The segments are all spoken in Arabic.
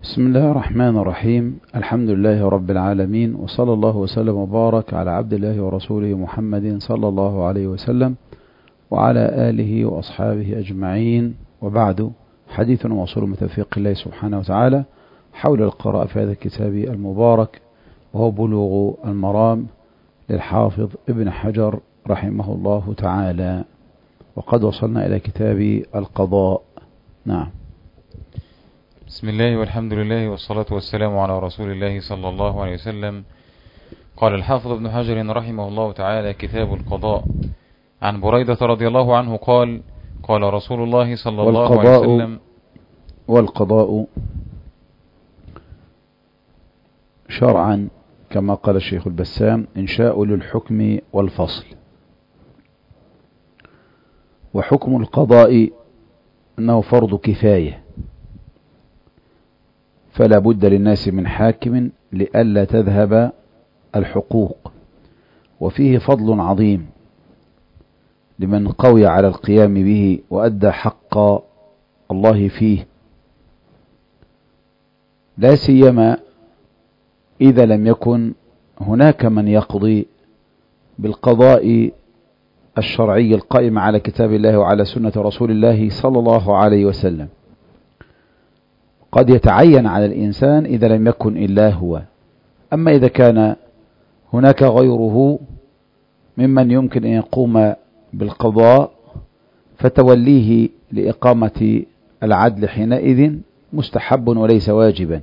بسم الله الرحمن الرحيم. الحمد لله رب العالمين، وصلى الله وسلم وبارك على عبد الله ورسوله محمد صلى الله عليه وسلم وعلى آله وأصحابه أجمعين، وبعد. حديث وصول من توفيق الله سبحانه وتعالى حول القراءة في هذا الكتاب المبارك، وهو بلوغ المرام للحافظ ابن حجر رحمه الله تعالى، وقد وصلنا إلى كتاب القضاء. نعم. بسم الله والحمد لله والصلاة والسلام على رسول الله صلى الله عليه وسلم. قال الحافظ ابن حجر رحمه الله تعالى: كتاب القضاء. عن بريدة رضي الله عنه قال: قال رسول الله صلى الله عليه وسلم: والقضاء شرعا كما قال الشيخ البسام إنشاء للحكم والفصل. وحكم القضاء أنه فرض كفاية، فلا بد للناس من حاكم لئلا تذهب الحقوق، وفيه فضل عظيم لمن قوي على القيام به وأدى حق الله فيه، لا سيما إذا لم يكن هناك من يقضي بالقضاء الشرعي القائم على كتاب الله وعلى سنة رسول الله صلى الله عليه وسلم. قد يتعين على الإنسان إذا لم يكن إلا هو، أما إذا كان هناك غيره ممن يمكن أن يقوم بالقضاء فتوليه لإقامة العدل حينئذ مستحب وليس واجبا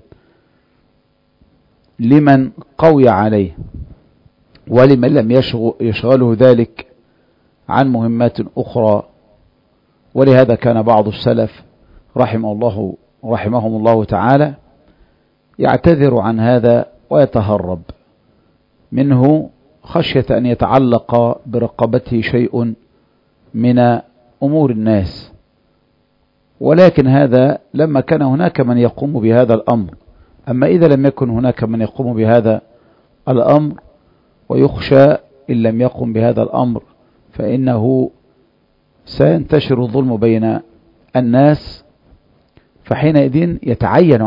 لمن قوي عليه، ولمن لم يشغله ذلك عن مهمات أخرى. ولهذا كان بعض السلف رحمهم الله تعالى يعتذر عن هذا ويتهرب منه خشية أن يتعلق برقبته شيء من أمور الناس، ولكن هذا لما كان هناك من يقوم بهذا الأمر. أما إذا لم يكن هناك من يقوم بهذا الأمر، ويخشى إن لم يقم بهذا الأمر فإنه سينتشر الظلم بين الناس، فحينئذ يتعين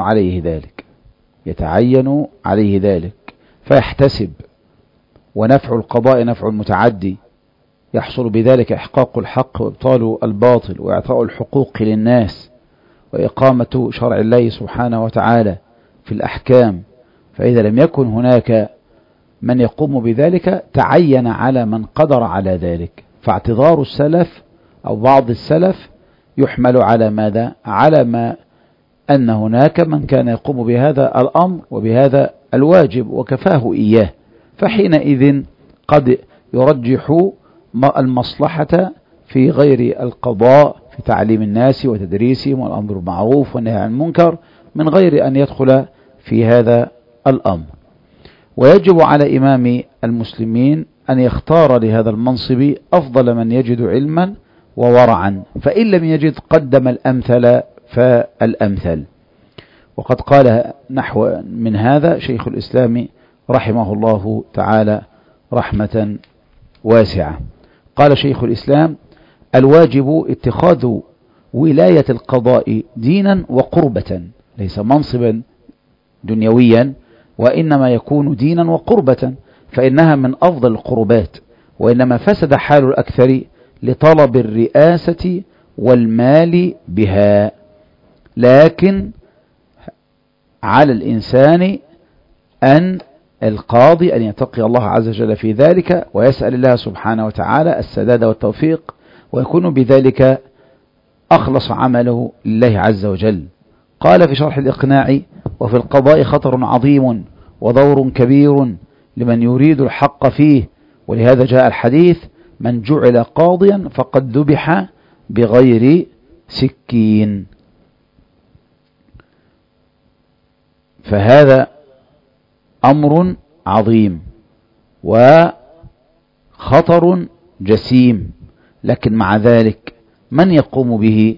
عليه ذلك فيحتسب. ونفع القضاء نفع المتعدي، يحصل بذلك إحقاق الحق وإبطال الباطل وإعطاء الحقوق للناس وإقامة شرع الله سبحانه وتعالى في الأحكام. فإذا لم يكن هناك من يقوم بذلك تعين على من قدر على ذلك، فاعتذار السلف أو بعض السلف يحمل على ماذا؟ على ما أن هناك من كان يقوم بهذا الأمر وبهذا الواجب وكفاه إياه، فحينئذ قد يرجح المصلحة في غير القضاء في تعليم الناس وتدريسهم والأمر بالمعروف والنهي عن المنكر من غير أن يدخل في هذا الأمر. ويجب على إمام المسلمين أن يختار لهذا المنصب أفضل من يجد علما وورعا، فإن لم يجد قدم الأمثل فالأمثل. وقد قال نحو من هذا شيخ الإسلام رحمه الله تعالى رحمة واسعة. قال شيخ الإسلام: الواجب اتخاذ ولاية القضاء دينا وقربة، ليس منصبا دنيويا، وإنما يكون دينا وقربة، فإنها من أفضل القربات. وإنما فسد حال الأكثر لطلب الرئاسة والمال بها، لكن على الإنسان القاضي أن يتقي الله عز وجل في ذلك ويسأل الله سبحانه وتعالى السداد والتوفيق، ويكون بذلك أخلص عمله لله عز وجل. قال في شرح الإقناع: وفي القضاء خطر عظيم ودور كبير لمن يريد الحق فيه، ولهذا جاء الحديث: من جعل قاضيا فقد ذبح بغير سكين. فهذا أمر عظيم وخطر جسيم، لكن مع ذلك من يقوم به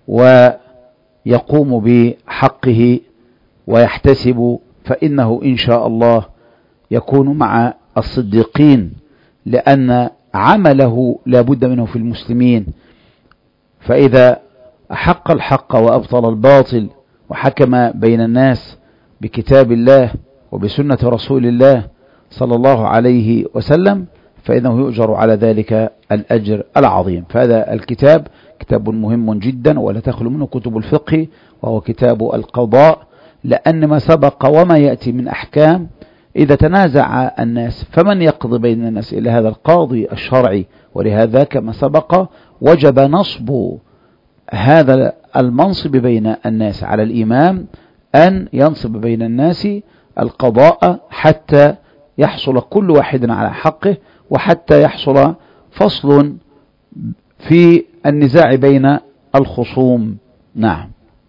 ويقوم بحقه ويحتسب فإنه إن شاء الله يكون مع الصديقين، لأن عمله لا بد منه في المسلمين. فإذا أحق الحق وأبطل الباطل وحكم بين الناس بكتاب الله وبسنة رسول الله صلى الله عليه وسلم فإنه يؤجر على ذلك الأجر العظيم. فهذا الكتاب كتاب مهم جدا ولا تخلو منه كتب الفقه، وهو كتاب القضاء، لأن ما سبق وما يأتي من أحكام إذا تنازع الناس فمن يقضي بين الناس إلى هذا القاضي الشرعي، ولهذا كما سبق وجب نصب هذا المنصب بين الناس على الإمام أن ينصب بين الناس القضاء حتى يحصل كل واحد على حقه، وحتى يحصل فصل في النزاع بين الخصوم. نعم.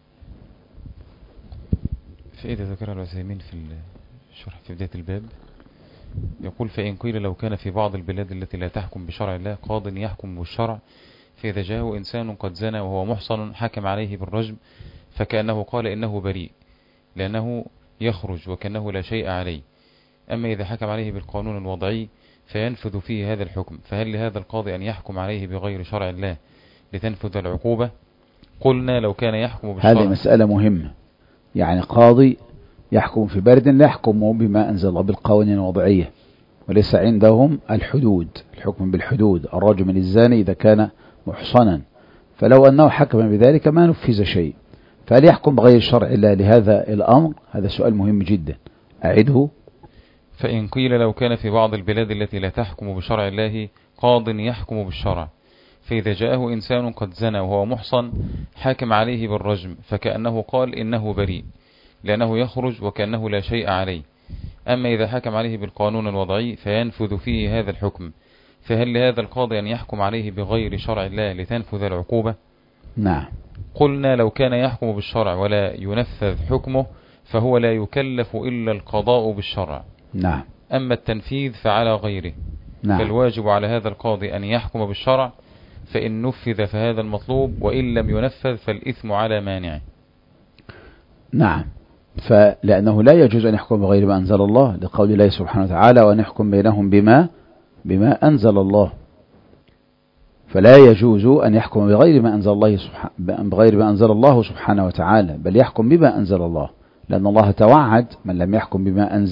فإذا ذكرها العثيمين في الشرح في بداية الباب يقول: فإن قيل لو كان في بعض البلاد التي لا تحكم بشرع الله قاض يحكم بالشرع، فإذا جاءه إنسان قد زنى وهو محصن حكم عليه بالرجم، فكأنه قال إنه بريء لأنه يخرج وكأنه لا شيء عليه. أما إذا حكم عليه بالقانون الوضعي فينفذ فيه هذا الحكم، فهل لهذا القاضي أن يحكم عليه بغير شرع الله لتنفذ العقوبة؟ قلنا لو كان يحكم بالشرع. هذه مسألة مهمة، يعني قاضي يحكم في بلد لا يحكم بما أنزل الله بالقوانين الوضعية، وليس عندهم الحدود، الحكم بالحدود، الرجم للزاني إذا كان محصنا، فلو أنه حكم بذلك ما نفذ شيء، فهل يحكم بغير شرع الله لهذا الأمر؟ هذا سؤال مهم جدا، أعده. فإن قيل لو كان في بعض البلاد التي لا تحكم بشرع الله قاض يحكم بالشرع، فإذا جاءه إنسان قد زنى وهو محصن حاكم عليه بالرجم، فكأنه قال إنه بريء لأنه يخرج وكأنه لا شيء عليه. أما إذا حكم عليه بالقانون الوضعي فينفذ فيه هذا الحكم، فهل لهذا القاضي أن يحكم عليه بغير شرع الله لتنفذ العقوبة؟ نعم. قلنا لو كان يحكم بالشرع ولا ينفذ حكمه فهو لا يكلف إلا القضاء بالشرع. نعم. أما التنفيذ فعلى غيره. نعم. فالواجب على هذا القاضي أن يحكم بالشرع، فإن نفذ فهذا المطلوب، وإن لم ينفذ فالإثم على مانعه. نعم. فلأنه لا يجوز أن يحكم بغير ما أنزل الله، لقول الله سبحانه وتعالى: وأن يحكم بينهم بما أنزل الله. فلا يجوز أن يحكم بغير ما أنزل الله سبحانه وتعالى، بل يحكم بما أنزل الله، لأن الله توعد من لم يحكم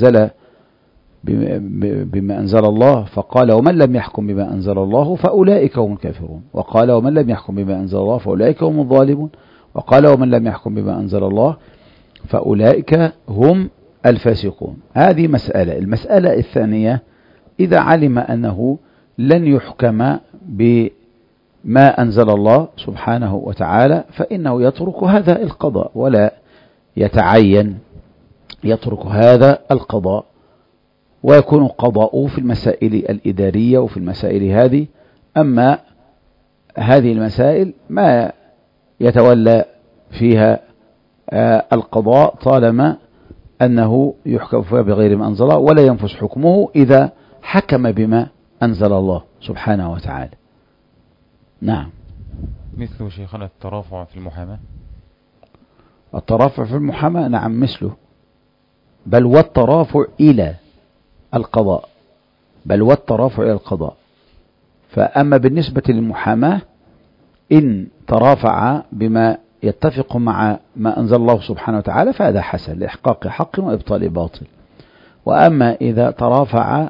بما أنزل الله، فقال: ومن لم يحكم بما أنزل الله فأولئك هم الكافرون، وقال: ومن لم يحكم بما أنزل الله فأولئك هم الظالمون، وقال: ومن لم يحكم بما أنزل الله فأولئك هم الفاسقون. هذه مسألة. المسألة الثانية: إذا علم أنه لن يحكم بما أنزل الله سبحانه وتعالى فإنه يترك هذا القضاء، ولا يتعين، يترك هذا القضاء، ويكون قضاؤه في المسائل الإدارية وفي المسائل هذه. أما هذه المسائل ما يتولى فيها القضاء طالما أنه يحكم فيها بغير ما أنزل الله، ولا ينفذ حكمه إذا حكم بما أنزل الله سبحانه وتعالى. نعم. مثل شيخنا الترافع في المحاماة. الترافع في المحاماة نعم مثله، بل والترافع إلى القضاء، بل والترافع إلى القضاء. فأما بالنسبة للمحاماة إن ترافع بما يتفق مع ما أنزل الله سبحانه وتعالى فهذا حسن لإحقاق حق وإبطال باطل. وأما إذا ترافع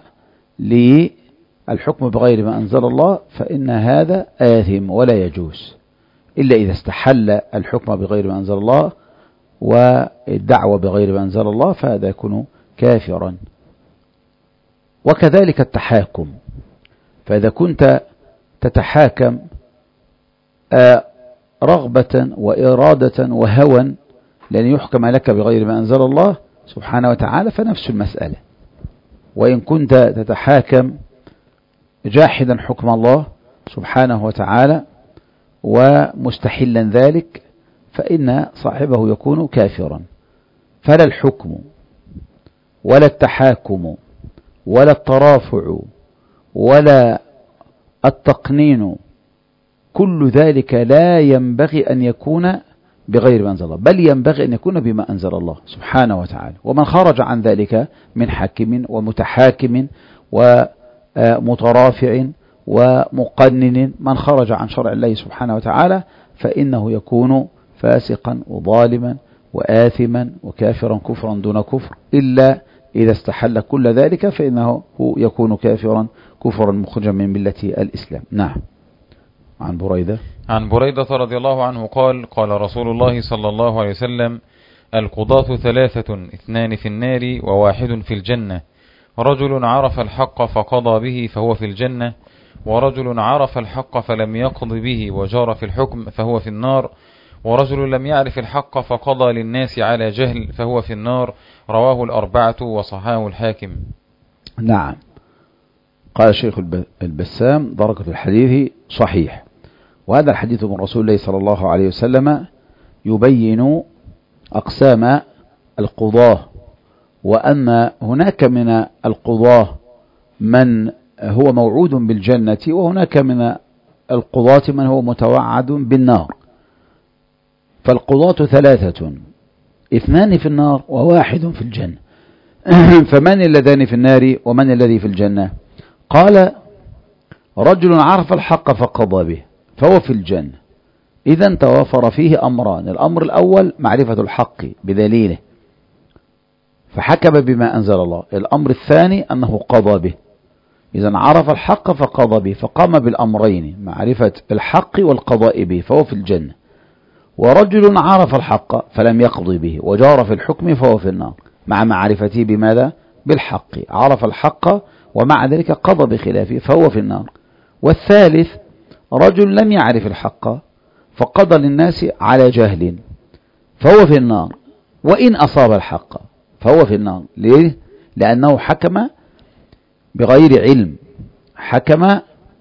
للحكم بغير ما أنزل الله فإن هذا آثم ولا يجوز، إلا إذا استحل الحكم بغير ما أنزل الله والدعوة بغير ما أنزل الله فهذا يكون كافرا. وكذلك التحاكم، فإذا كنت تتحاكم رغبة وإرادة وهوى لأن يحكم لك بغير ما أنزل الله سبحانه وتعالى فنفس المسألة. وإن كنت تتحاكم جاحدا حكم الله سبحانه وتعالى ومستحلا ذلك فإن صاحبه يكون كافرا. فلا الحكم ولا التحاكم ولا الترافع ولا التقنين كل ذلك لا ينبغي أن يكون بغير ما أنزل الله، بل ينبغي أن يكون بما أنزل الله سبحانه وتعالى. ومن خرج عن ذلك من حاكم ومتحاكم ومترافع ومقنن، من خرج عن شرع الله سبحانه وتعالى فإنه يكون فاسقا وظالما وآثما وكافرا كفرا دون كفر، إلا إذا استحل كل ذلك فإنه يكون كافرا كفرا مخرجا من ملة الإسلام. نعم. عن بريدة رضي الله عنه قال: قال رسول الله صلى الله عليه وسلم: القضاة ثلاثة، 2 في النار و1 في الجنة، رجل عرف الحق فقضى به فهو في الجنة، ورجل عرف الحق فلم يقض به وجار في الحكم فهو في النار، ورجل لم يعرف الحق فقضى للناس على جهل فهو في النار. رواه الأربعة وصححه الحاكم. نعم. قال الشيخ البسام: درجة الحديث صحيح. وهذا الحديث من رسول الله صلى الله عليه وسلم يبين أقسام القضاة، وأن هناك من القضاة من هو موعود بالجنة، وهناك من القضاة من هو متوعد بالنار. فالقضاة 3، 2 في النار و1 في الجنة. فمن اللذان في النار ومن الذي في الجنة؟ قال: رجل عرف الحق فقضى به فهو في الجنة. إذن توافر فيه أمران: الأمر الأول معرفة الحق بدليله فحكم بما أنزل الله، الأمر الثاني أنه قضى به. إذن عرف الحق فقضى به، فقام بالأمرين: معرفة الحق والقضاء به، فهو في الجنة. ورجل عرف الحق فلم يقضي به وجار في الحكم فهو في النار، مع معرفته بماذا؟ بالحق. عرف الحق ومع ذلك قضى بخلافه فهو في النار. والثالث رجل لم يعرف الحق فقضى للناس على جهل فهو في النار، وإن أصاب الحق فهو في النار. ليه؟ لأنه حكم بغير علم، حكم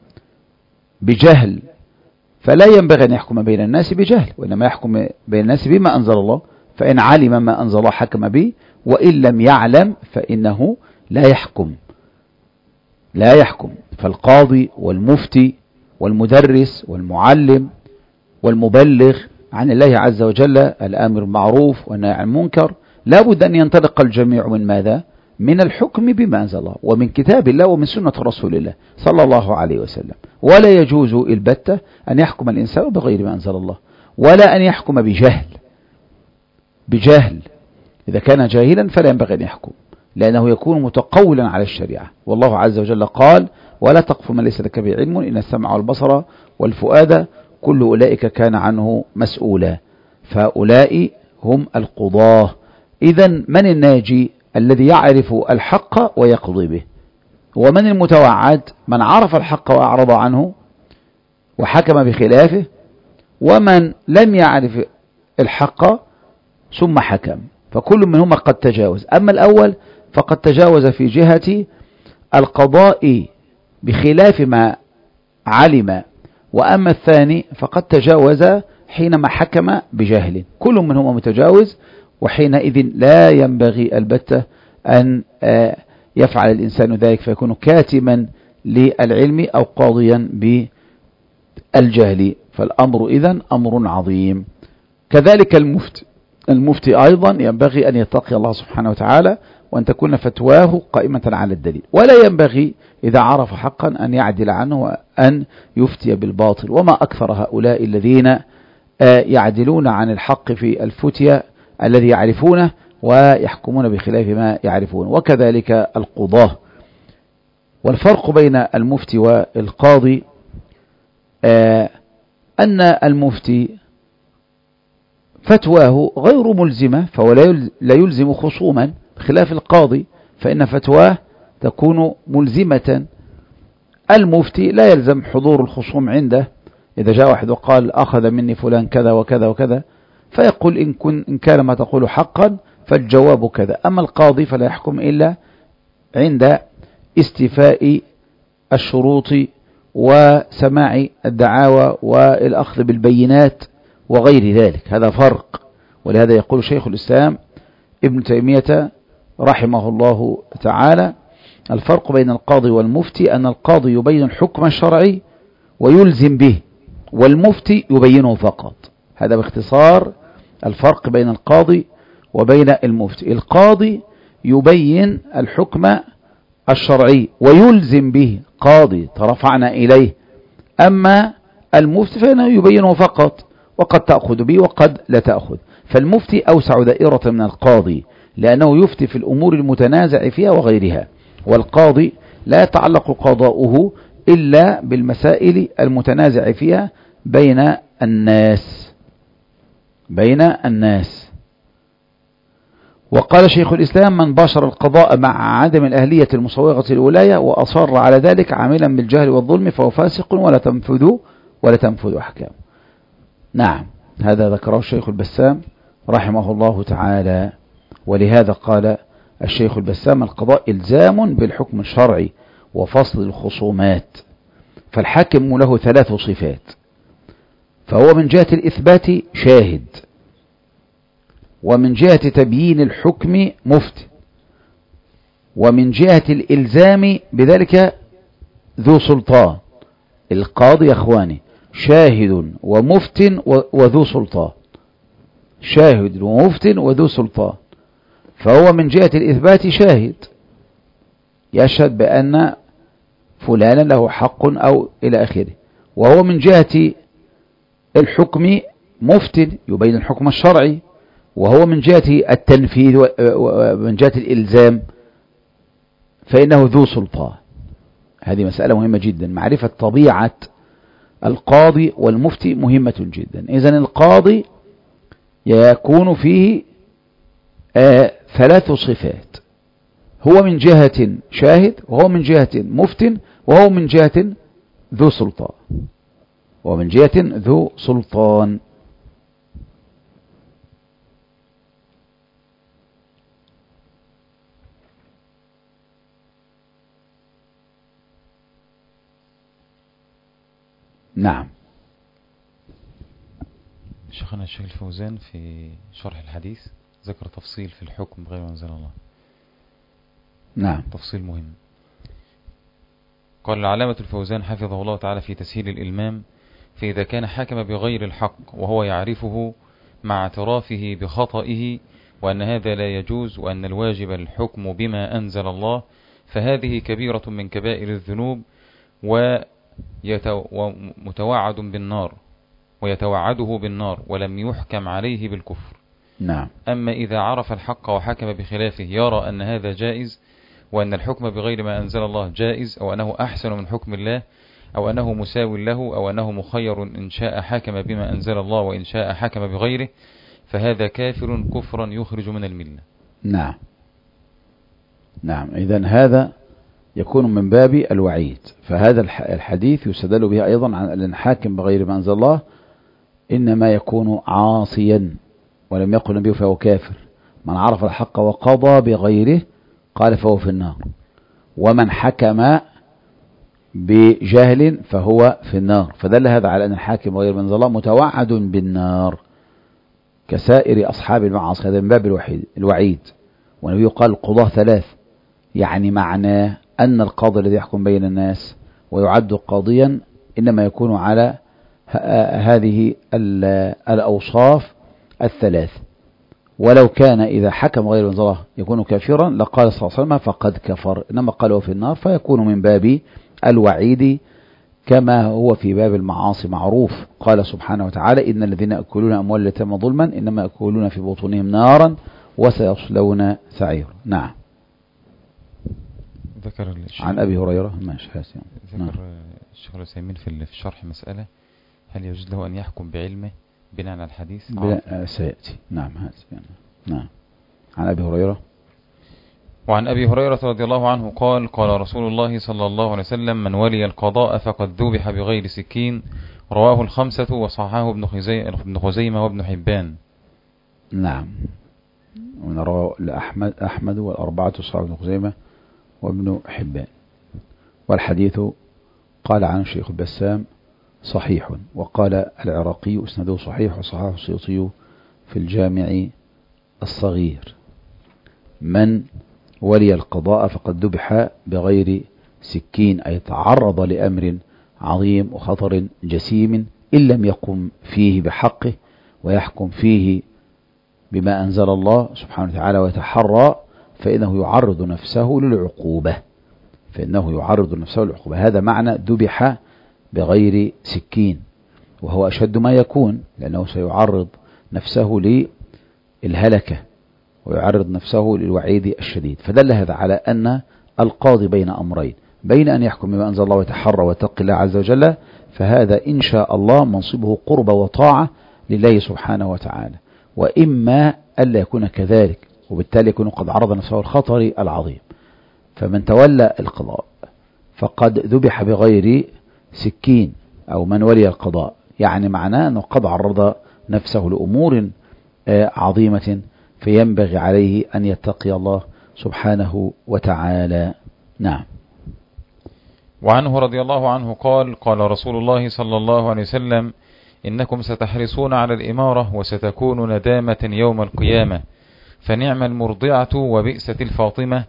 بجهل، فلا ينبغي أن يحكم بين الناس بجهل، وإنما يحكم بين الناس بما أنزل الله. فإن علم ما أنزل الله حكم به، وإن لم يعلم فإنه لا يحكم. فالقاضي والمفتي والمدرس والمعلم والمبلغ عن الله عز وجل، الآمر بالمعروف والنهي عن المنكر، لا بد أن ينطلق الجميع من ماذا؟ من الحكم بما أنزل الله ومن كتاب الله ومن سنة رسول الله صلى الله عليه وسلم. ولا يجوز البتة أن يحكم الإنسان بغير ما أنزل الله، ولا أن يحكم بجهل. إذا كان جاهلا فلا ينبغي أن يحكم، لأنه يكون متقولا على الشريعة. والله عز وجل قال: ولا تقف ما ليس لك به علم إن السمع والبصر والفؤاد كل أولئك كان عنه مسؤولا. فأولئك هم القضاة. إذن من الناجي؟ الذي يعرف الحق ويقضي به. ومن المتوعد؟ من عرف الحق وأعرض عنه وحكم بخلافه، ومن لم يعرف الحق ثم حكم، فكل منهما قد تجاوز. أما الأول فقد تجاوز في جهة القضاء بخلاف ما علم، وأما الثاني فقد تجاوز حينما حكم بجهل. كل منهما متجاوز، وحينئذ لا ينبغي البتة أن يفعل الإنسان ذلك فيكون كاتما للعلم أو قاضيا بالجهل. فالأمر إذن أمر عظيم. كذلك المفتي أيضا ينبغي أن يتقي الله سبحانه وتعالى، وأن تكون فتواه قائمة على الدليل، ولا ينبغي إذا عرف حقا أن يعدل عنه وأن يفتي بالباطل. وما أكثر هؤلاء الذين يعدلون عن الحق في الفتية الذي يعرفونه ويحكمون بخلاف ما يعرفون. وكذلك القضاة. والفرق بين المفتي والقاضي أن المفتي فتواه غير ملزمة، فهو لا يلزم خصوما، بخلاف القاضي فإن فتواه تكون ملزمة. المفتي لا يلزم حضور الخصوم عنده. إذا جاء واحد وقال: أخذ مني فلان كذا وكذا وكذا، فيقول إن كان ما تقول حقا فالجواب كذا. أما القاضي فلا يحكم إلا عند استيفاء الشروط وسماع الدعاوى والأخذ بالبينات وغير ذلك. هذا فرق. ولهذا يقول شيخ الإسلام ابن تيمية رحمه الله تعالى: الفرق بين القاضي والمفتي أن القاضي يبين الحكم الشرعي ويلزم به، والمفتي يبينه فقط. هذا باختصار الفرق بين القاضي وبين المفتي. القاضي يبين الحكم الشرعي ويلزم به، قاضي ترفعنا إليه. أما المفتي فإنه يبينه فقط، وقد تأخذ به وقد لا تأخذ. فالمفتي أوسع دائرة من القاضي، لأنه يفتي في الأمور المتنازع فيها وغيرها، والقاضي لا يتعلق قضاؤه إلا بالمسائل المتنازع فيها بين الناس. وقال شيخ الإسلام: من باشر القضاء مع عدم الأهلية المصوغة الولاية وأصر على ذلك عاملا بالجهل والظلم فهو فاسق ولا تنفذ أحكام. نعم، هذا ذكره الشيخ البسام رحمه الله تعالى. ولهذا قال الشيخ البسام: القضاء إلزام بالحكم الشرعي وفصل الخصومات. فالحاكم له 3 صفات، فهو من جهة الإثبات شاهد، ومن جهة تبيين الحكم مفتي، ومن جهة الإلزام بذلك ذو سلطان. القاضي يا أخواني شاهد ومفت وذو سلطان، شاهد ومفت وذو سلطان. فهو من جهة الإثبات شاهد، يشهد بأن فلانا له حق أو إلى آخره، وهو من جهة الحكم مفت يبين الحكم الشرعي، وهو من جهة التنفيذ ومن جهة الإلزام فإنه ذو سلطان. هذه مسألة مهمة جدا، معرفة طبيعة القاضي والمفتي مهمة جدا. إذن القاضي يكون فيه 3 صفات، هو من جهة شاهد، وهو من جهة مفت، وهو من جهة ذو سلطان. نعم. شيخنا الشيخ الفوزان في شرح الحديث ذكر تفصيل في الحكم بغير ما أنزل الله. نعم، تفصيل مهم. قال العلامة الفوزان حفظه الله تعالى في تسهيل الإلمام: فإذا كان حكم بغير الحق وهو يعرفه مع اعترافه بخطئه وأن هذا لا يجوز وأن الواجب الحكم بما أنزل الله، فهذه كبيرة من كبائر الذنوب ويتوعده بالنار ولم يحكم عليه بالكفر. نعم. أما إذا عرف الحق وحكم بخلافه يرى أن هذا جائز، وأن الحكم بغير ما أنزل الله جائز، أو أنه أحسن من حكم الله، أو أنه مساو له، أو أنه مخير إن شاء حكم بما أنزل الله وإن شاء حكم بغيره، فهذا كافر كفرا يخرج من الملة. نعم. إذن هذا يكون من باب الوعيد. فهذا الحديث يستدل به أيضا عن أن الحاكم بغير ما أنزل الله إنما يكون عاصيا، ولم يقل النبي فهو كافر. من عرف الحق وقضى بغيره قال فهو في النار، ومن حكم بجهل فهو في النار. فدل هذا على أن الحاكم بغير ما أنزل الله متوعد بالنار كسائر أصحاب المعاصي. هذا من باب الوعيد. والنبي قال القضاة 3، يعني معناه أن القاضي الذي يحكم بين الناس ويعد قاضيا إنما يكون على هذه الأوصاف 3. ولو كان إذا حكم غير ما أنزل الله يكون كافرا لقال صلى الله عليه وسلم فقد كفر، إنما قالوا في النار، فيكون من باب الوعيد كما هو في باب المعاصي معروف. قال سبحانه وتعالى: إن الذين يأكلون أموال اليتامى ظلما إنما يأكلون في بطونهم نارا وسيصلون سعيرا. نعم. ذكر عن أبي هريرة. ماشي. ذكر الشيخ العثيمين في شرح مسألة: هل يجوز له أن يحكم بعلمه بناء على الحديث؟ سيأتي. نعم. نعم. عن أبي هريرة. وعن أبي هريرة رضي الله عنه قال: قال رسول الله صلى الله عليه وسلم: من ولي القضاء فقد ذبح بغير سكين. رواه 5 وصححه ابن خزيمة وابن حبان. نعم. ونرى أحمد والأربعة صححه ابن خزيمة وابن حبان. والحديث قال عنه الشيخ البسام صحيح، وقال العراقي اسنده صحيح، وصححه السيوطي في الجامع الصغير. من ولي القضاء فقد ذبح بغير سكين، أي تعرض لأمر عظيم وخطر جسيم إن لم يقم فيه بحقه ويحكم فيه بما أنزل الله سبحانه وتعالى ويتحرى، فإنه يعرض نفسه للعقوبة. هذا معنى ذبح بغير سكين، وهو أشد ما يكون، لأنه سيعرض نفسه الهلكة ويعرض نفسه للوعيد الشديد. فدل هذا على أن القاضي بين أمرين، بين أن يحكم بما أنزل الله ويتحرى ويتقي الله عز وجل، فهذا إن شاء الله منصبه قرب وطاعة لله سبحانه وتعالى، وإما ألا يكون كذلك، وبالتالي يكون قد عرض نفسه الخطر العظيم. فمن تولى القضاء فقد ذبح بغير سكين، أو من ولي القضاء، يعني معناه أنه قد عرض نفسه لأمور عظيمة، فينبغي عليه أن يتقي الله سبحانه وتعالى. نعم. وعنه رضي الله عنه قال: قال رسول الله صلى الله عليه وسلم: إنكم ستحرصون على الإمارة وستكون ندامة يوم القيامة، فنعم المرضعة وبئست الفاطمة.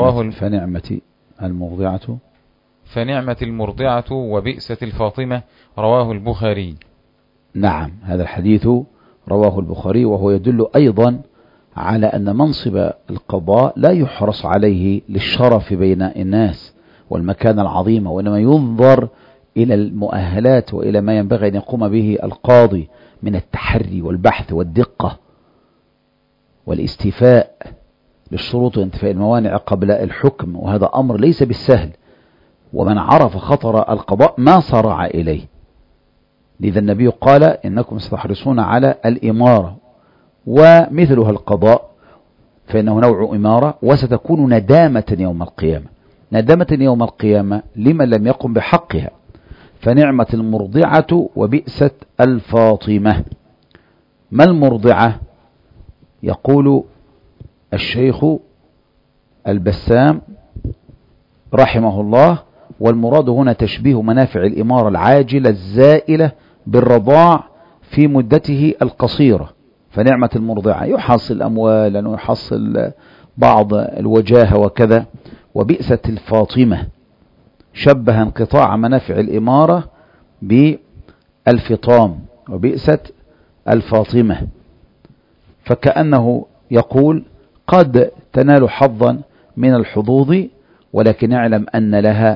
فنعمة المرضعة وبئست الفاطمة، رواه البخاري. نعم، هذا الحديث رواه البخاري، وهو يدل أيضا على أن منصب القضاء لا يحرص عليه للشرف بين الناس والمكانة العظيمة، وإنما ينظر إلى المؤهلات وإلى ما ينبغي أن يقوم به القاضي من التحري والبحث والدقة والاستيفاء للشروط وانتفاء الموانع قبل الحكم، وهذا أمر ليس بالسهل، ومن عرف خطر القضاء ما صرع إليه. لذا النبي قال: إنكم ستحرصون على الإمارة، ومثلها القضاء، فإنه نوع إمارة، وستكون ندامة يوم القيامة. ندامة يوم القيامة لمن لم يقم بحقها. فنعمة المرضعة وبئست الفاطمة. ما المرضعة؟ يقول الشيخ البسام رحمه الله: والمراد هنا تشبيه منافع الإمارة العاجلة الزائلة بالرضاع في مدته القصيرة. فنعمة المرضعة يحصل أموالا ويحصل بعض الوجاهة وكذا. وبئست الفاطمة شبه انقطاع منافع الإمارة بالفطام، وبئست الفاطمة، فكأنه يقول: قد تنال حظا من الحظوظ، ولكن اعلم أن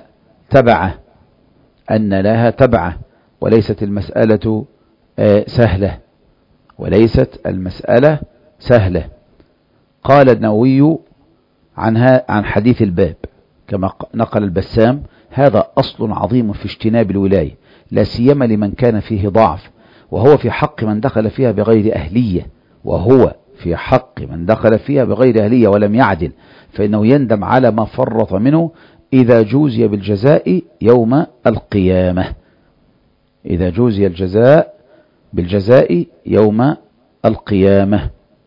لها تبعة، وليست المسألة سهلة. قال النووي عن حديث الباب كما نقل البسام: هذا أصل عظيم في اجتناب الولاية، لا سيما لمن كان فيه ضعف، وهو في حق من دخل فيها بغير أهلية ولم يعدل، فإنه يندم على ما فرط منه إذا جوزي بالجزاء يوم القيامة.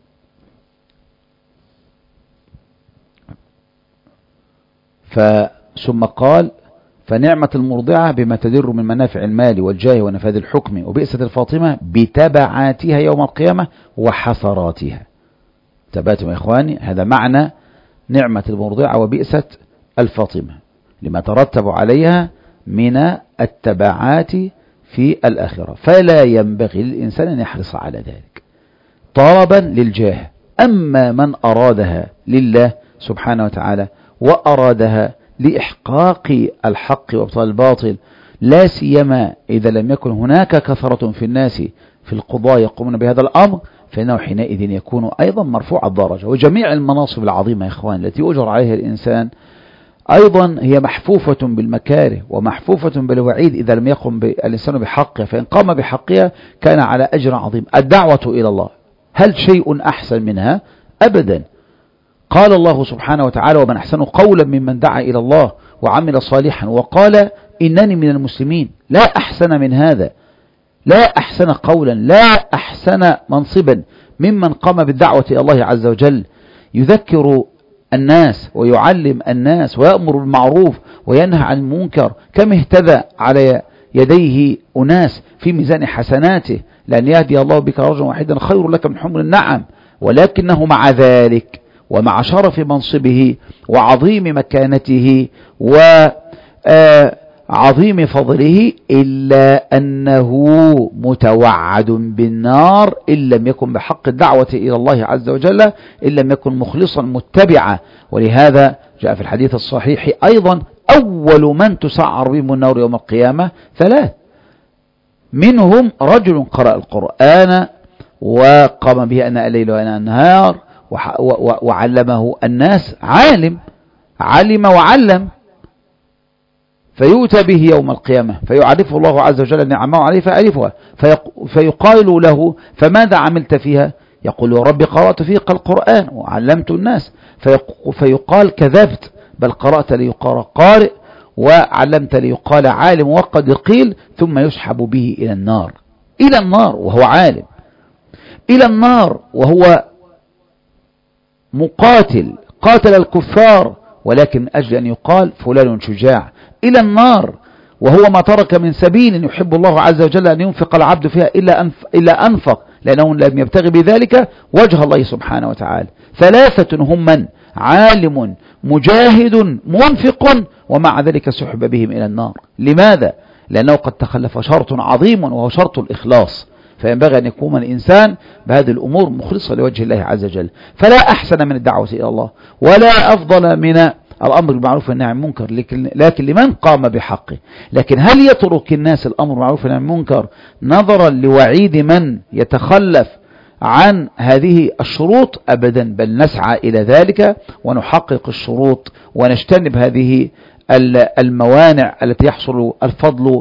ثم قال: فنعمة المرضعة بما تدر من منافع المال والجاه ونفاذ الحكم، وبئست الفاطمة بتبعاتها يوم القيامة وحسراتها. تباتم يا إخواني، هذا معنى نعمة المرضعة وبئست الفاطمة، لما ترتب عليها من التبعات في الآخرة. فلا ينبغي للإنسان أن يحرص على ذلك طلبا للجاه. أما من أرادها لله سبحانه وتعالى، وأرادها لإحقاق الحق وابطال الباطل، لا سيما إذا لم يكن هناك كثرة في الناس في القضاء يقومون بهذا الأمر، فإنه حينئذ يكون أيضا مرفوع الدرجة. وجميع المناصب العظيمة يا إخوان التي أجر عليها الإنسان أيضا هي محفوفة بالمكاره ومحفوفة بالوعيد إذا لم يقم الإنسان بحقها، فإن قام بحقها كان على أجر عظيم. الدعوة إلى الله هل شيء أحسن منها؟ أبدا. قال الله سبحانه وتعالى: ومن أحسن قولا ممن دعا إلى الله وعمل صالحا وقال إنني من المسلمين. لا أحسن من هذا، لا أحسن قولا، لا أحسن منصبا ممن قام بالدعوة إلى الله عز وجل، يذكر الناس ويعلم الناس ويأمر بالمعروف وينهى عن المنكر. كم اهتدى على يديه أناس في ميزان حسناته، لأن يهدي الله بك رجلا واحدا خير لك من حمر النعم. ولكنه مع ذلك ومع شرف منصبه وعظيم مكانته وعظيم فضله، إلا أنه متوعد بالنار إن لم يكن بحق الدعوة إلى الله عز وجل، إن لم يكن مخلصا متبعا. ولهذا جاء في الحديث الصحيح أيضا: أول من تسعر بهم النار يوم القيامة 3، منهم رجل قرأ القرآن وقام به أناء الليل وأناء النهار، وعلمه الناس، علم وعلم، فيؤتى به يوم القيامة فيعرفه الله عز وجل نعمه عليه فيعرفها، فيقال له فماذا عملت فيها؟ يقول يا رب قرأت فيك القرآن وعلمت الناس، فيقال كذبت، بل قرأت ليقال قارئ وعلمت ليقال عالم، وقد قيل، ثم يسحب به إلى النار، وهو عالم، إلى النار وهو مقاتل، قاتل الكفار، ولكن أجل أن يقال فلان شجاع، إلى النار وهو ما ترك من سبيل يحب الله عز وجل أن ينفق العبد فيها إلا أنفق، لأنه لم يبتغي بذلك وجه الله سبحانه وتعالى. ثلاثة هم من عالم مجاهد منفق، ومع ذلك سحب بهم إلى النار. لماذا؟ لأنه قد تخلف شرط عظيم وهو شرط الإخلاص، فينبغي أن يكون الإنسان بهذه الأمور مخلصة لوجه الله عز وجل. فلا أحسن من الدعوة إلى الله، ولا أفضل من الأمر بالمعروف والنهي عن المنكر، لكن لمن قام بحقه. لكن هل يترك الناس الأمر بالمعروف والنهي عن المنكر نظرا لوعيد من يتخلف عن هذه الشروط؟ أبدا، بل نسعى إلى ذلك ونحقق الشروط ونجتنب هذه الموانع التي يحصل الفضل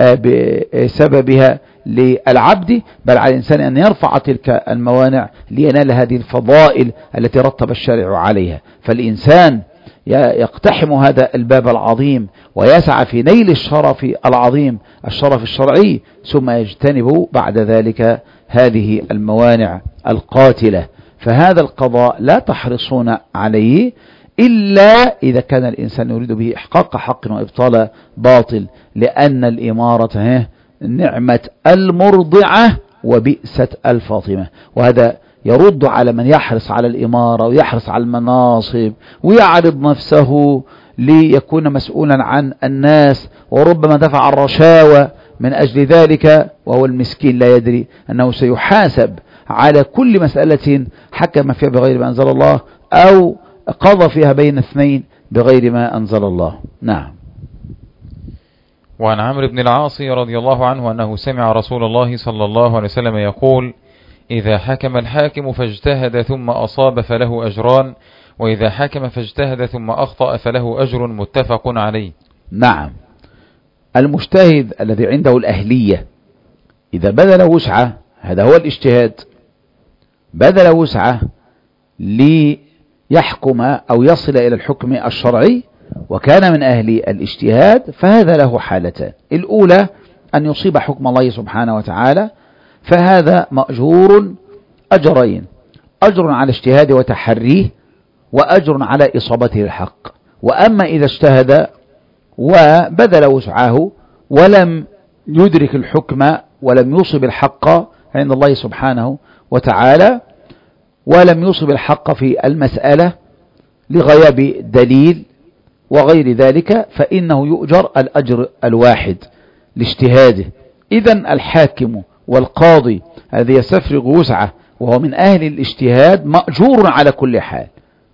بسببها للعبد، بل على الإنسان أن يرفع تلك الموانع لينال هذه الفضائل التي رتب الشارع عليها. فالإنسان يقتحم هذا الباب العظيم ويسعى في نيل الشرف العظيم، الشرف الشرعي، ثم يجتنب بعد ذلك هذه الموانع القاتلة. فهذا القضاء لا تحرصون عليه إلا إذا كان الإنسان يريد به إحقاق حق وإبطال باطل، لأن الإمارة نعمة المرضعة وبئست الفاطمة. وهذا يرد على من يحرص على الإمارة ويحرص على المناصب ويعرض نفسه ليكون مسؤولا عن الناس، وربما دفع الرشاوى من أجل ذلك، وهو المسكين لا يدري أنه سيحاسب على كل مسألة حكم فيها بغير ما أنزل الله، أو قضى فيها بين اثنين بغير ما أنزل الله. نعم. وعن عمرو بن العاص رضي الله عنه أنه سمع رسول الله صلى الله عليه وسلم يقول: إذا حكم الحاكم فاجتهد ثم أصاب فله أجران، وإذا حكم فاجتهد ثم أخطأ فله أجر، متفق عليه. نعم. المجتهد الذي عنده الأهلية إذا بذل وسعه، هذا هو الاجتهاد، بذل وسعه ليحكم أو يصل إلى الحكم الشرعي وكان من أهل الاجتهاد، فهذا له حالتان: الأولى أن يصيب حكم الله سبحانه وتعالى، فهذا مأجور أجرين: أجر على اجتهاده وتحريه، وأجر على إصابته الحق. وأما إذا اجتهد وبذل وسعه ولم يدرك الحكم ولم يصب الحق عند الله سبحانه وتعالى، ولم يصب الحق في المسألة لغياب دليل وغير ذلك، فإنه يؤجر الأجر الواحد لاجتهاده. إذن الحاكم والقاضي الذي يستفرغ وسعه وهو من أهل الاجتهاد مأجور على كل حال،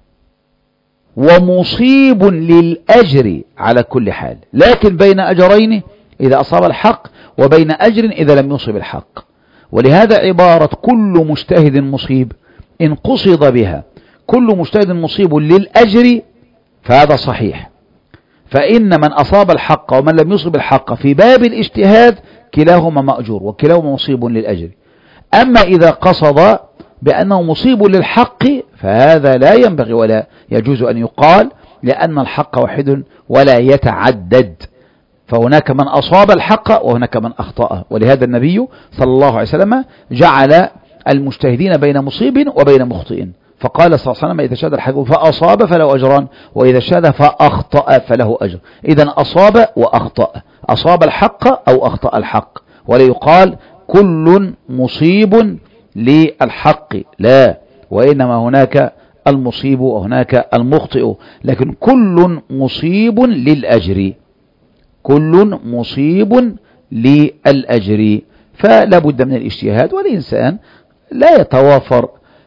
ومصيب للأجر على كل حال، لكن بين أجرين إذا أصاب الحق، وبين أجر إذا لم يصب الحق. ولهذا عبارة كل مجتهد مصيب إن قصد بها كل مجتهد مصيب للأجر فهذا صحيح، فإن من أصاب الحق ومن لم يصب الحق في باب الاجتهاد كلاهما مأجور وكلاهما مصيب للأجر. أما إذا قصد بأنه مصيب للحق فهذا لا ينبغي ولا يجوز أن يقال، لأن الحق واحد ولا يتعدد، فهناك من أصاب الحق وهناك من أخطأه. ولهذا النبي صلى الله عليه وسلم جعل المجتهدين بين مصيب وبين مخطئ، فقال صلى الله عليه وسلم: إذا شهد الحاكم فأصاب فله أجران، وإذا شهد فأخطأ فله أجر. إذن أصاب وأخطأ، أصاب الحق أو أخطأ الحق، ولا يقال كل مصيب للحق، لا، وإنما هناك المصيب وهناك المخطئ، لكن كل مصيب للأجر، كل مصيب للأجر. فلا بد من الاجتهاد، والإنسان لا يتوافر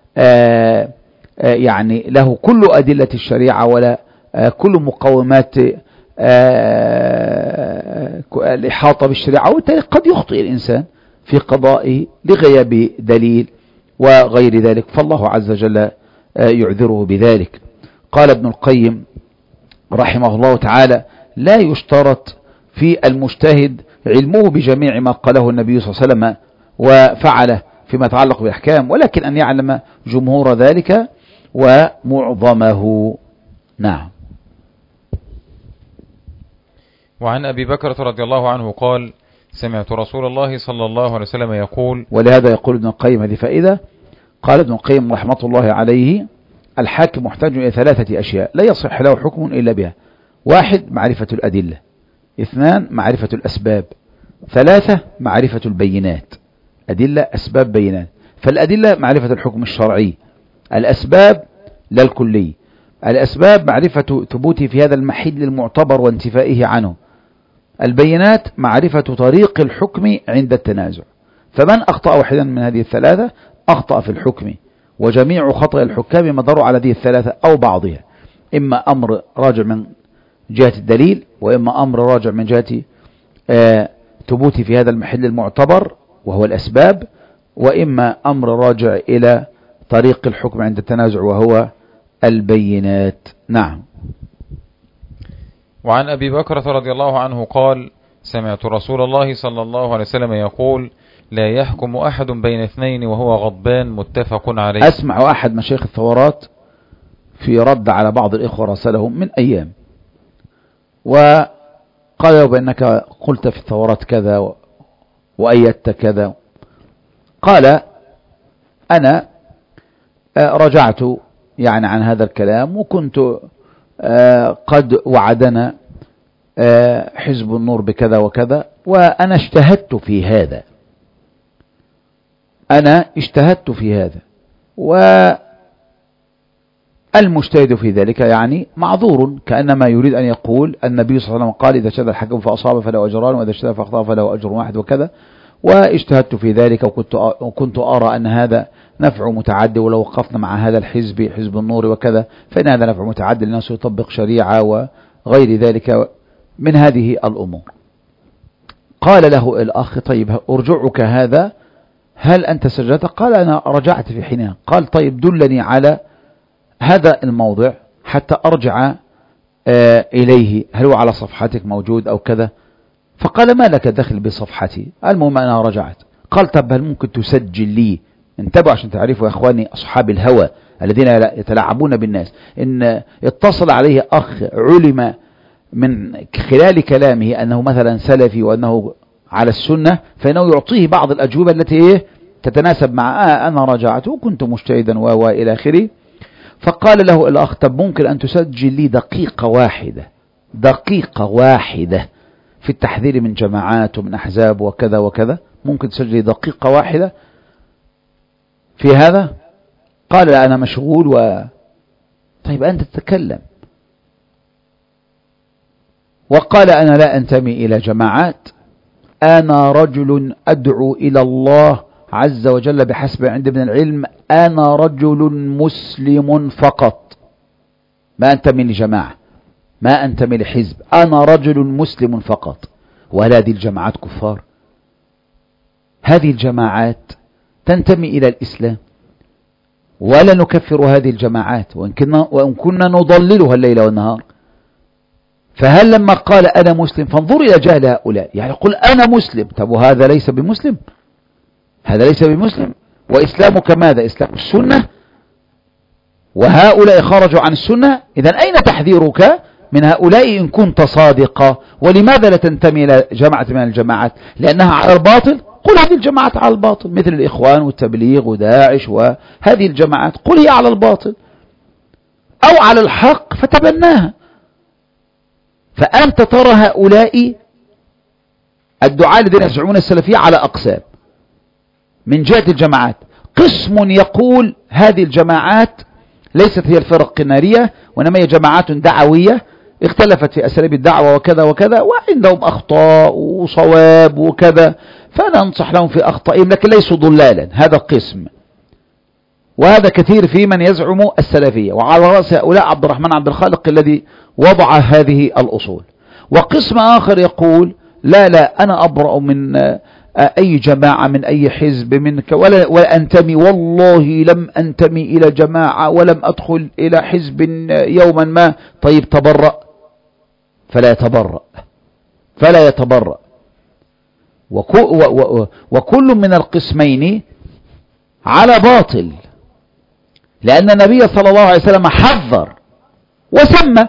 يعني له كل أدلة الشريعة ولا كل مقومات الإحاطة بالشريعة، وبالتالي قد يخطئ الإنسان في قضائه لغياب دليل وغير ذلك، فالله عز وجل يعذره بذلك. قال ابن القيم رحمه الله تعالى: لا يشترط في المجتهد علمه بجميع ما قاله النبي صلى الله عليه وسلم وفعله فيما يتعلق بالأحكام، ولكن أن يعلم جمهور ذلك ومعظمه. نعم. وعن أبي بكرة رضي الله عنه قال: سمعت رسول الله صلى الله عليه وسلم يقول. ولهذا يقول ابن القيم هذه فائدة. قال ابن القيم رحمة الله عليه: الحاكم محتاج إلى 3 أشياء لا يصح له حكم إلا بها: 1 معرفة الأدلة، 2 معرفة الأسباب، 3 معرفة البينات. أدلة، أسباب، بينات. فالأدلة معرفة الحكم الشرعي، الأسباب لا الكلي. الأسباب معرفة ثبوته في هذا المحل المعتبر وانتفائه عنه. البينات معرفة طريق الحكم عند التنازع. فمن أخطأ واحدا من هذه ال3 أخطأ في الحكم، وجميع خطأ الحكام مدار على هذه ال3 أو بعضها، إما أمر راجع من جهة الدليل، وإما أمر راجع من جهة ثبوته في هذا المحل المعتبر وهو الأسباب، وإما أمر راجع إلى طريق الحكم عند التنازع وهو البينات. نعم. وعن أبي بكرة رضي الله عنه قال: سمعت رسول الله صلى الله عليه وسلم يقول: لا يحكم أحد بين 2 وهو غضبان، متفق عليه. أسمع أحد مشايخ الثورات في رد على بعض الإخوة رسلهم من أيام، وقال له بأنك قلت في الثورات كذا وأيدت كذا. قال: أنا رجعت يعني عن هذا الكلام، وكنت قد وعدنا حزب النور بكذا وكذا، وأنا اجتهدت في هذا، أنا اجتهدت في هذا، والمجتهد في ذلك يعني معذور، كأنما يريد أن يقول النبي صلى الله عليه وسلم قال: إذا اجتهد الحكم فأصاب فله أجران، وإذا اجتهد فأخطأ فله أجر واحد وكذا، واجتهدت في ذلك، وكنت أرى أن هذا نفع متعدي، ولو وقفنا مع هذا الحزب، حزب النور وكذا، فإن هذا نفع متعدي للناس يطبق شريعة وغير ذلك من هذه الأمور. قال له الأخ: طيب أرجعك هذا، هل أنت سجلت؟ قال: أنا رجعت في حينها. قال: طيب دلني على هذا الموضع حتى أرجع إليه، هل هو على صفحتك موجود أو كذا؟ فقال: ما لك دخل بصفحتي، المهم أنا رجعت. قال: طب هل ممكن تسجل لي؟ انتبهوا عشان تعرفوا يا أخواني أصحاب الهوى الذين يتلاعبون بالناس، إن اتصل عليه أخ علم من خلال كلامه أنه مثلا سلفي وأنه على السنة، فإنه يعطيه بعض الأجوبة التي تتناسب مع أنا رجعت وكنت مجتهدا وإلى آخره. فقال له الأخ: طب ممكن أن تسجل لي دقيقة واحدة في التحذير من جماعات ومن أحزاب وكذا وكذا؟ ممكن تسجل لي دقيقة واحدة في هذا؟ قال: لا أنا مشغول طيب أنت تتكلم. وقال: أنا لا أنتمي إلى جماعات، أنا رجل أدعو إلى الله عز وجل بحسب عند ابن العلم، أنا رجل مسلم فقط، ما أنتمي لجماعة، ما أنتمي لحزب، أنا رجل مسلم فقط. وهل هذه الجماعات كفار؟ هذه الجماعات تنتمي إلى الإسلام، ولا نكفر هذه الجماعات وإن كنا نضللها الليل والنهار. فهل لما قال أنا مسلم، فانظر إلى جهل هؤلاء، يعني يقول أنا مسلم، طب وهذا ليس بمسلم، هذا ليس بمسلم. وإسلامك ماذا؟ إسلام السنة، وهؤلاء خرجوا عن السنة. إذن أين تحذيرك من هؤلاء إن كنت صادقا؟ ولماذا لا تنتمي إلى جماعة من الجماعات؟ لأنها على الباطل؟ قل هذه الجماعات على الباطل، مثل الإخوان والتبليغ وداعش وهذه الجماعات، قل هي على الباطل أو على الحق فتبناها. فأنت ترى هؤلاء الدعاة الذين يزعمون السلفية على أقسام. من جهة الجماعات قسم يقول هذه الجماعات ليست هي الفرق النارية، وإنما هي جماعات دعوية اختلفت في أساليب الدعوة وكذا وكذا، وعندهم أخطاء وصواب وكذا، فننصح لهم في أخطائهم لكن ليسوا ضلالا. هذا قسم، وهذا كثير في من يزعم السلفية، وعلى رأس هؤلاء عبد الرحمن عبد الخالق الذي وضع هذه الأصول. وقسم آخر يقول لا أنا أبرأ من أي جماعة من أي حزب منك ولا أنتمي، والله لم أنتمي إلى جماعة ولم أدخل إلى حزب يوما ما. طيب تبرأ؟ فلا يتبرأ. وكل من القسمين على باطل، لأن النبي صلى الله عليه وسلم حذر وسمى.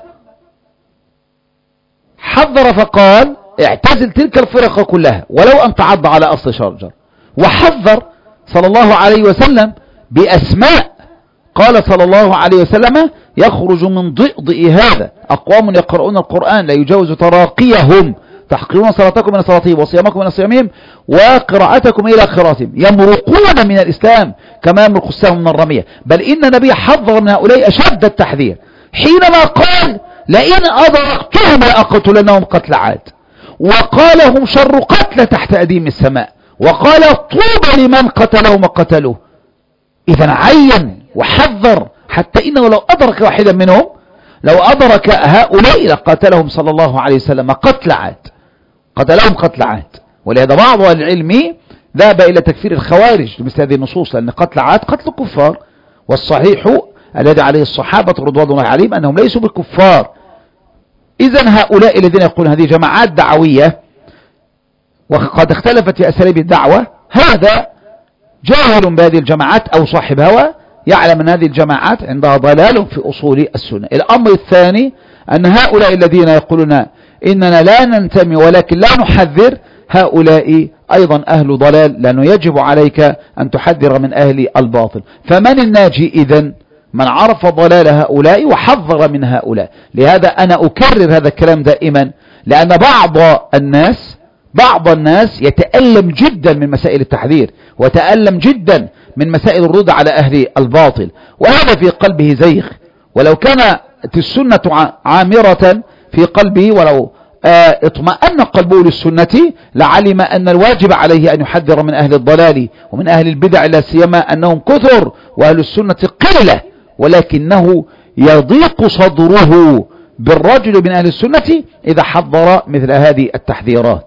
حذر فقال اعتزل تلك الفرق كلها ولو أن تعض على أصل شجر، وحذر صلى الله عليه وسلم بأسماء. قال صلى الله عليه وسلم يخرج من ضئضئ هذا أقوام يقرؤون القرآن لا يجاوز تراقيهم، تحقرون صلاتكم من صلاتهم وصيامكم من صيامهم وقراءتكم إلى قراءتهم، يمرقون من الإسلام كما يمرق السهم من الرمية. بل إن النبي حذر من هؤلاء أشد التحذير حينما قال لئن أدركتهم لأقتلنهم قتل عاد، وقال هم شر قتل تحت أديم السماء، وقال طوبى لمن قتلهم وقتلوه. إذا عين وحذر حتى إنه لو أدرك واحدا منهم، لو أدرك هؤلاء لقاتلهم صلى الله عليه وسلم قتل عاد، قتلهم قتل عاد. ولهذا بعض العلم ذهب إلى تكفير الخوارج مثل هذه النصوص، لأن قتل عاد قتل كفار، والصحيح الذي عليه الصحابة رضوان الله عليهم أنهم ليسوا بالكفار. إذن هؤلاء الذين يقولون هذه جماعات دعوية وقد اختلفت في أساليب الدعوة، هذا جاهل بهذه الجماعات أو صاحب هوى يعلم أن هذه الجماعات عندها ضلال في أصول السنة. الأمر الثاني أن هؤلاء الذين يقولون إننا لا ننتمي ولكن لا نحذر، هؤلاء أيضا أهل ضلال، لأنه يجب عليك أن تحذر من أهل الباطل. فمن الناجي إذن؟ من عرف ضلال هؤلاء وحذر من هؤلاء. لهذا أنا أكرر هذا الكلام دائما، لأن بعض الناس يتألم جدا من مسائل التحذير، وتألم جدا من مسائل الرد على أهل الباطل، وهذا في قلبه زيغ. ولو كانت السنة عامرة في قلبه، ولو اطمأن قلبه للسنة، لعلم أن الواجب عليه أن يحذر من أهل الضلال ومن أهل البدع، لا سيما أنهم كثر وأهل السنة قلة، ولكنه يضيق صدره بالرجل من أهل السنة إذا حذر مثل هذه التحذيرات.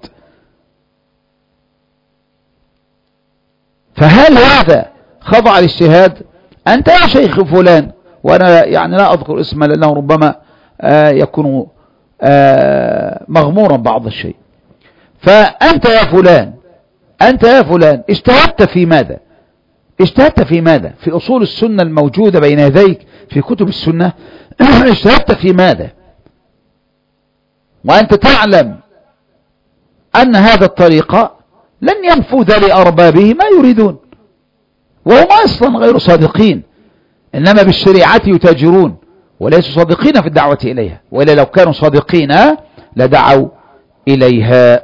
فهل هذا خضع الاجتهاد؟ أنت يا شيخ فلان، وأنا يعني لا أذكر اسمه لأنه ربما يكون مغمورا بعض الشيء. فأنت يا فلان اجتهدت في ماذا؟ في أصول السنة الموجودة بين يديك في كتب السنة، اجتهدت في ماذا؟ وأنت تعلم أن هذا الطريق لن ينفذ لأربابه ما يريدون، وهم أصلا غير صادقين، إنما بالشريعة يتاجرون وليسوا صادقين في الدعوة إليها، وإلا لو كانوا صادقين لدعوا إليها.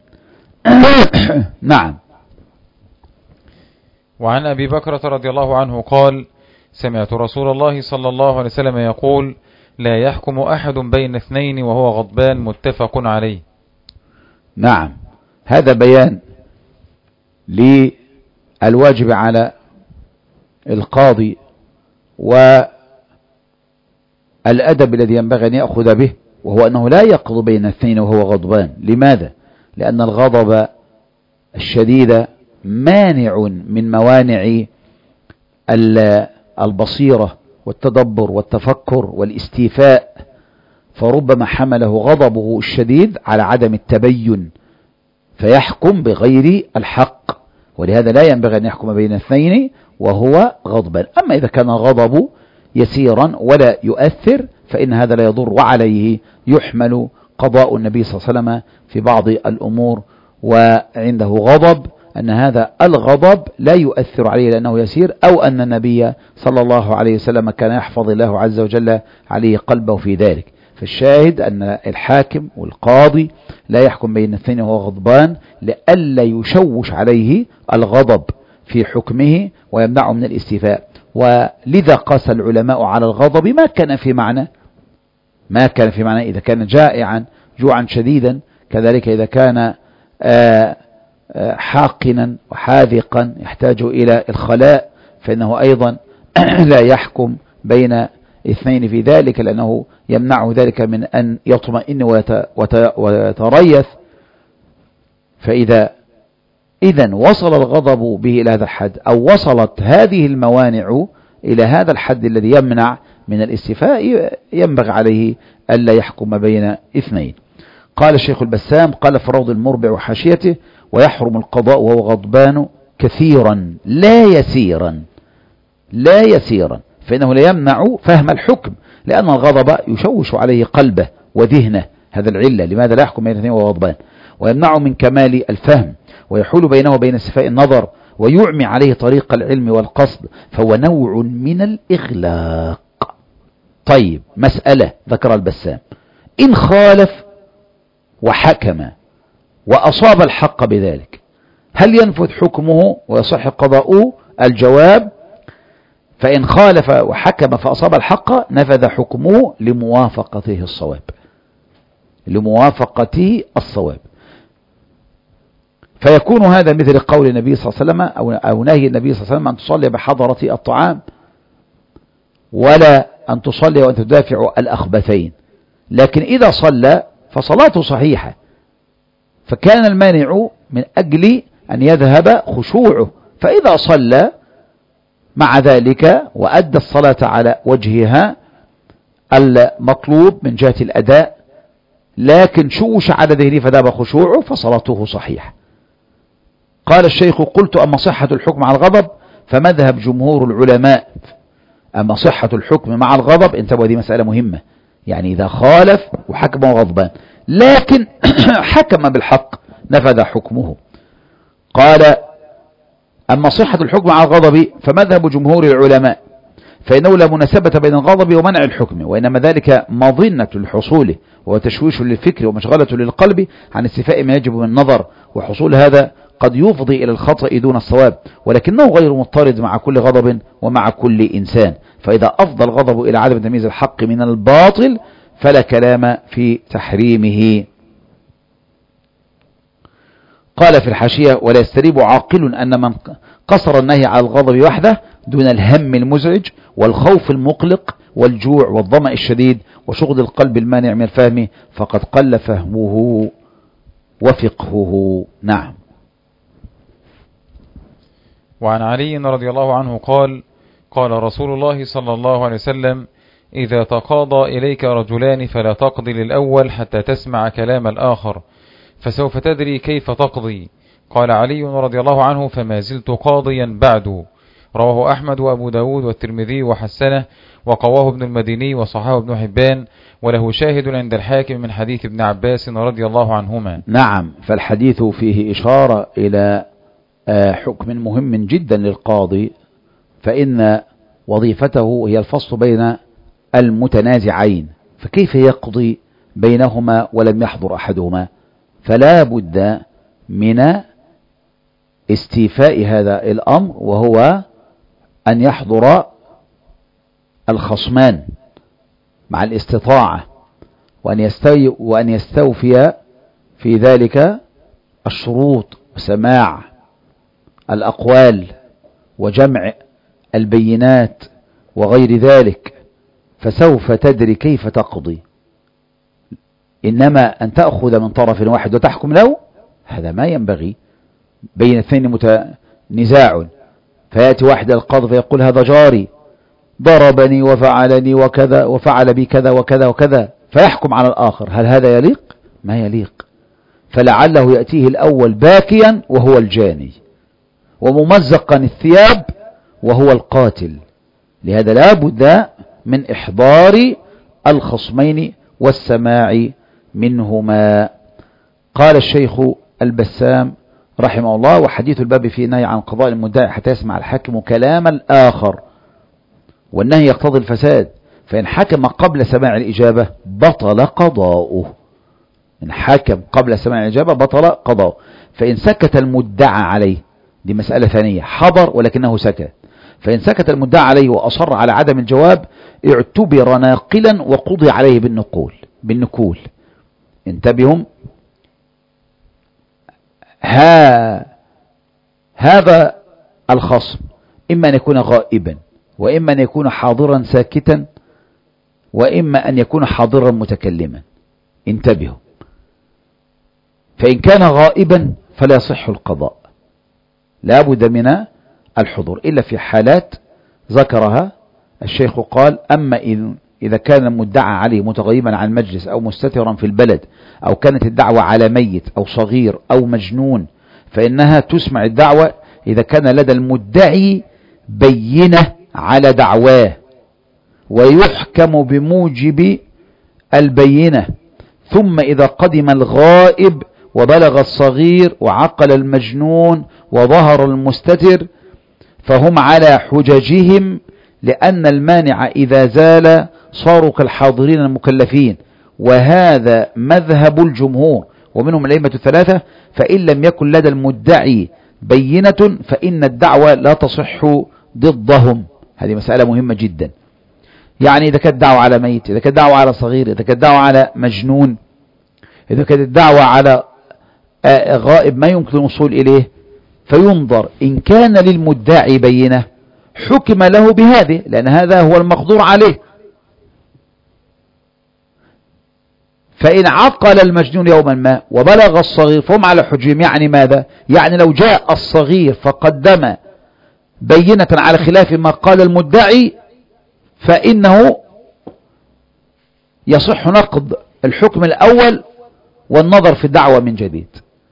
نعم. وعن أبي بكرة رضي الله عنه قال: سمعت رسول الله صلى الله عليه وسلم يقول: لا يحكم أحد بين اثنين وهو غضبان، متفق عليه. نعم، هذا بيان للواجب على القاضي والأدب الذي ينبغي أن يأخذ به، وهو أنه لا يقضي بين اثنين وهو غضبان. لماذا؟ لأن الغضب الشديد مانع من موانع البصيرة والتدبر والتفكر والاستيفاء، فربما حمله غضبه الشديد على عدم التبين فيحكم بغير الحق، ولهذا لا ينبغي أن يحكم بين اثنين وهو غضبان. أما إذا كان الغضب يسيرا ولا يؤثر فإن هذا لا يضر، وعليه يحمل قضاء النبي صلى الله عليه وسلم في بعض الأمور وعنده غضب، أن هذا الغضب لا يؤثر عليه لأنه يسير، أو أن النبي صلى الله عليه وسلم كان يحفظ الله عز وجل عليه قلبه في ذلك. فالشاهد أن الحاكم والقاضي لا يحكم بين اثنين وهو غضبان لئلا يشوش عليه الغضب في حكمه ويمنعه من الاستيفاء. ولذا قاس العلماء على الغضب ما كان في معنى إذا كان جائعا جوعا شديدا، كذلك إذا كان حاقنا وحاذقا يحتاج إلى الخلاء فإنه أيضا لا يحكم بين اثنين في ذلك، لأنه يمنعه ذلك من أن يطمئن ويتريث. فإذا إذن وصل الغضب به إلى هذا الحد، أو وصلت هذه الموانع إلى هذا الحد الذي يمنع من الاستيفاء، ينبغي عليه ألا يحكم بين اثنين. قال الشيخ البسام قال في روض المربع وحاشيته: ويحرم القضاء وهو غضبان كثيرا لا يسيرا، لا يسيرا، فإنه لا يمنع فهم الحكم، لأن الغضب يشوش عليه قلبه وذهنه، هذا العلة لماذا لا يحكم بين اثنين وهو غضبان، ويمنع من كمال الفهم، ويحول بينه وبين استيفاء النظر، ويعمي عليه طريق العلم والقصد، فهو نوع من الإغلاق. طيب، مسألة ذكر البسام: إن خالف وحكم وأصاب الحق بذلك، هل ينفذ حكمه ويصح قضاؤه؟ الجواب: فإن خالف وحكم فأصاب الحق نفذ حكمه لموافقته الصواب، لموافقته الصواب. فيكون هذا مثل قول النبي صلى الله عليه وسلم أو نهي النبي صلى الله عليه وسلم أن تصلي بحضرة الطعام، ولا أن تصلي وأن تدافع الأخبثين، لكن إذا صلى فصلاته صحيحة، فكان المانع من أجل أن يذهب خشوعه، فإذا صلى مع ذلك وأدى الصلاة على وجهها المطلوب من جهة الأداء، لكن شوش على ذهنه فذهب خشوعه، فصلاته صحيحة. قال الشيخ: قلت: أما صحة الحكم مع الغضب فمذهب جمهور العلماء. أما صحة الحكم مع الغضب، انتبهوا دي مسألة مهمة، يعني إذا خالف وحكم غضبان لكن حكم بالحق نفذ حكمه. قال: أما صحة الحكم مع الغضب فمذهب جمهور العلماء، فإنه لا مناسبة بين الغضب ومنع الحكم، وإنما ذلك مظنة لحصوله وتشويش للفكر ومشغلة للقلب عن استيفاء ما يجب من النظر، وحصول هذا قد يفضي إلى الخطأ دون الصواب، ولكنه غير مضطرد مع كل غضب ومع كل إنسان، فإذا أفضى الغضب إلى عدم تمييز الحق من الباطل فلا كلام في تحريمه. قال في الحاشية: ولا يستريب عاقل أن من قصر النهي على الغضب وحده دون الهم المزعج والخوف المقلق والجوع والظمأ الشديد وشغل القلب المانع من الفهم فقد قل فهمه وفقهه. نعم. وعن علي رضي الله عنه قال: قال رسول الله صلى الله عليه وسلم: إذا تقاضى إليك رجلان فلا تقضي للأول حتى تسمع كلام الآخر، فسوف تدري كيف تقضي. قال علي رضي الله عنه: فما زلت قاضيا بعد. رواه أحمد وأبو داود والترمذي وحسنه، وقواه ابن المديني وصححه ابن حبان، وله شاهد عند الحاكم من حديث ابن عباس رضي الله عنهما. نعم، فالحديث فيه إشارة إلى حكم مهم جدا للقاضي، فإن وظيفته هي الفصل بين المتنازعين، فكيف يقضي بينهما ولم يحضر أحدهما؟ فلا بد من استيفاء هذا الأمر، وهو أن يحضر الخصمان مع الاستطاعة، وأن يستوفي في ذلك الشروط وسماع الأقوال وجمع البينات وغير ذلك، فسوف تدري كيف تقضي. إنما أن تأخذ من طرف واحد وتحكم له، هذا ما ينبغي. بين اثنين نزاع، فيأتي واحد القاضي فيقول: هذا جاري ضربني وفعلني وكذا وفعل بي كذا وكذا وكذا، فيحكم على الآخر، هل هذا يليق؟ ما يليق. فلعله يأتيه الأول باكيا وهو الجاني، وممزقا الثياب وهو القاتل. لهذا لا بد من إحضار الخصمين والسماع منهما. قال الشيخ البسام رحمه الله: وحديث الباب في نهي عن قضاء المدعي حتى يسمع الحاكم كلام الآخر، والنهي يقتضي الفساد، فإن حكم قبل سماع الإجابة بطل قضاؤه. إن حكم قبل سماع الإجابة بطل قضاؤه. فإن سكت المدعى عليه، دي مسألة ثانية، حضر ولكنه سكت، فإن سكت المدعى عليه وأصر على عدم الجواب اعتبر ناقلا وقضي عليه بالنكول. انتبهوا، هذا الخصم إما أن يكون غائبا، وإما أن يكون حاضرا ساكتا، وإما أن يكون حاضرا متكلما. انتبهوا، فإن كان غائبا فلا يصح القضاء، لا بد من الحضور، إلا في حالات ذكرها الشيخ قال: أما إذا كان المدعى عليه متغيبا عن المجلس أو مستترا في البلد، أو كانت الدعوة على ميت أو صغير أو مجنون، فإنها تسمع الدعوة إذا كان لدى المدعي بينة على دعواه، ويحكم بموجب البينة. ثم إذا قدم الغائب وبلغ الصغير وعقل المجنون وظهر المستتر فهم على حججهم، لأن المانع إذا زال صاروا كالحاضرين المكلفين، وهذا مذهب الجمهور ومنهم الأئمة الثلاثة. فإن لم يكن لدى المدعي بينة فإن الدعوة لا تصح ضدهم. هذه مسألة مهمة جدا. يعني إذا كانت دعوة على ميت، إذا كانت دعوة على صغير، إذا كانت دعوة على مجنون، إذا كانت الدعوة على غائب ما يمكن الوصول إليه، فينظر إن كان للمدعي بينة حكم له بهذه، لأن هذا هو المقدور عليه. فإن عقل المجنون يوما ما وبلغ الصغير فهم على حجهم. يعني ماذا؟ يعني لو جاء الصغير فقدم بينة على خلاف ما قال المدعي فإنه يصح نقض الحكم الأول والنظر في الدعوة من جديد.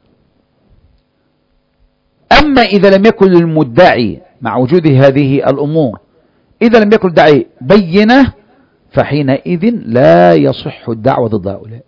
أما إذا لم يكن للمدعي مع وجود هذه الأمور، إذا لم يكن الداعي بينة فحينئذ لا يصح الدعوة ضد هؤلاء.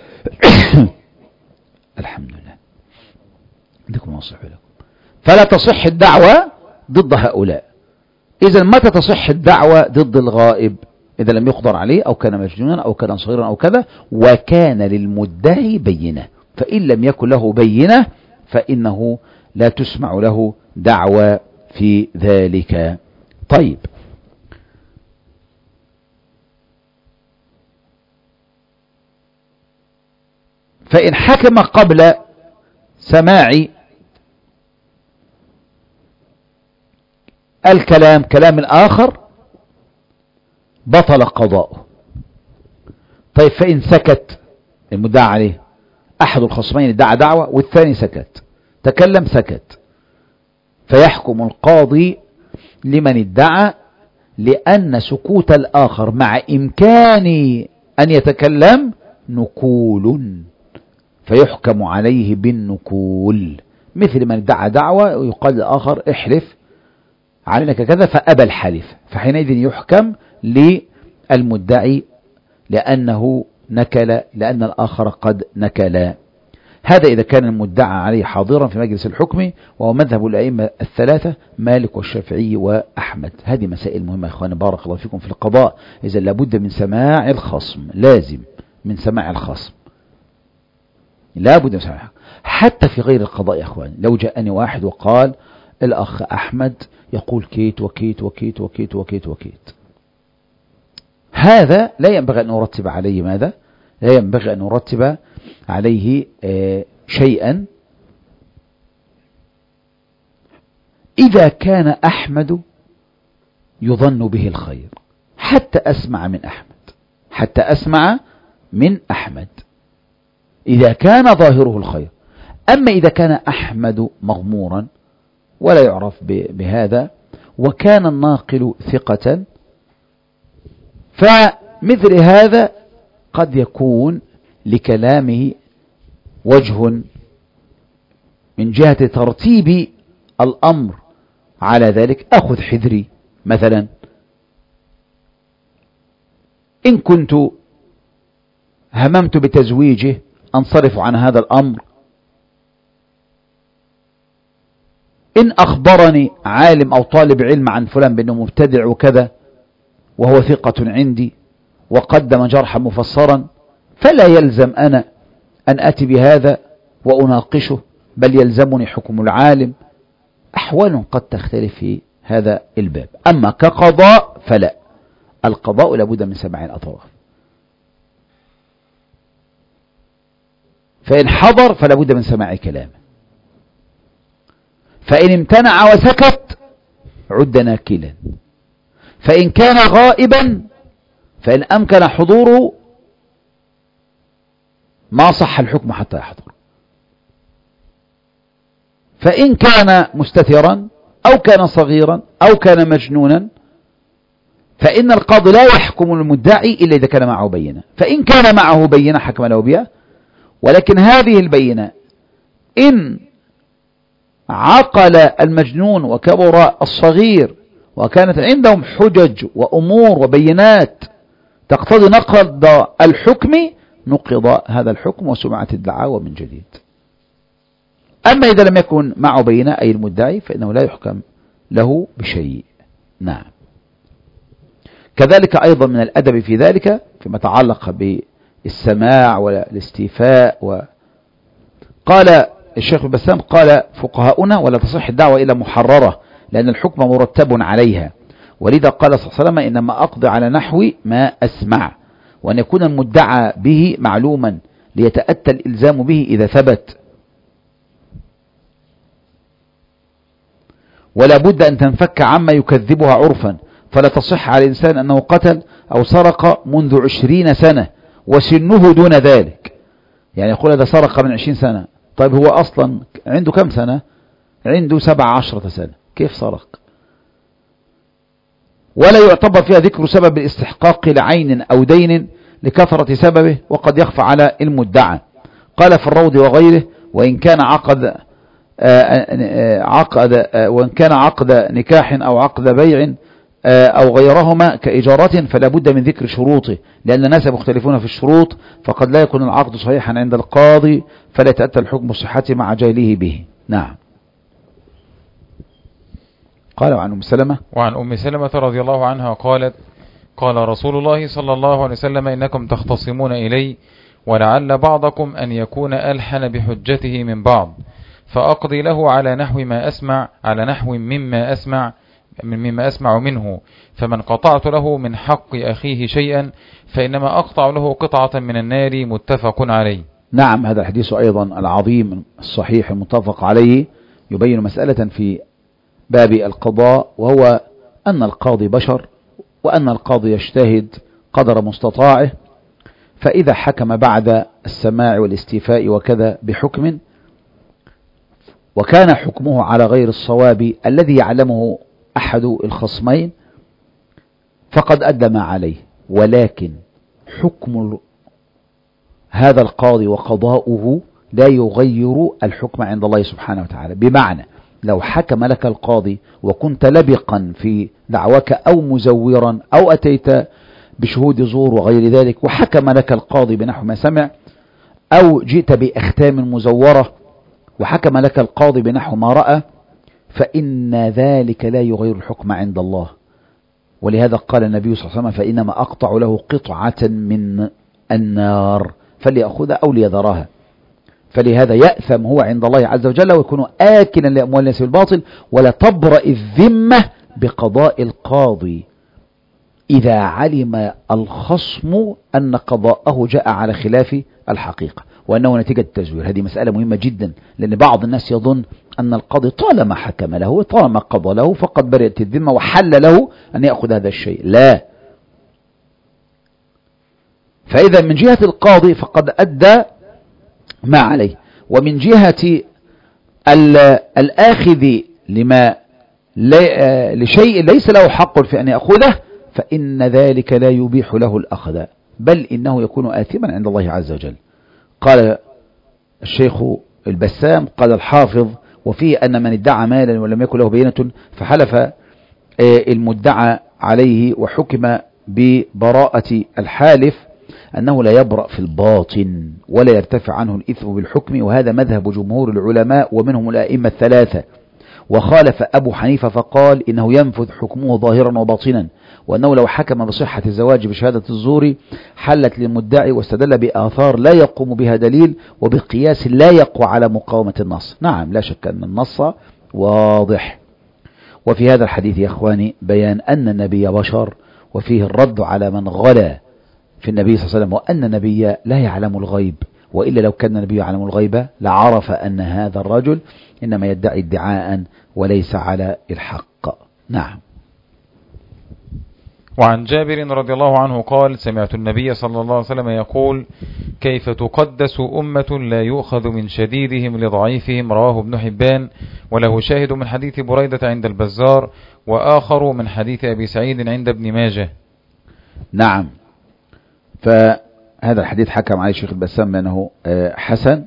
الحمد لله عندكم نصح لكم. فلا تصح الدعوة ضد هؤلاء. إذا متى تصح الدعوة ضد الغائب؟ إذا لم يقدر عليه أو كان مجنونا أو كان صغيرا أو كذا وكان للمدعي بينة. فإن لم يكن له بينة فإنه لا تسمع له دعوة في ذلك. طيب، فإن حكم قبل سماع الكلام كلام الآخر بطل قضاؤه. طيب، فإن سكت المدعى عليه، أحد الخصمين ادعى دعوة والثاني سكت، تكلم سكت، فيحكم القاضي لمن ادعى، لأن سكوت الآخر مع إمكان أن يتكلم نكول، فيحكم عليه بالنكول. مثل من ادعى دعوة ويقال للآخر احلف عليك كذا فأبى الحلف، فحينئذ يحكم للمدعي لأنه نكل، لأن الآخر قد نكل. هذا إذا كان المدعى عليه حاضرا في مجلس الحكم، وهو مذهب الأئمة الثلاثة مالك والشافعي وأحمد. هذه مسائل مهمة يا إخواني، بارك الله فيكم. في القضاء إذا لابد من سماع الخصم، لازم من سماع الخصم، لابد من سماع. حتى في غير القضاء يا إخواني، لو جاءني واحد وقال الأخ أحمد يقول كيت وكيت وكيت وكيت وكيت وكيت، هذا لا ينبغي أن نرتب عليه ماذا؟ لا ينبغي أن نرتب عليه شيئا إذا كان أحمد يظن به الخير، حتى أسمع من أحمد، حتى أسمع من أحمد إذا كان ظاهره الخير. أما إذا كان أحمد مغمورا ولا يعرف بهذا وكان الناقل ثقة، فمثل هذا قد يكون لكلامه وجه من جهة ترتيب الأمر على ذلك. أخذ حذري مثلا، إن كنت هممت بتزويجه أنصرف عن هذا الأمر. إن أخبرني عالم أو طالب علم عن فلان بأنه مبتدع وكذا وهو ثقة عندي وقدم جرحا مفسرا، فلا يلزم أنا أن أتي بهذا وأناقشه، بل يلزمني حكم العالم. أحوال قد تختلف في هذا الباب. أما كقضاء فلا، القضاء لابد من سماع الأطراف. فإن حضر فلا بد من سماع كلامه، فإن امتنع وسكت عد ناكلا، فإن كان غائبا فإن أمكن حضوره ما صح الحكم حتى يحضر. فإن كان مستترا أو كان صغيرا أو كان مجنونا فإن القاضي لا يحكم المدعي إلا إذا كان معه بينة. فإن كان معه بينة حكم له بها، ولكن هذه البينة إن عقل المجنون وكبر الصغير وكانت عندهم حجج وأمور وبينات تقتضي نقض الحكم، نقض هذا الحكم وسمعت الدعاوى من جديد. أما إذا لم يكن معه بينة أي المدعي فإنه لا يحكم له بشيء. نعم. كذلك أيضا من الأدب في ذلك فيما يتعلق بالسماع والاستيفاء. قال الشيخ البسام قال فقهاؤنا: ولا تصح الدعوة إلا محررة لأن الحكم مرتب عليها، ولذا قال صلى الله عليه وسلم: إنما أقضي على نحو ما أسمع، وأن يكون المدعى به معلوما ليتأتى الإلزام به إذا ثبت، ولا بد أن تنفك عما يكذبها عرفا، فلا تصح على الإنسان أنه قتل أو سرق منذ 20 سنة وسنه دون ذلك. يعني يقول هذا سرق من 20 سنة، طيب هو أصلا عنده كم سنة؟ عنده 17 سنة، كيف سرق؟ ولا يعتبر فيها ذكر سبب الاستحقاق لعين أو دين لكثرة سببه وقد يخفى على المدعى. قال في الروض وغيره: وإن كان عقد نكاح أو عقد بيع أو غيرهما كإجارة فلا بد من ذكر شروطه، لأن الناس مختلفون في الشروط، فقد لا يكون العقد صحيحا عند القاضي فلا يتأتى الحكم بصحته مع جاهله به. نعم. قال وعن أم سلمة رضي الله عنها قالت: قال رسول الله صلى الله عليه وسلم: إنكم تختصمون إلي ولعل بعضكم أن يكون ألحن بحجته من بعض، فأقضي له على نحو مما أسمع منه، فمن قطعت له من حق أخيه شيئا فإنما أقطع له قطعة من النار. متفق عليه. نعم. هذا الحديث أيضا العظيم الصحيح المتفق عليه يبين مسألة في باب القضاء، وهو أن القاضي بشر، وأن القاضي يجتهد قدر مستطاعه، فإذا حكم بعد السماع والاستيفاء وكذا بحكم وكان حكمه على غير الصواب الذي يعلمه أحد الخصمين فقد أدى ما عليه، ولكن حكم هذا القاضي وقضاؤه لا يغير الحكم عند الله سبحانه وتعالى. بمعنى لو حكم لك القاضي وكنت لبقا في دعوك أو مزورا أو أتيت بشهود زور وغير ذلك، وحكم لك القاضي بنحو ما سمع، أو جئت بأختام مزورة وحكم لك القاضي بنحو ما رأى، فإن ذلك لا يغير الحكم عند الله. ولهذا قال النبي صلى الله عليه وسلم: فإنما أقطع له قطعة من النار فليأخذها أو ليذرها. فلهذا يأثم هو عند الله عز وجل ويكون آكلا لأموال الناس بالباطل، ولا تبرأ الذمة بقضاء القاضي إذا علم الخصم أن قضاءه جاء على خلاف الحقيقة وأنه نتيجة التزوير. هذه مسألة مهمة جدا، لأن بعض الناس يظن أن القاضي طالما حكم له طالما قضى له فقد برئت الذمة وحل له أن يأخذ هذا الشيء. لا. فإذا من جهة القاضي فقد أدى ما عليه، ومن جهة الآخذ لشيء ليس له حق في أن يأخذه فإن ذلك لا يبيح له الأخذ، بل إنه يكون آثما عند الله عز وجل. قال الشيخ البسام قال الحافظ: وفيه أن من ادعى مالا ولم يكن له بينة فحلف المدعى عليه وحكم ببراءة الحالف أنه لا يبرأ في الباطن ولا يرتفع عنه الإثم بالحكم، وهذا مذهب جمهور العلماء ومنهم الأئمة الثلاثة. وخالف أبو حنيفة فقال إنه ينفذ حكمه ظاهرا وباطنا، وأنه لو حكم بصحة الزواج بشهادة الزور حلت للمدعي، واستدل بآثار لا يقوم بها دليل وبقياس لا يقوى على مقاومة النص. نعم، لا شك أن النص واضح. وفي هذا الحديث يا أخواني بيان أن النبي بشر، وفيه الرد على من غلا في النبي صلى الله عليه وسلم، وأن النبي لا يعلم الغيب، وإلا لو كان النبي يعلم الغيب لعرف أن هذا الرجل إنما يدعي ادعاء وليس على الحق. نعم. وعن جابر رضي الله عنه قال: سمعت النبي صلى الله عليه وسلم يقول: كيف تقدس أمة لا يؤخذ من شديدهم لضعيفهم، رواه ابن حبان، وله شاهد من حديث بريدة عند البزار، وآخر من حديث أبي سعيد عند ابن ماجه. نعم. فهذا الحديث حكم عليه الشيخ البسام بأنه حسن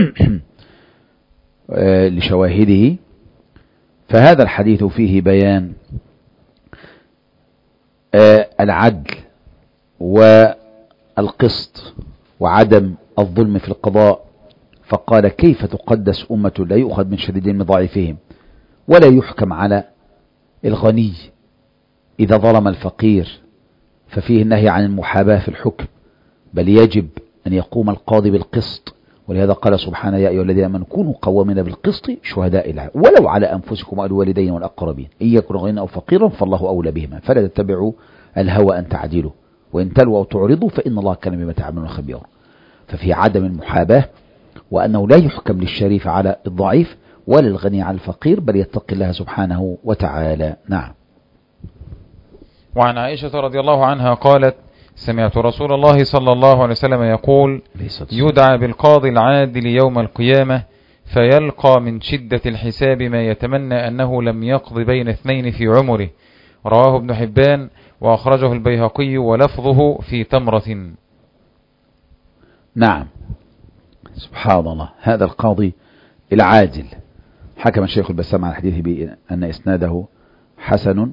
لشواهده. فهذا الحديث فيه بيان العدل والقسط وعدم الظلم في القضاء. فقال كيف تقدس أمة لا يؤخذ من شديدهم من ضعيفهم، ولا يحكم على الغني إذا ظلم الفقير، ففيه النهي عن المحاباة في الحكم، بل يجب أن يقوم القاضي بالقسط. ولهذا قال سبحانه يا أيها الذين آمنوا كونوا قوامين بالقسط شهداء لله ولو على أنفسكم أو الوالدين والأقربين إن يكن غنيا أو فقيرا فالله أولى بهما فلا تتبعوا الهوى أن تعدلوا وإن تلووا أو تعرضوا فإن الله كان بما تعملون خبيرا. ففي عدم المحاباة، وأنه لا يحكم للشريف على الضعيف ولا الغني على الفقير، بل يتقي الله سبحانه وتعالى. نعم. وعن عائشة رضي الله عنها قالت سمعت رسول الله صلى الله عليه وسلم يقول يدعى بالقاضي العادل يوم القيامة فيلقى من شدة الحساب ما يتمنى أنه لم يقض بين اثنين في عمره، رواه ابن حبان وأخرجه البيهقي ولفظه في تمرة. نعم. سبحان الله، هذا القاضي العادل. حكم الشيخ البسام عن الحديث بأن إسناده حسن،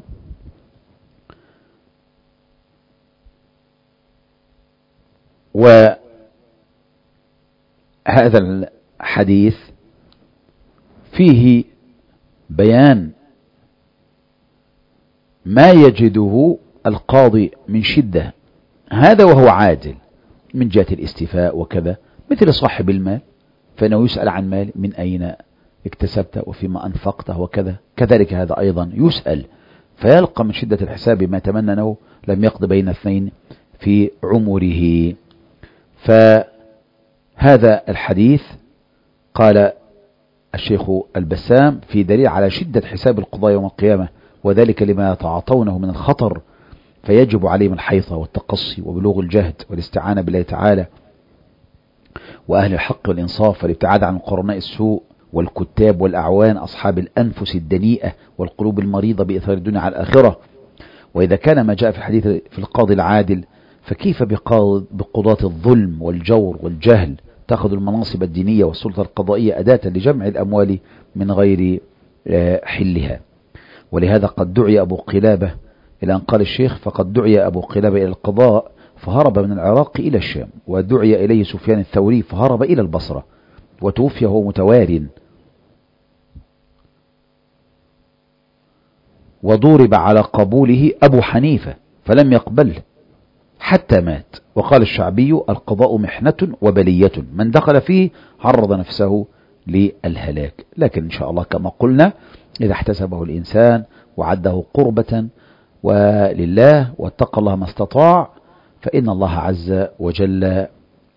وهذا الحديث فيه بيان ما يجده القاضي من شدة، هذا وهو عادل من جهة الاستيفاء وكذا، مثل صاحب المال فإنه يسأل عن مال من أين اكتسبته وفيما أنفقته وكذا، كذلك هذا أيضا يسأل فيلقى من شدة الحساب ما تمنى أنه لم يقض بين اثنين في عمره. فهذا الحديث قال الشيخ البسام في دليل على شدة حساب القضاء يوم القيامة، وذلك لما يتعاطونه من الخطر، فيجب عليهم الحيطة والتقصي وبلوغ الجهد والاستعانة بالله تعالى وأهل الحق والإنصاف والابتعاد عن قرناء السوء والكتاب والأعوان أصحاب الأنفس الدنيئة والقلوب المريضة بإثار الدنيا على الآخرة. وإذا كان ما جاء في الحديث في القاضي العادل، فكيف بقضاة الظلم والجور والجهل تأخذ المناصب الدينية والسلطة القضائية أداة لجمع الأموال من غير حلها. ولهذا قد دعي أبو قلابة إلى أن قال الشيخ فقد دعي أبو قلابة إلى القضاء فهرب من العراق إلى الشام، ودعي إليه سفيان الثوري فهرب إلى البصرة وتوفي وهو متوار، وضرب على قبوله أبو حنيفة فلم يقبله حتى مات. وقال الشعبي القضاء محنة وبلية من دخل فيه عرض نفسه للهلاك. لكن إن شاء الله كما قلنا إذا احتسبه الإنسان وعده قربة ولله واتقى الله ما استطاع فإن الله عز وجل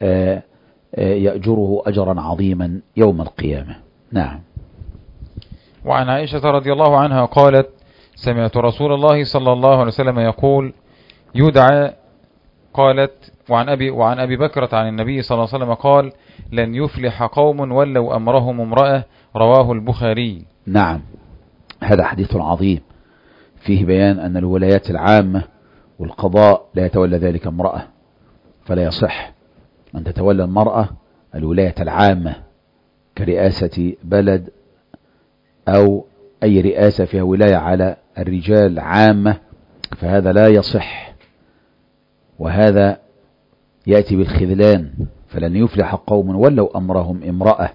يأجره أجرا عظيما يوم القيامة. نعم. وعن عائشة رضي الله عنها قالت سمعت رسول الله صلى الله عليه وسلم يقول يدعى قالت وعن أبي بكرة عن النبي صلى الله عليه وسلم قال لن يفلح قوم ولوا أمرهم امرأة، رواه البخاري. نعم. هذا حديث عظيم فيه بيان أن الولايات العامة والقضاء لا يتولى ذلك امرأة، فلا يصح أن تتولى المرأة الولاية العامة كرئاسة بلد أو أي رئاسة فيها ولاية على الرجال عامة، فهذا لا يصح، وهذا يأتي بالخذلان. فلن يفلح قوم ولوا أمرهم امرأة.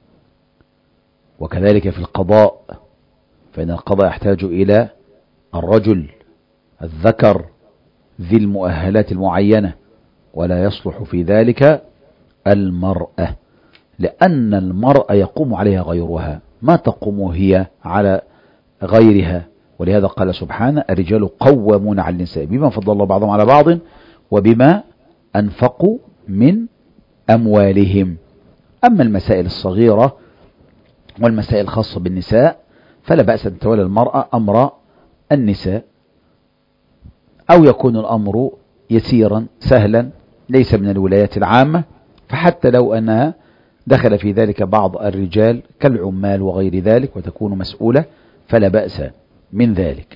وكذلك في القضاء، فإن القضاء يحتاج إلى الرجل الذكر ذي المؤهلات المعينة، ولا يصلح في ذلك المرأة، لأن المرأة يقوم عليها غيرها ما تقوم هي على غيرها. ولهذا قال سبحانه الرجال قوامون على النساء بما فضل الله بعضهم على بعض وبما أنفقوا من أموالهم. أما المسائل الصغيرة والمسائل الخاصة بالنساء فلا بأس أن تتولى المرأة أمر النساء، أو يكون الأمر يسيرا سهلا ليس من الولايات العامة، فحتى لو أنها دخل في ذلك بعض الرجال كالعمال وغير ذلك وتكون مسؤولة فلا بأس من ذلك.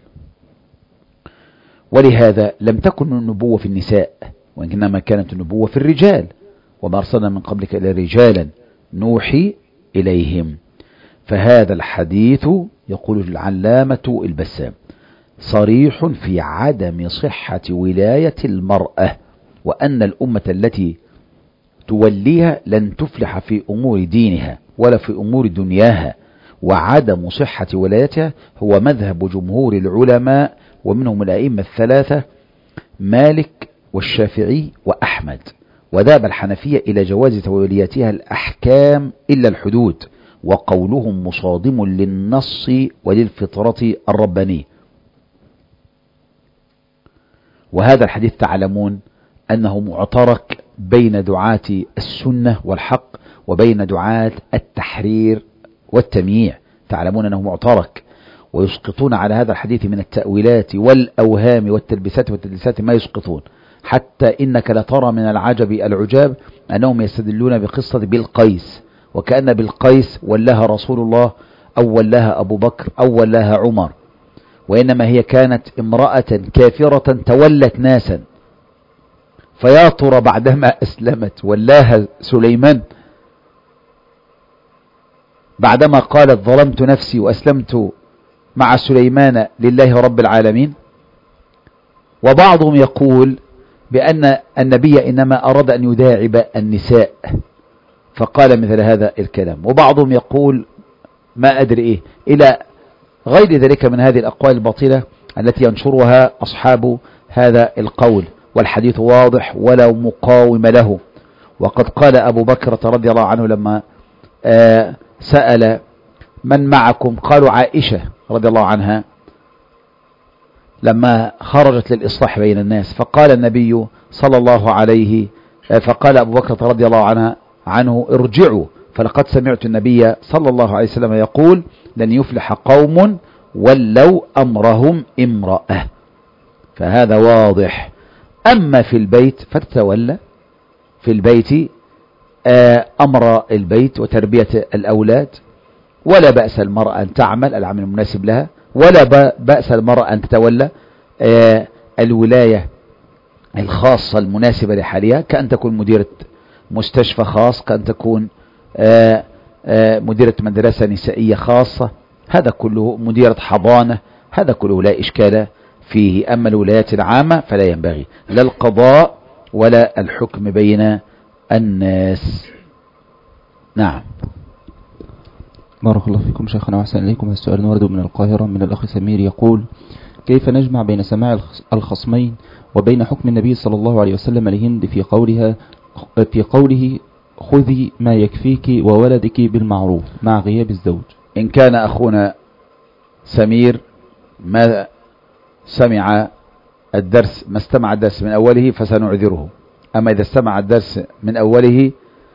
ولهذا لم تكن النبوة في النساء، وإنما كانت النبوة في الرجال، وما أرسلنا من قبلك إلا رجالا نوحي إليهم. فهذا الحديث يقول العلامة البسام صريح في عدم صحة ولاية المرأة، وأن الأمة التي توليها لن تفلح في أمور دينها ولا في أمور دنياها. وعدم صحة ولايتها هو مذهب جمهور العلماء، ومنهم الأئمة الثلاثة مالك والشافعي وأحمد. وذهب الحنفية إلى جواز توليتها الأحكام إلا الحدود، وقولهم مصادم للنص وللفطرة الربانية. وهذا الحديث تعلمون أنه معترك بين دعاة السنة والحق وبين دعاة التحرير والتمييع، تعلمون أنه معترك، ويسقطون على هذا الحديث من التأويلات والأوهام والتلبيسات ما يسقطون، حتى إنك لترى من العجب العجاب أنهم يستدلون بقصة بالقيس، وكأن بالقيس ولاها رسول الله أو ولاها أبو بكر أو ولاها عمر، وإنما هي كانت امرأة كافرة تولت ناسا، فيا ترى بعدما أسلمت ولاها سليمان بعدما قالت ظلمت نفسي وأسلمت مع سليمان لله رب العالمين. وبعضهم يقول بأن النبي إنما أراد أن يداعب النساء فقال مثل هذا الكلام، وبعضهم يقول ما أدري إيه إلى غير ذلك من هذه الأقوال الباطلة التي ينشرها أصحاب هذا القول، والحديث واضح ولا مقاوم له. وقد قال أبو بكر رضي الله عنه لما سأل من معكم قالوا عائشة رضي الله عنها لما خرجت للإصلاح بين الناس، فقال النبي صلى الله عليه فقال أبو بكر رضي الله عنه ارجعوا، فلقد سمعت النبي صلى الله عليه وسلم يقول لن يفلح قوم ولوا أمرهم امرأة. فهذا واضح. أما في البيت فتتولى في البيت أمر البيت وتربية الأولاد، ولا بأس المرأة أن تعمل العمل المناسب لها، ولا بأس المرأة أن تتولى الولاية الخاصة المناسبة لحالها، كأن تكون مديرة مستشفى خاص، كأن تكون مديرة مدرسة نسائية خاصة، هذا كله مديرة حضانة، هذا كله لا إشكال فيه. أما الولايات العامة فلا ينبغي لا القضاء ولا الحكم بين الناس. نعم. بارك الله فيكم شيخنا وأحسن إليكم. السؤال ورد من القاهرة من الأخ سمير يقول كيف نجمع بين سماع الخصمين وبين حكم النبي صلى الله عليه وسلم لهند في قوله خذي ما يكفيك وولدك بالمعروف مع غياب الزوج؟ إن كان أخونا سمير ما استمع الدرس من أوله فسنعذره، أما إذا استمع الدرس من أوله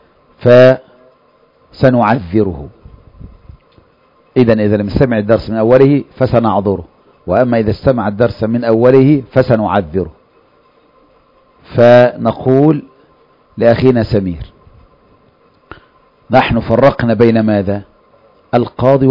فسنعذره. إذا لم يستمع الدرس من أوله فسنعذره، وأما إذا استمع الدرس من أوله فسنعذره. فنقول لأخينا سمير نحن فرقنا بين ماذا؟ القاضي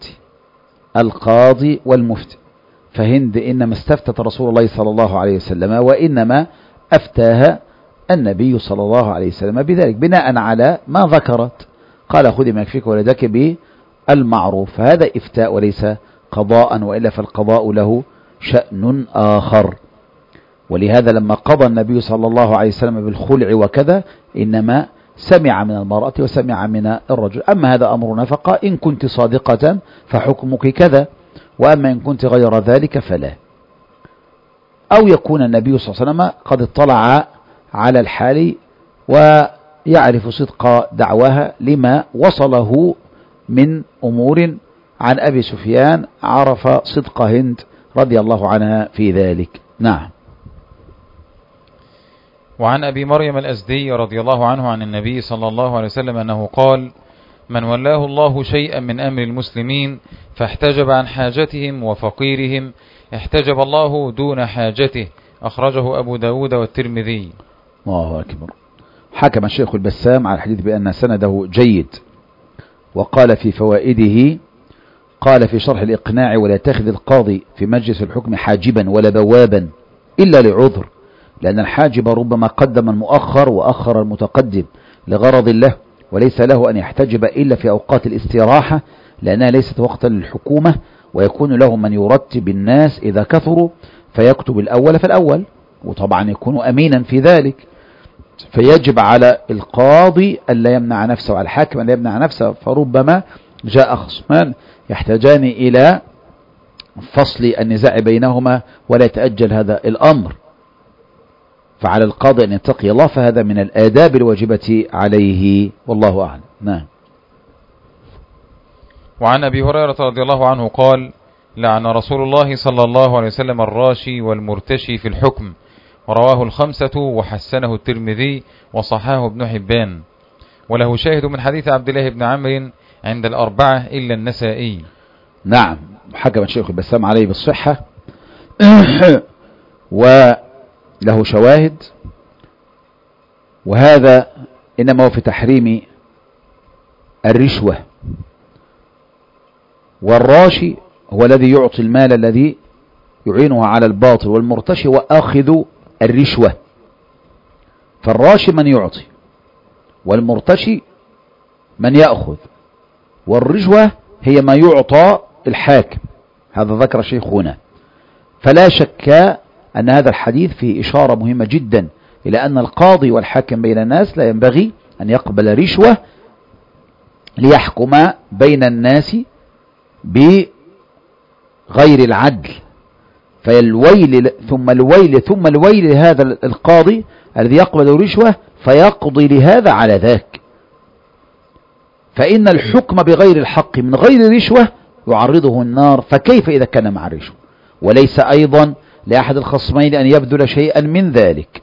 والمفتي. فهند إنما استفتت رسول الله صلى الله عليه وسلم، وإنما أفتاها النبي صلى الله عليه وسلم بذلك بناء على ما ذكرت، قال خذي ما يكفيك ولدك بالمعروف. فهذا إفتاء وليس قضاء، وإلا فالقضاء له شأن آخر. ولهذا لما قضى النبي صلى الله عليه وسلم بالخلع وكذا إنما سمع من المرأة وسمع من الرجل. أما هذا أمر نفقة، إن كنت صادقة فحكمك كذا، وأما إن كنت غير ذلك فلا. أو يكون النبي صلى الله عليه وسلم قد اطلع على الحال ويعرف صدق دعواها لما وصله من أمور عن أبي سفيان، عرف صدق هند رضي الله عنها في ذلك. نعم. وعن أبي مريم الأزدي رضي الله عنه عن النبي صلى الله عليه وسلم أنه قال من ولاه الله شيئا من أمر المسلمين فاحتجب عن حاجتهم وفقيرهم احتجب الله دون حاجته، أخرجه أبو داود والترمذي. الله أكبر. حكم الشيخ البسام على الحديث بأن سنده جيد، وقال في فوائده، قال في شرح الإقناع: ولا يتخذ القاضي في مجلس الحكم حاجبا ولا بوابا إلا لعذر، لأن الحاجب ربما قدم المؤخر وأخر المتقدم لغرض له، وليس له أن يحتجب إلا في أوقات الاستراحة لأنها ليست وقتا للحكومة، ويكون له من يرتب الناس إذا كثروا فيكتب الأول فالأول، وطبعا يكون أمينا في ذلك. فيجب على القاضي ألا يمنع نفسه وعلى الحاكم ألا يمنع نفسه، فربما جاء خصمان يحتاجان إلى فصل النزاع بينهما ولا يتأجل هذا الأمر، فعلى القاضي أن يتقي الله، فهذا من الآداب الواجبة عليه، والله أعلم. نعم. وعن أبي هريرة رضي الله عنه قال: لعن رسول الله صلى الله عليه وسلم الراشي والمرتشي في الحكم، ورواه الخمسة وحسنه الترمذي وصححه ابن حبان، وله شاهد من حديث عبد الله بن عمرو عند الأربعة إلا النسائي. نعم، حكم الشيخ البسام عليه بالصحة وله شواهد، وهذا إنما هو في تحريم الرشوة. والراشي هو الذي يعطي المال الذي يعينه على الباطل، والمرتشي وآخذ الرشوة. فالراشي من يعطي، والمرتشي من يأخذ، والرشوة هي ما يعطى الحاكم. هذا ذكر الشيخ هنا. فلا شك أن هذا الحديث فيه إشارة مهمة جدا إلى أن القاضي والحاكم بين الناس لا ينبغي أن يقبل رشوة ليحكم بين الناس بغير العدل. فالويل ثم الويل ثم الويل لهذا القاضي الذي يقبل رشوة فيقضي لهذا على ذاك. فإن الحكم بغير الحق من غير رشوة يعرضه النار، فكيف إذا كان مع الرشوة؟ وليس أيضا لأحد الخصمين أن يبذل شيئا من ذلك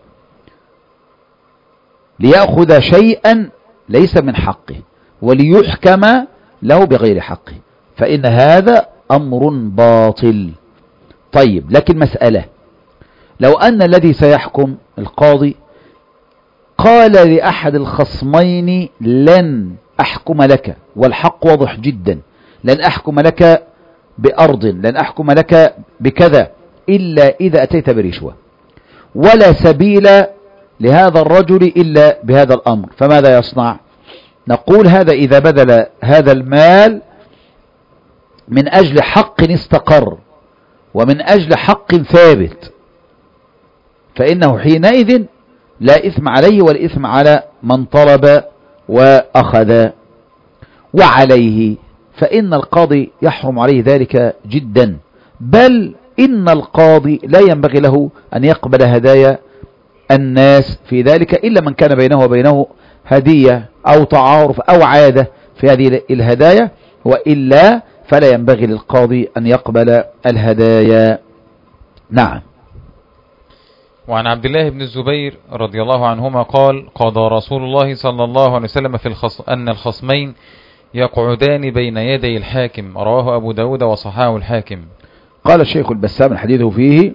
ليأخذ شيئا ليس من حقه وليحكم له بغير حقه، فإن هذا أمر باطل. طيب، لكن مسألة: لو أن الذي سيحكم القاضي قال لأحد الخصمين لن أحكم لك، والحق واضح جدا، لن أحكم لك بأرض، لن أحكم لك بكذا إلا إذا أتيت برشوة، ولا سبيل لهذا الرجل إلا بهذا الأمر، فماذا يصنع؟ نقول هذا إذا بذل هذا المال من أجل حق استقر ومن أجل حق ثابت، فإنه حينئذ لا إثم عليه ولا إثم على من طلب وأخذ. وعليه فإن القاضي يحرم عليه ذلك جدا، بل إن القاضي لا ينبغي له أن يقبل هدايا الناس في ذلك إلا من كان بينه وبينه هدية أو تعارف أو عادة في هذه الهدايا، وإلا فلا ينبغي للقاضي أن يقبل الهدايا. نعم. وعن عبد الله بن الزبير رضي الله عنهما قال: قضى رسول الله صلى الله عليه وسلم أن الخصمين يقعدان بين يدي الحاكم، رواه أبو داود وصححه الحاكم. قال الشيخ البسام: الحديث فيه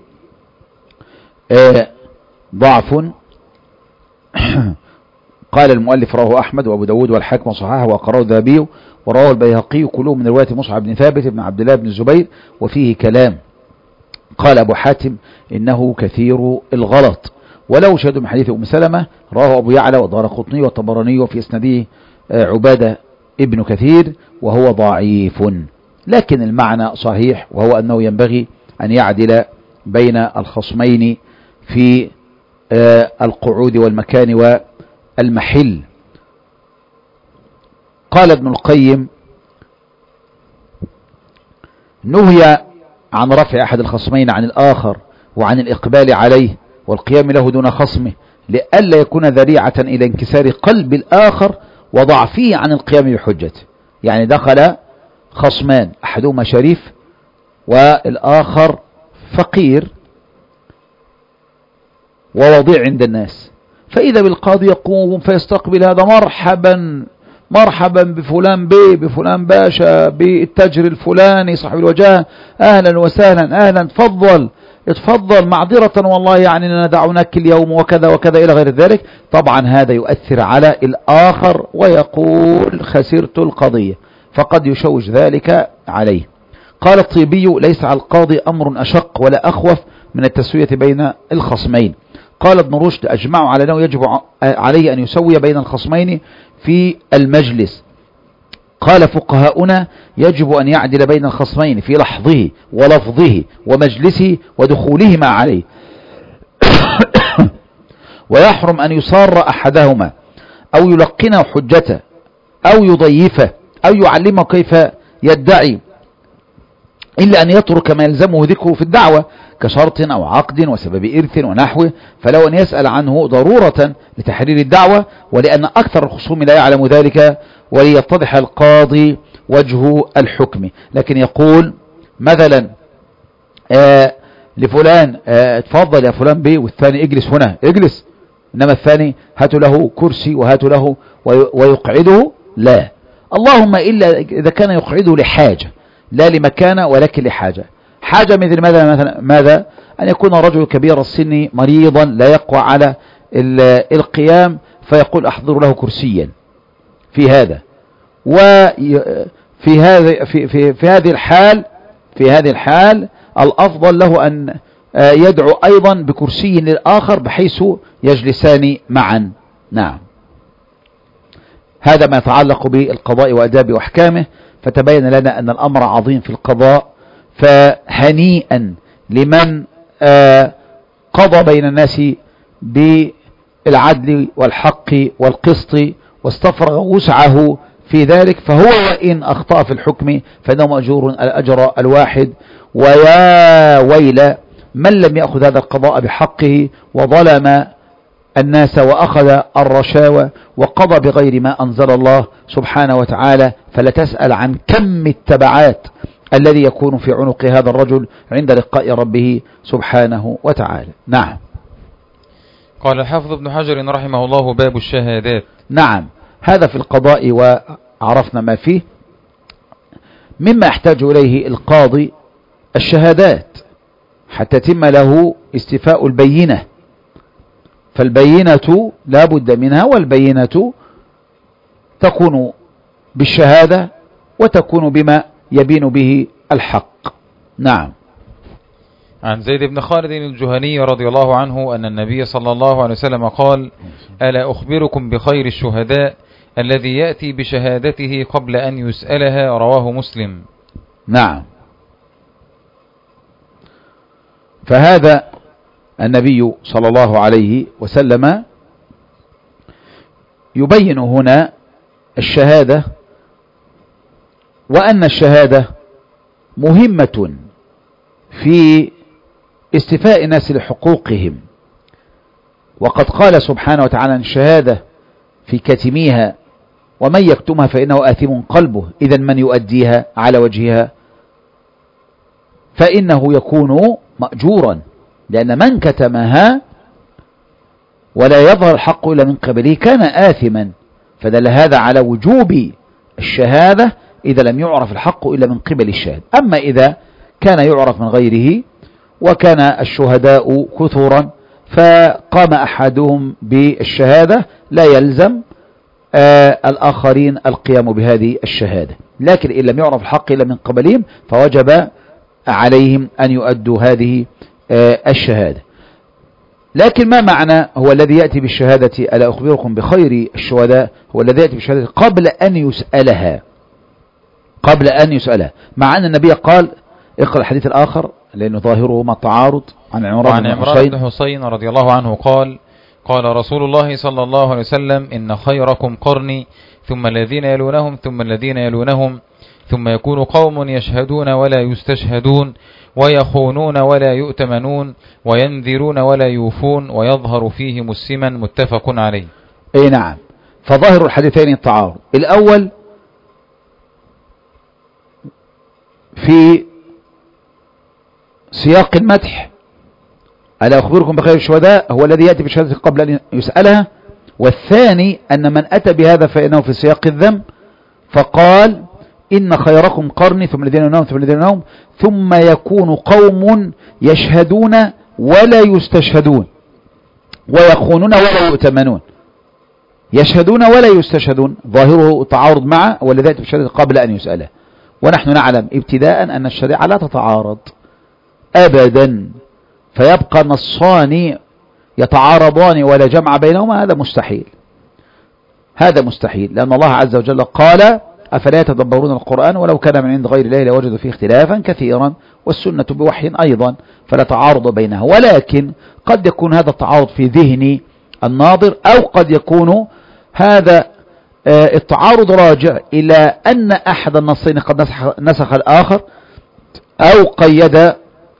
ضعف. قال المؤلف: رواه أحمد وأبو داود والحاكم وصححه وقرأه الذهبي ورواه البيهقي، كله من رواية مصعب بن ثابت بن عبد الله بن الزبير، وفيه كلام. قال أبو حاتم: إنه كثير الغلط. ولو شهد من حديث أم سلمة رواه أبو يعلى والدارقطني والطبراني، وفي إسناده عبادة ابن كثير وهو ضعيف، لكن المعنى صحيح، وهو أنه ينبغي أن يعدل بين الخصمين في القعود والمكان والمحل. قال ابن القيم: نهي عن رفع أحد الخصمين عن الآخر وعن الإقبال عليه والقيام له دون خصمه، لئلا يكون ذريعة إلى انكسار قلب الآخر وضعفه عن القيام بحجته. يعني دخل خصمان، أحدهما شريف والآخر فقير ووضيع عند الناس، فإذا بالقاضي يقوم فيستقبل هذا: مرحبا مرحبا بفلان بيه، بفلان باشا، بالتاجر الفلاني صاحب الوجاه، أهلا وسهلا، أهلا، تفضل، اتفضل معذرة والله يعني أننا دعوناك اليوم وكذا وكذا إلى غير ذلك، طبعا هذا يؤثر على الآخر ويقول خسرت القضية، فقد يشوش ذلك عليه. قال الطيبي: ليس على القاضي أمر أشق ولا أخوف من التسوية بين الخصمين. قال ابن رشد: أجمعوا على أنه يجب عليه أن يسوي بين الخصمين في المجلس. قال فقهاؤنا: يجب أن يعدل بين الخصمين في لحظه ولفظه ومجلسه ودخولهما عليه ويحرم أن يصار أحدهما أو يلقنه حجته أو يضيفه أو يعلمه كيف يدعي، إلا أن يترك ما يلزمه ذكره في الدعوة كشرط أو عقد وسبب إرث ونحوه، فلو أن يسأل عنه ضرورة لتحرير الدعوة، ولأن أكثر الخصوم لا يعلم ذلك، وليتضح القاضي وجه الحكم. لكن يقول مثلا لفلان اتفضل يا فلان بيه، والثاني اجلس هنا اجلس، إنما الثاني هاتوا له كرسي وهاتوا له ويقعده، لا، اللهم إلا إذا كان يقعده لحاجة لا لمكانه ولكن لحاجة. حاجة مثل ماذا؟ أن يكون رجل كبير السن مريضا لا يقوى على القيام، فيقول أحضر له كرسيا في هذا، وفي هذا في هذه الحال الأفضل له أن يدعو أيضا بكرسي للآخر بحيث يجلسان معا. نعم، هذا ما يتعلق بالقضاء وأدابه وأحكامه. فتبين لنا أن الأمر عظيم في القضاء، فهنيئا لمن قضى بين الناس بالعدل والحق والقسط واستفرغ وسعه في ذلك، فهو وإن أخطأ في الحكم فإنه مأجور الأجر الواحد. ويا ويل من لم يأخذ هذا القضاء بحقه وظلم الناس وأخذ الرشاوى وقضى بغير ما أنزل الله سبحانه وتعالى، فلا تسأل عن كم التبعات الذي يكون في عنق هذا الرجل عند لقاء ربه سبحانه وتعالى. نعم. قال الحافظ ابن حجر رحمه الله: باب الشهادات. نعم، هذا في القضاء وعرفنا ما فيه. مما يحتاج إليه القاضي الشهادات حتى تم له استيفاء البينة، فالبينة لا بد منها، والبينة تكون بالشهادة وتكون بما يبين به الحق. نعم. عن زيد بن خالد الجهني رضي الله عنه أن النبي صلى الله عليه وسلم قال: ألا أخبركم بخير الشهداء الذي يأتي بشهادته قبل أن يسألها؟ رواه مسلم. نعم، فهذا النبي صلى الله عليه وسلم يبين هنا الشهادة، وأن الشهادة مهمة في استيفاء الناس لحقوقهم. وقد قال سبحانه وتعالى عن الشهادة في كتميها: ومن يكتمها فإنه آثم قلبه. إذن من يؤديها على وجهها فإنه يكون مأجورا، لأن من كتمها ولا يظهر الحق إلا من قبله كان آثما، فدل هذا على وجوب الشهادة إذا لم يعرف الحق إلا من قبل الشاهد. أما إذا كان يعرف من غيره وكان الشهداء كثرا فقام أحدهم بالشهادة لا يلزم الآخرين القيام بهذه الشهادة، لكن إن لم يعرف الحق إلا من قبلهم فوجب عليهم أن يؤدوا هذه الشهادة. لكن ما معنى هو الذي يأتي بالشهادة؟ ألا أخبركم بخير الشهداء هو الذي يأتي بالشهادة قبل أن يسألها، قبل أن يسألها، مع أن النبي قال اقرأ الحديث الآخر لأنه ظاهره ما التعارض. عن عمران بن حسين رضي الله عنه قال: قال رسول الله صلى الله عليه وسلم: إن خيركم قرني ثم الذين يلونهم ثم الذين يلونهم ثم يكون قوم يشهدون ولا يستشهدون ويخونون ولا يؤتمنون وينذرون ولا يوفون ويظهر فيهم السمن. متفق عليه. اي نعم، فظاهر الحديثين التعارض. الأول في سياق المدح: ألا أخبركم بخير الشهداء هو الذي يأتي بالشهادة قبل أن يسألها، والثاني أن من أتى بهذا فإنه في سياق الذم، فقال: إن خيركم قرني ثم الذين يلونهم ثم الذين يلونهم ثم يكون قوم يشهدون ولا يستشهدون ويخونون ولا يؤتمنون. يشهدون ولا يستشهدون ظاهره تعارض مع والذي يأتي بالشهادة قبل أن يسأله، ونحن نعلم ابتداء أن الشريعة لا تتعارض أبدا، فيبقى نصان يتعارضان ولا جمع بينهما، هذا مستحيل، هذا مستحيل، لأن الله عز وجل قال أفلا يتدبرون القرآن ولو كان من عند غير الله لوجدوا فيه اختلافا كثيرا، والسنة بوحي أيضا، فلا تعارض بينها. ولكن قد يكون هذا التعارض في ذهن الناظر، أو قد يكون هذا التعارض راجع إلى أن أحد النصين قد نسخ الآخر أو قيد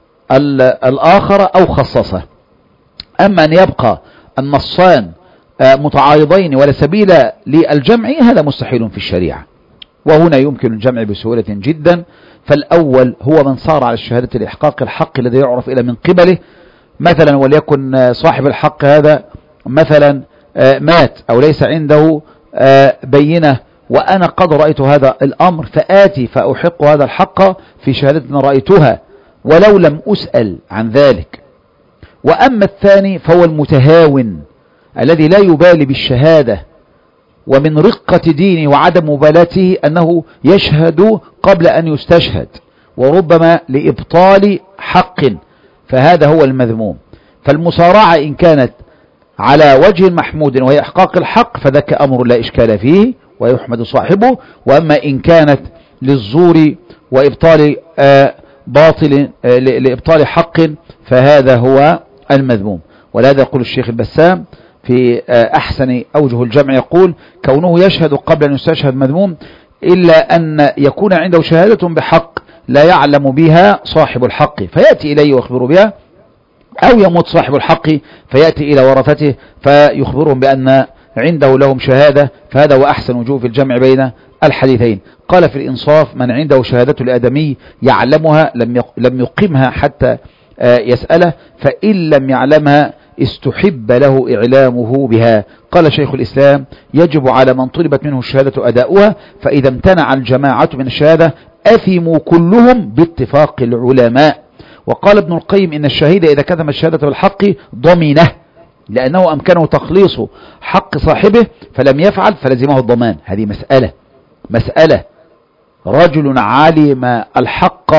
الآخر أو خصصه. أما أن يبقى النصان متعارضين ولا سبيل للجمع، هذا مستحيل في الشريعة، وهنا يمكن الجمع بسهولة جدا. فالأول هو من صار على الشهادة لإحقاق الحق الذي يعرف إلى من قبله، مثلا وليكن صاحب الحق هذا مثلا مات أو ليس عنده بينة، وأنا قد رأيت هذا الأمر فآتي فأحق هذا الحق في شهادة رأيتها ولو لم أسأل عن ذلك. وأما الثاني فهو المتهاون الذي لا يبالي بالشهادة، ومن رقة دينه وعدم مبالاته أنه يشهد قبل أن يستشهد، وربما لإبطال حق، فهذا هو المذموم. فالمسارعة إن كانت على وجه محمود وهي إحقاق الحق فذاك أمر لا إشكال فيه ويحمد صاحبه، وأما إن كانت للزور وإبطال باطل لإبطال حق فهذا هو المذموم. ولهذا يقول الشيخ البسام في أحسن أوجه الجمع، يقول كونه يشهد قبل أن يستشهد مذموم، إلا أن يكون عنده شهادة بحق لا يعلم بها صاحب الحق فيأتي إليه ويخبر بها، أو يموت صاحب الحق فيأتي إلى ورثته فيخبرهم بأن عنده لهم شهادة، فهذا هو أحسن وجوه في الجمع بين الحديثين. قال في الإنصاف من عنده شهادة الآدمي يعلمها لم يقمها حتى يسأله، فإن لم يعلمها استحب له إعلامه بها. قال شيخ الإسلام يجب على من طلبت منه الشهادة أداؤها، فإذا امتنع الجماعة من الشهادة أثموا كلهم باتفاق العلماء. وقال ابن القيم إن الشهيد إذا كتم الشهادة بالحق ضمنه، لأنه أمكنه تخليص حق صاحبه فلم يفعل فلزمه الضمان. هذه مسألة رجل علم الحق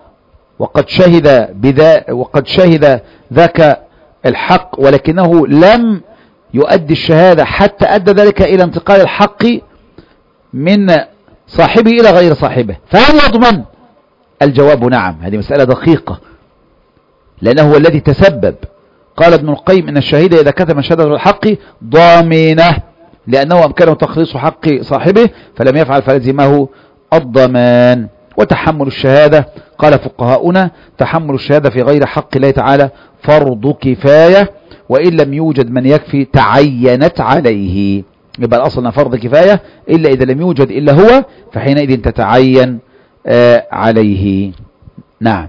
وقد شهد ذاك الحق ولكنه لم يؤدي الشهادة حتى أدى ذلك إلى انتقال الحق من صاحبه إلى غير صاحبه، فهل يضمن؟ الجواب نعم. هذه مسألة دقيقة لأنه هو الذي تسبب. قال ابن القيم إن الشهيد إذا كتم الشهادة بالحق ضامنه، لأنه أمكنه تخليص حق صاحبه فلم يفعل فلزمه الضمان. وتحمل الشهادة قال فقهاؤنا تحمل الشهادة في غير حق الله تعالى فرض كفاية، وإن لم يوجد من يكفي تعينت عليه. يبقى الأصل فرض كفاية إلا إذا لم يوجد إلا هو فحينئذ تتعين عليه. نعم.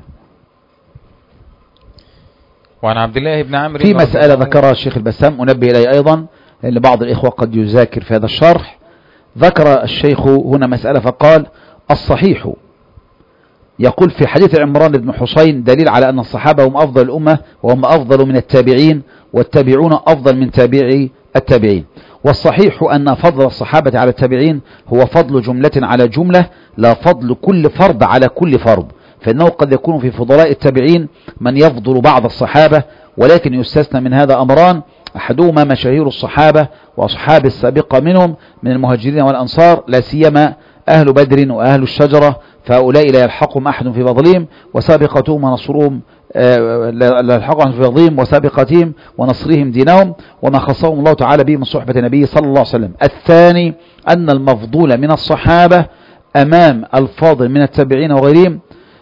وعن عبد الله بن عمرو في مسألة ذكرها الشيخ البسام أنبه إليه أيضا لأن بعض الإخوة قد يذاكر في هذا الشرح. ذكر الشيخ هنا مسألة فقال الصحيح يقول في حديث عمران بن حسين دليل على أن الصحابة هم أفضل الأمة وهم أفضل من التابعين، والتابعون أفضل من تابعي التابعين. والصحيح أن فضل الصحابة على التابعين هو فضل جملة على جملة، لا فضل كل فرد على كل فرد، فإنه قد يكون في فضلاء التابعين من يفضل بعض الصحابة، ولكن يستثنى من هذا أمران: أحدهما مشاهير الصحابة وأصحاب السابقة منهم من المهاجرين والأنصار، لا سيما أهل بدر وأهل الشجرة، فهؤلاء لا يلحقهم أحد في فضلهم وسابقتهم ونصرهم لا يلحقهم في فضلهم وسابقتهم ونصرهم دينهم، وما خصهم الله تعالى به من صحبة النبي صلى الله عليه وسلم. الثاني أن المفضول من الصحابة أمام الفاضل من التابعين وغيرهم،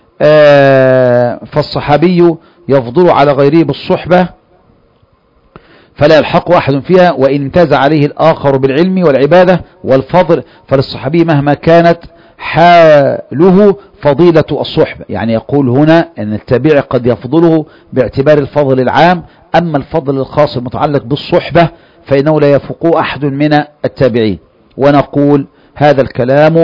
فالصحابي يفضل على غيره بالصحبة فلا يلحق أحد فيها، وإن امتاز عليه الآخر بالعلم والعبادة والفضل فللصحابي مهما كانت حاله فضيلة الصحبة. يعني يقول هنا أن التابع قد يفضله باعتبار الفضل العام، أما الفضل الخاص المتعلق بالصحبة فإنه لا يفوق أحد من التابعين. ونقول هذا الكلام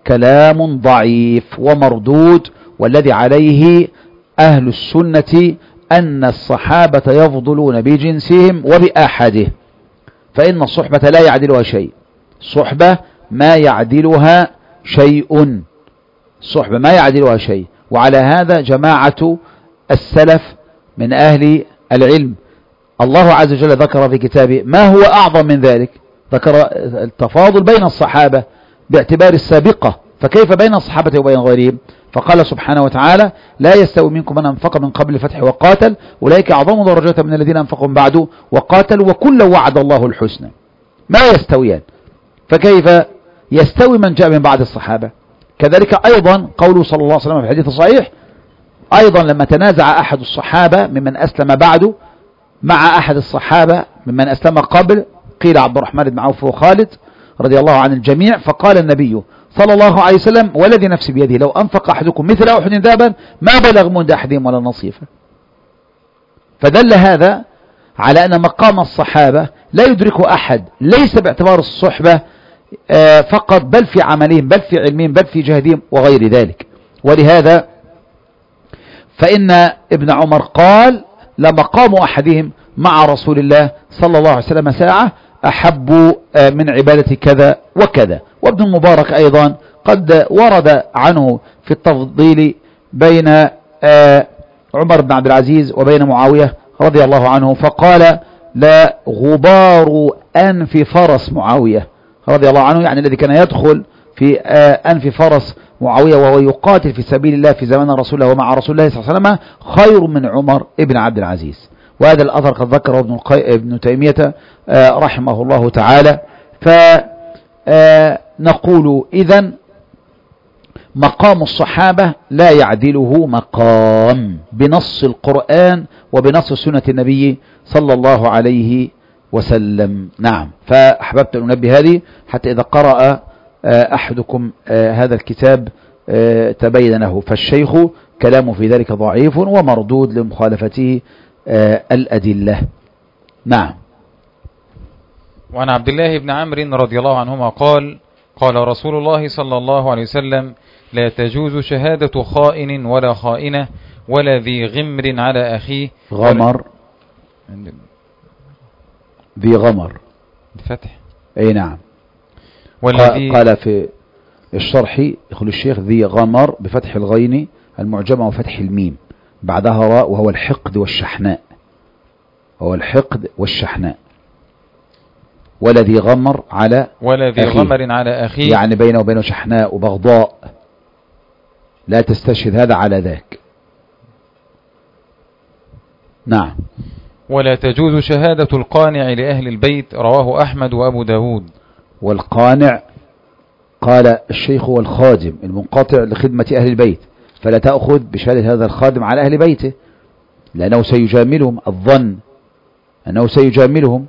كلام ضعيف ومردود، والذي عليه أهل السنة أن الصحابة يفضلون بجنسهم وبآحاده، فإن الصحبة لا يعدلها شيء، الصحبة ما يعدلها شيء، الصحبة ما يعدلها شيء. وعلى هذا جماعة السلف من أهل العلم الله عز وجل ذكر في كتابه ما هو أعظم من ذلك، ذكر التفاضل بين الصحابة باعتبار السابقة، فكيف بين الصحابة وبين غيرهم؟ فقال سبحانه وتعالى لا يستوي منكم من أنفق من قبل الفتح وقاتل أولئك أعظم درجة من الذين أنفقوا من بعد وقاتلوا وكلا وعد الله الحسنى. ما يستويان، فكيف يستوي من جاء من بعد الصحابة؟ كذلك أيضا قوله صلى الله عليه وسلم في الحديث الصحيح أيضا لما تنازع أحد الصحابة ممن أسلم بعده مع أحد الصحابة ممن أسلم قبل، قيل عبد الرحمن بن عوف وخالد رضي الله عن الجميع، فقال النبي صلى الله عليه وسلم والذي نفسي بيده لو أنفق أحدكم مثل أحد ذهبا ما بلغ مد أحدهم ولا نصيفا. فدل هذا على أن مقام الصحابة لا يدركه أحد، ليس باعتبار الصحبة فقط بل في عملهم بل في علمهم بل في جهدهم وغير ذلك. ولهذا فإن ابن عمر قال لمقام أحدهم مع رسول الله صلى الله عليه وسلم ساعة أحب من عبادة كذا وكذا. وابن المبارك أيضا قد ورد عنه في التفضيل بين عمر بن عبد العزيز وبين معاوية رضي الله عنه، فقال لا غبار أنف فرس معاوية رضي الله عنه، يعني الذي كان يدخل في أنف فرس معاوية وهو يقاتل في سبيل الله في زمان رسول الله ومع رسول الله صلى الله عليه وسلم خير من عمر ابن عبد العزيز. وهذا الأثر قد ذكره ابن تيمية رحمه الله تعالى. فنقول إذن مقام الصحابة لا يعدله مقام بنص القرآن وبنص سنة النبي صلى الله عليه وسلم. نعم، فأحببت أن أنبه هذه حتى إذا قرأ أحدكم هذا الكتاب تبين له، فالشيخ كلامه في ذلك ضعيف ومردود لمخالفته الأدلة. نعم. وعن عبد الله بن عمرو رضي الله عنهما قال قال رسول الله صلى الله عليه وسلم لا تجوز شهادة خائن ولا خائنة ولا ذي غمر على أخيه. غمر ذي غمر بفتح أي نعم. قال في الشرح يقول الشيخ ذي غمر بفتح الغين المعجمة وفتح الميم بعدها راء وهو الحقد والشحناء، هو الحقد والشحناء. والذي غمر على والذي غمر على أخيه، يعني بينه وبينه شحناء وبغضاء، لا تستشهد هذا على ذاك. نعم. ولا تجوز شهادة القانع لأهل البيت رواه أحمد وأبو داود. والقانع قال الشيخ هو الخادم المنقطع لخدمة أهل البيت، فلا تأخذ بشهادة هذا الخادم على أهل بيته لأنه سيجاملهم، الظن أنه سيجاملهم.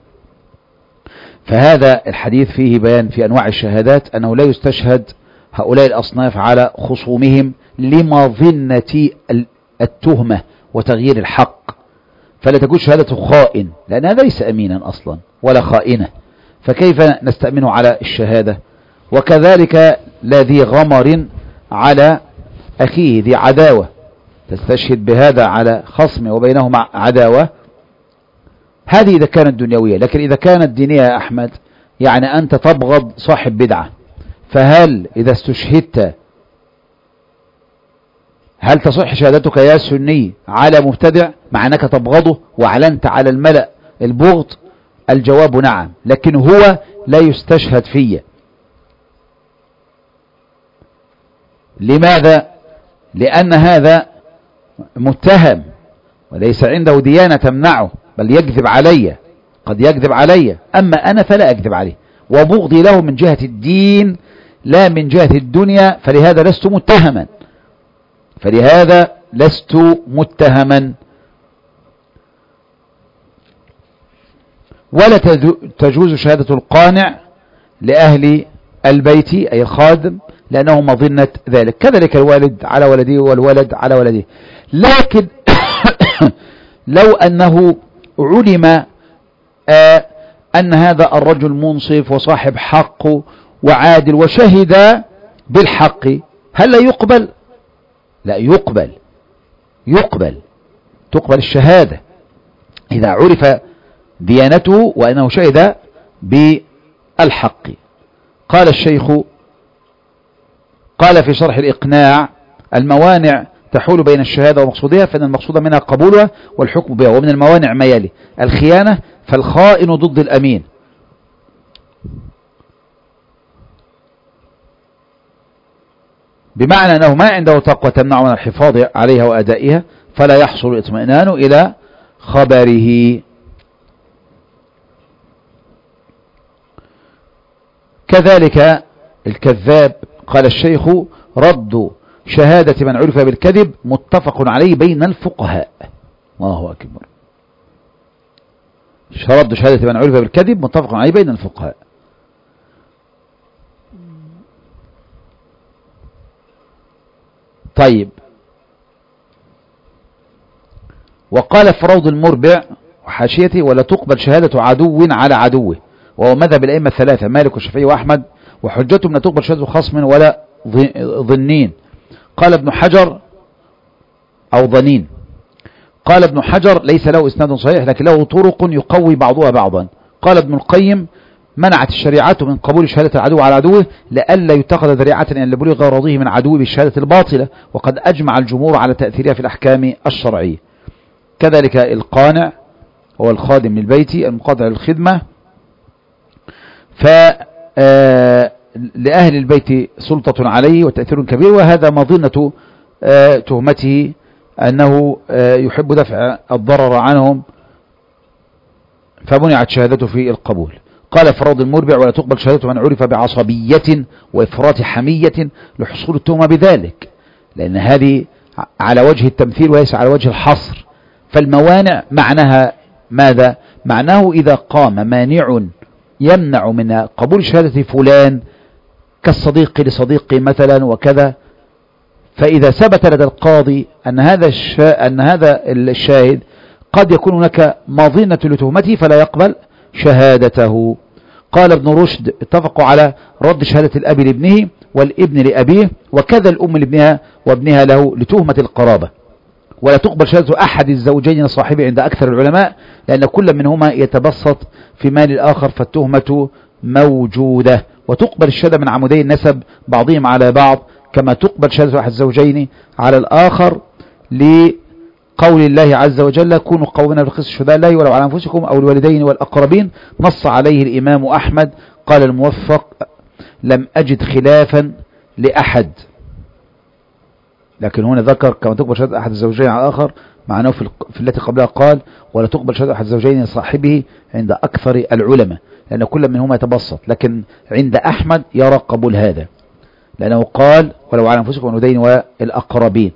فهذا الحديث فيه بيان في أنواع الشهادات أنه لا يستشهد هؤلاء الأصناف على خصومهم لمظنة التهمة وتغيير الحق، فلا تكون شهادة خائن لأن هذا ليس أمينا أصلا ولا خائنة، فكيف نستأمن على الشهادة؟ وكذلك لا ذي غمر على أخيه، ذي عداوة تستشهد بهذا على خصم وبينهما عداوة، هذه إذا كانت دنيوية. لكن إذا كانت دينية يا أحمد يعني أنت تبغض صاحب بدعة، فهل إذا استشهدت هل تصح شهادتك يا سني على مبتدع مع أنك تبغضه وأعلنت على الملأ البغض؟ الجواب نعم، لكن هو لا يستشهد فيه. لماذا؟ لأن هذا متهم وليس عنده ديانة تمنعه، بل يكذب علي، قد يكذب علي، أما أنا فلا أكذب عليه، وبغضي له من جهة الدين لا من جهة الدنيا، فلهذا لست متهما، فلهذا لست متهما. ولا تجوز شهادة القانع لأهل البيت أي الخادم لأنه مظنة ذلك، كذلك الوالد على ولده والولد على ولده. لكن لو أنه علم أن هذا الرجل منصف وصاحب حق وعادل وشهد بالحق هل لا يقبل؟ لا يقبل، تقبل الشهادة إذا عرف ديانته وأنه شهد بالحق. قال الشيخ قال في شرح الإقناع: الموانع تحول بين الشهادة ومقصودها، فإن المقصود منها قبولها والحكم بها. ومن الموانع ما يلي: الخيانة، فالخائن ضد الأمين، بمعنى أنه ما عنده تقوى تمنع من الحفاظ عليها وأدائها، فلا يحصل الاطمئنان إلى خبره. كذلك الكذاب. قال الشيخ: رد شهادة من عرف بالكذب متفق عليه بين الفقهاء. الله أكبر. رد شهادة من عرف بالكذب متفق عليه بين الفقهاء. طيب، وقال في روض المربع وحاشيته: ولا تقبل شهادة عدو على عدوه، وهو مذهب الأئمة الثلاثة مالك والشافعي وأحمد، وحجتهم لا تقبل شهادة خصم ولا ظنين. قال ابن حجر أو ظنين. قال ابن حجر: ليس له إسناد صحيح، لكن له طرق يقوي بعضها بعضا. قال ابن القيم: منعت الشريعة من قبول شهادة العدو على عدوه لئلا يتخذ ذريعة أن لبلغ راضيه من عدوه بالشهادة الباطلة، وقد أجمع الجمهور على تأثيرها في الأحكام الشرعية. كذلك القانع هو الخادم للبيت المقاطع للخدمة، لأهل البيت سلطة عليه وتأثير كبير، وهذا مظنة تهمته أنه يحب دفع الضرر عنهم، فمنعت شهادته في القبول. قال في روض المربع: ولا تقبل شهادة من عرف بعصبية وإفراط حمية لحصول التهمة بذلك، لأن هذه على وجه التمثيل وليس على وجه الحصر. فالموانع معناها ماذا؟ معناه إذا قام مانع يمنع من قبول شهادة فلان كالصديق لصديقه مثلا وكذا، فإذا ثبت لدى القاضي أن هذا الشاهد قد يكون هناك مظنة لتهمته فلا يقبل شهادته. قال ابن رشد: اتفقوا على رد شهادة الأب لابنه والابن لأبيه، وكذا الأم لابنها وابنها له لتهمة القرابة. ولا تقبل شهادة أحد الزوجين صاحبه عند أكثر العلماء، لأن كل منهما يتبسط في مال الآخر فالتهمة موجودة. وتقبل الشهادة من عمودي النسب بعضهم على بعض، كما تقبل شهادة أحد الزوجين على الآخر، لقول الله عز وجل: كونوا قومنا بالقسط شهداء الله ولو على أنفسكم أو الوالدين والأقربين. نص عليه الإمام أحمد. قال الموفق: لم أجد خلافا لأحد. لكن هنا ذكر كما تقبل شهادة أحد الزوجين على الآخر، معناه في التي قبلها قال: ولا تقبل شهادة أحد الزوجين صاحبه عند أكثر العلماء، لأن كل منهما يتبسط. لكن عند أحمد يرى قبول هذا، لأنه قال: ولو على أنفسكم والوالدين والأقربين.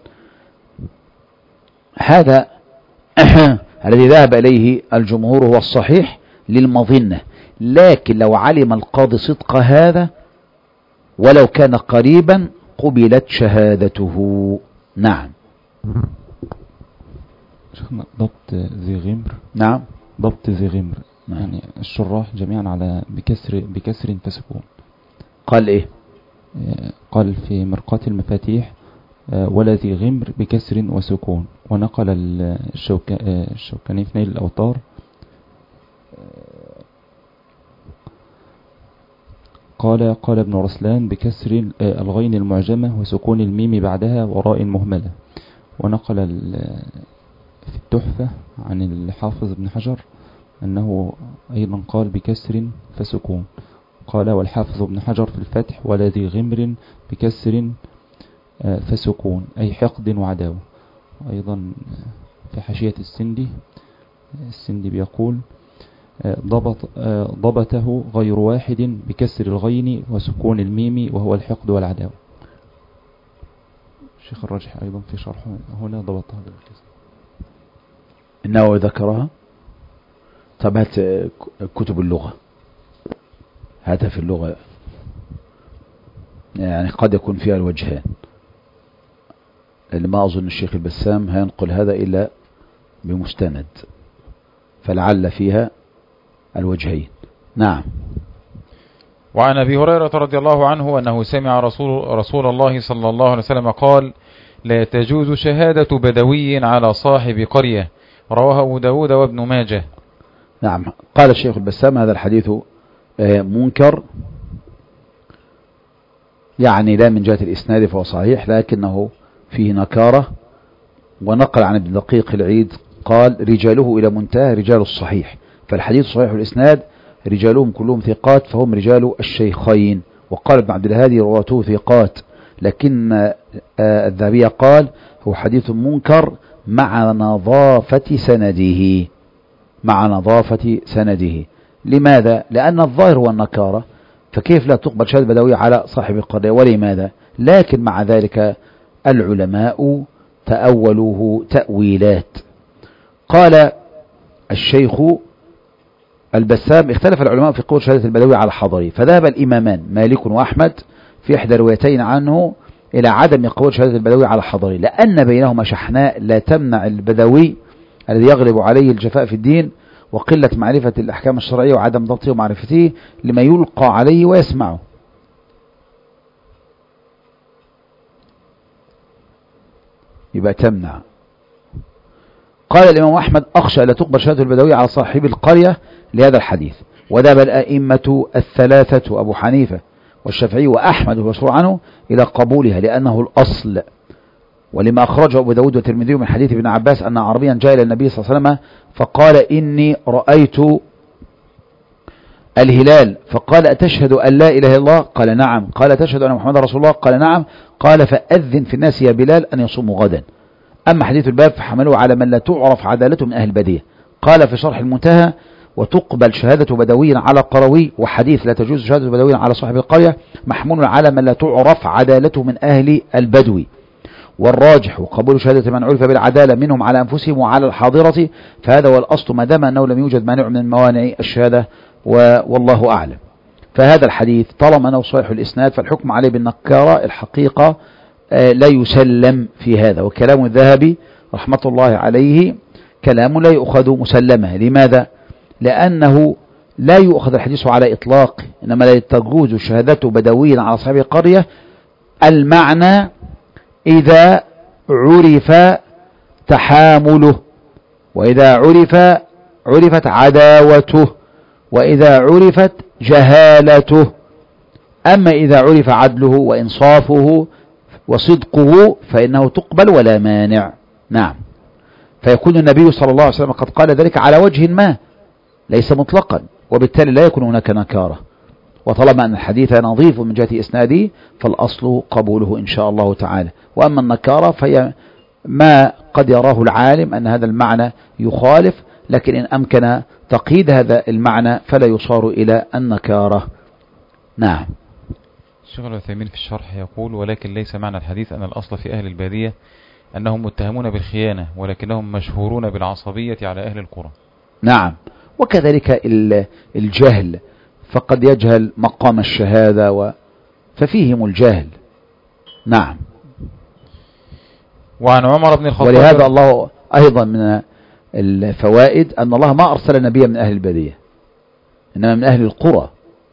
هذا الذي ذهب إليه الجمهور هو الصحيح للمظنة. لكن لو علم القاضي صدق هذا ولو كان قريبا قبلت شهادته. نعم. شيخنا، ضبط ذي غمر. نعم، ضبط ذي غمر. نعم. يعني الشراح جميعا على بكسر فسكون. قال إيه؟ قال في مرقاة المفاتيح: ولا ذي غمر بكسر وسكون. ونقل الشوكاني في نيل الأوطار: قال ابن رسلان بكسر الغين المعجمة وسكون الميم بعدها وراء مهملة. ونقل في التحفة عن الحافظ ابن حجر أنه أيضا قال بكسر فسكون. قال والحافظ ابن حجر في الفتح: ولا ذي غمر بكسر فسكون، أي حقد وعداوة. أيضا في حاشية السندي بيقول: ضبطه غير واحد بكسر الغين وسكون الميم وهو الحقد والعداوة. الشيخ الراجح أيضا في شرحه هنا ضبطها بالكسر. إنه ذكرها. طب هات كتب اللغة، هاتها في اللغة، يعني قد يكون فيها الوجهان، اللي ما أظن الشيخ البسام هينقل هذا إلا بمستند، فلعل فيها الوجهين. نعم. وعن أبي هريرة رضي الله عنه أنه سمع رسول الله صلى الله عليه وسلم قال: لا تجوز شهادة بدوي على صاحب قرية. رواه أبو داود وابن ماجه. نعم. قال الشيخ البسام: هذا الحديث منكر، يعني لا من جهة الإسناد فهو صحيح، لكنه فيه نكارة. ونقل عن ابن دقيق العيد قال: رجاله إلى منتهى رجال الصحيح، فالحديث صحيح الإسناد، رجالهم كلهم ثقات، فهم رجال الشيخين. وقال ابن عبد الهادي: رواته ثقات، لكن الذهبي قال: هو حديث منكر مع نظافة سنده. مع نظافة سنده. لماذا؟ لأن الظاهر هو النكارة، فكيف لا تقبل شهادة بدوية على صاحب القرية؟ ولماذا؟ لكن مع ذلك العلماء تأولوه تأويلات. قال الشيخ البسام: اختلف العلماء في قول شهادة البدوي على الحضري، فذهب الإمامان مالك وأحمد في إحدى روايتين عنه إلى عدم قول شهادة البدوي على الحضري، لأن بينهما شحناء لا تمنع البدوي الذي يغلب عليه الجفاء في الدين وقلة معرفة الأحكام الشرعية وعدم ضبطه ومعرفته لما يلقى عليه ويسمعه. يبقى تمنع. قال الإمام أحمد: أخشى لا تقبل شهادة البدوي على صاحب القرية لهذا الحديث. وذهب الأئمة الثلاثة أبو حنيفة والشافعي وأحمد المشهور عنه إلى قبولها لأنه الأصل، ولما أخرجه أبو داود والترمذي من حديث ابن عباس أن عربيا جاء إلى النبي صلى الله عليه وسلم فقال: إني رأيت الهلال، فقال: أتشهد أن لا إله إلا الله؟ قال: نعم. قال: تشهد أن محمد رسول الله؟ قال: نعم. قال: فأذن في الناس يا بلال أن يصوموا غدا. أما حديث الباب فحملوه على من لا تعرف عدالته من أهل البدية. قال في شرح المنتهى: وتقبل شهادة بدوي على قروي، وحديث لا تجوز شهادة بدوي على صاحب القرية محمول على من لا تعرف عدالته من أهل البدو. والراجح وقبول شهادة من عرف بالعدالة منهم على أنفسهم وعلى الحاضرة، فهذا هو الأصل ما دام أنه لم يوجد مانع من موانع الشهادة، والله أعلم. فهذا الحديث طالما أنه صحيح الإسناد فالحكم عليه بالنكارة الحقيقة لا يسلم في هذا. وكلام الذهبي رحمة الله عليه كلام لا يؤخذ مسلمة. لماذا؟ لأنه لا يؤخذ الحديث على إطلاق، إنما لا تجوز شهادة بدوي على صاحب القرية المعنى إذا عرف تحامله، وإذا عرفت عداوته، وإذا عرفت جهالته. أما إذا عرف عدله وإنصافه وصدقه فإنه تقبل ولا مانع. نعم. فيكون النبي صلى الله عليه وسلم قد قال ذلك على وجه ما ليس مطلقا، وبالتالي لا يكون هناك نكارة. وطالما أن الحديث نظيف من جهة إسناده فالأصل قبوله إن شاء الله تعالى. وأما النكارة فهي ما قد يراه العالم أن هذا المعنى يخالف، لكن إن أمكن تقييد هذا المعنى فلا يصار إلى النكارة. نعم. الشيخ العثيمين في الشرح يقول: ولكن ليس معنى الحديث أن الأصل في أهل البادية أنهم متهمون بالخيانة، ولكنهم مشهورون بالعصبية على أهل القرى. نعم. وكذلك الجهل، فقد يجهل مقام الشهادة ففيهم الجهل. نعم. وعن عمر بن الخطاب، ولهذا الله أيضا من الفوائد أن الله ما أرسل نبيا من أهل البادية، إنما من أهل القرى،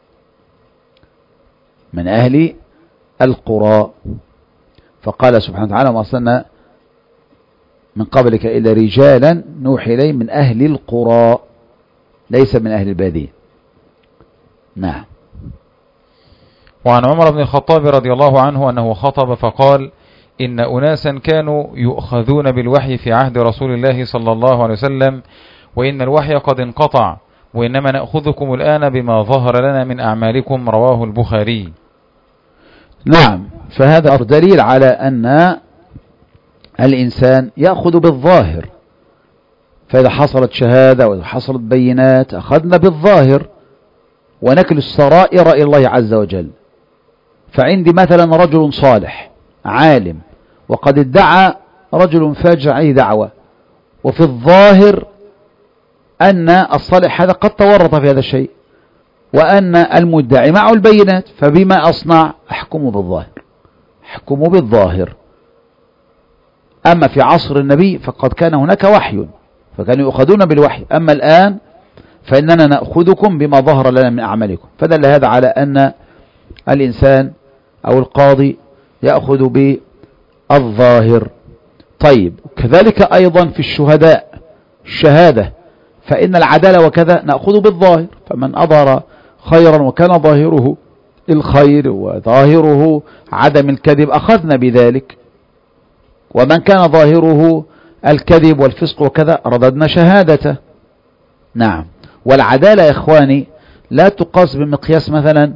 من أهل القرى. فقال سبحانه وتعالى: ما أرسلنا من قبلك إلا رجالا نوحي إليهم من أهل القرى، ليس من أهل البادية. نعم. وعن عمر بن الخطاب رضي الله عنه أنه خطب فقال: إن أناسا كانوا يؤخذون بالوحي في عهد رسول الله صلى الله عليه وسلم، وإن الوحي قد انقطع، وإنما نأخذكم الآن بما ظهر لنا من أعمالكم. رواه البخاري. نعم. فهذا دليل على أن الإنسان يأخذ بالظاهر، فإذا حصلت شهادة وإذا حصلت بينات أخذنا بالظاهر ونكل السرائر إلى الله عز وجل. فعندي مثلا رجل صالح عالم وقد ادعى رجل فاجر عليه دعوة، وفي الظاهر أن الصالح هذا قد تورط في هذا الشيء وأن المدعي معه البينات، فبما أصنع؟ أحكم بالظاهر. أما في عصر النبي فقد كان هناك وحي فكانوا يؤخذون بالوحي، أما الآن فإننا نأخذكم بما ظهر لنا من أعمالكم. فدل هذا على أن الإنسان أو القاضي يأخذ بالظاهر. طيب كذلك أيضا في الشهادة فإن العدالة وكذا نأخذ بالظاهر، فمن أظهر خيرا وكان ظاهره الخير وظاهره عدم الكذب أخذنا بذلك، ومن كان ظاهره الكذب والفسق وكذا رددنا شهادته. نعم. والعدالة يا إخواني لا تقاس بمقياس مثلا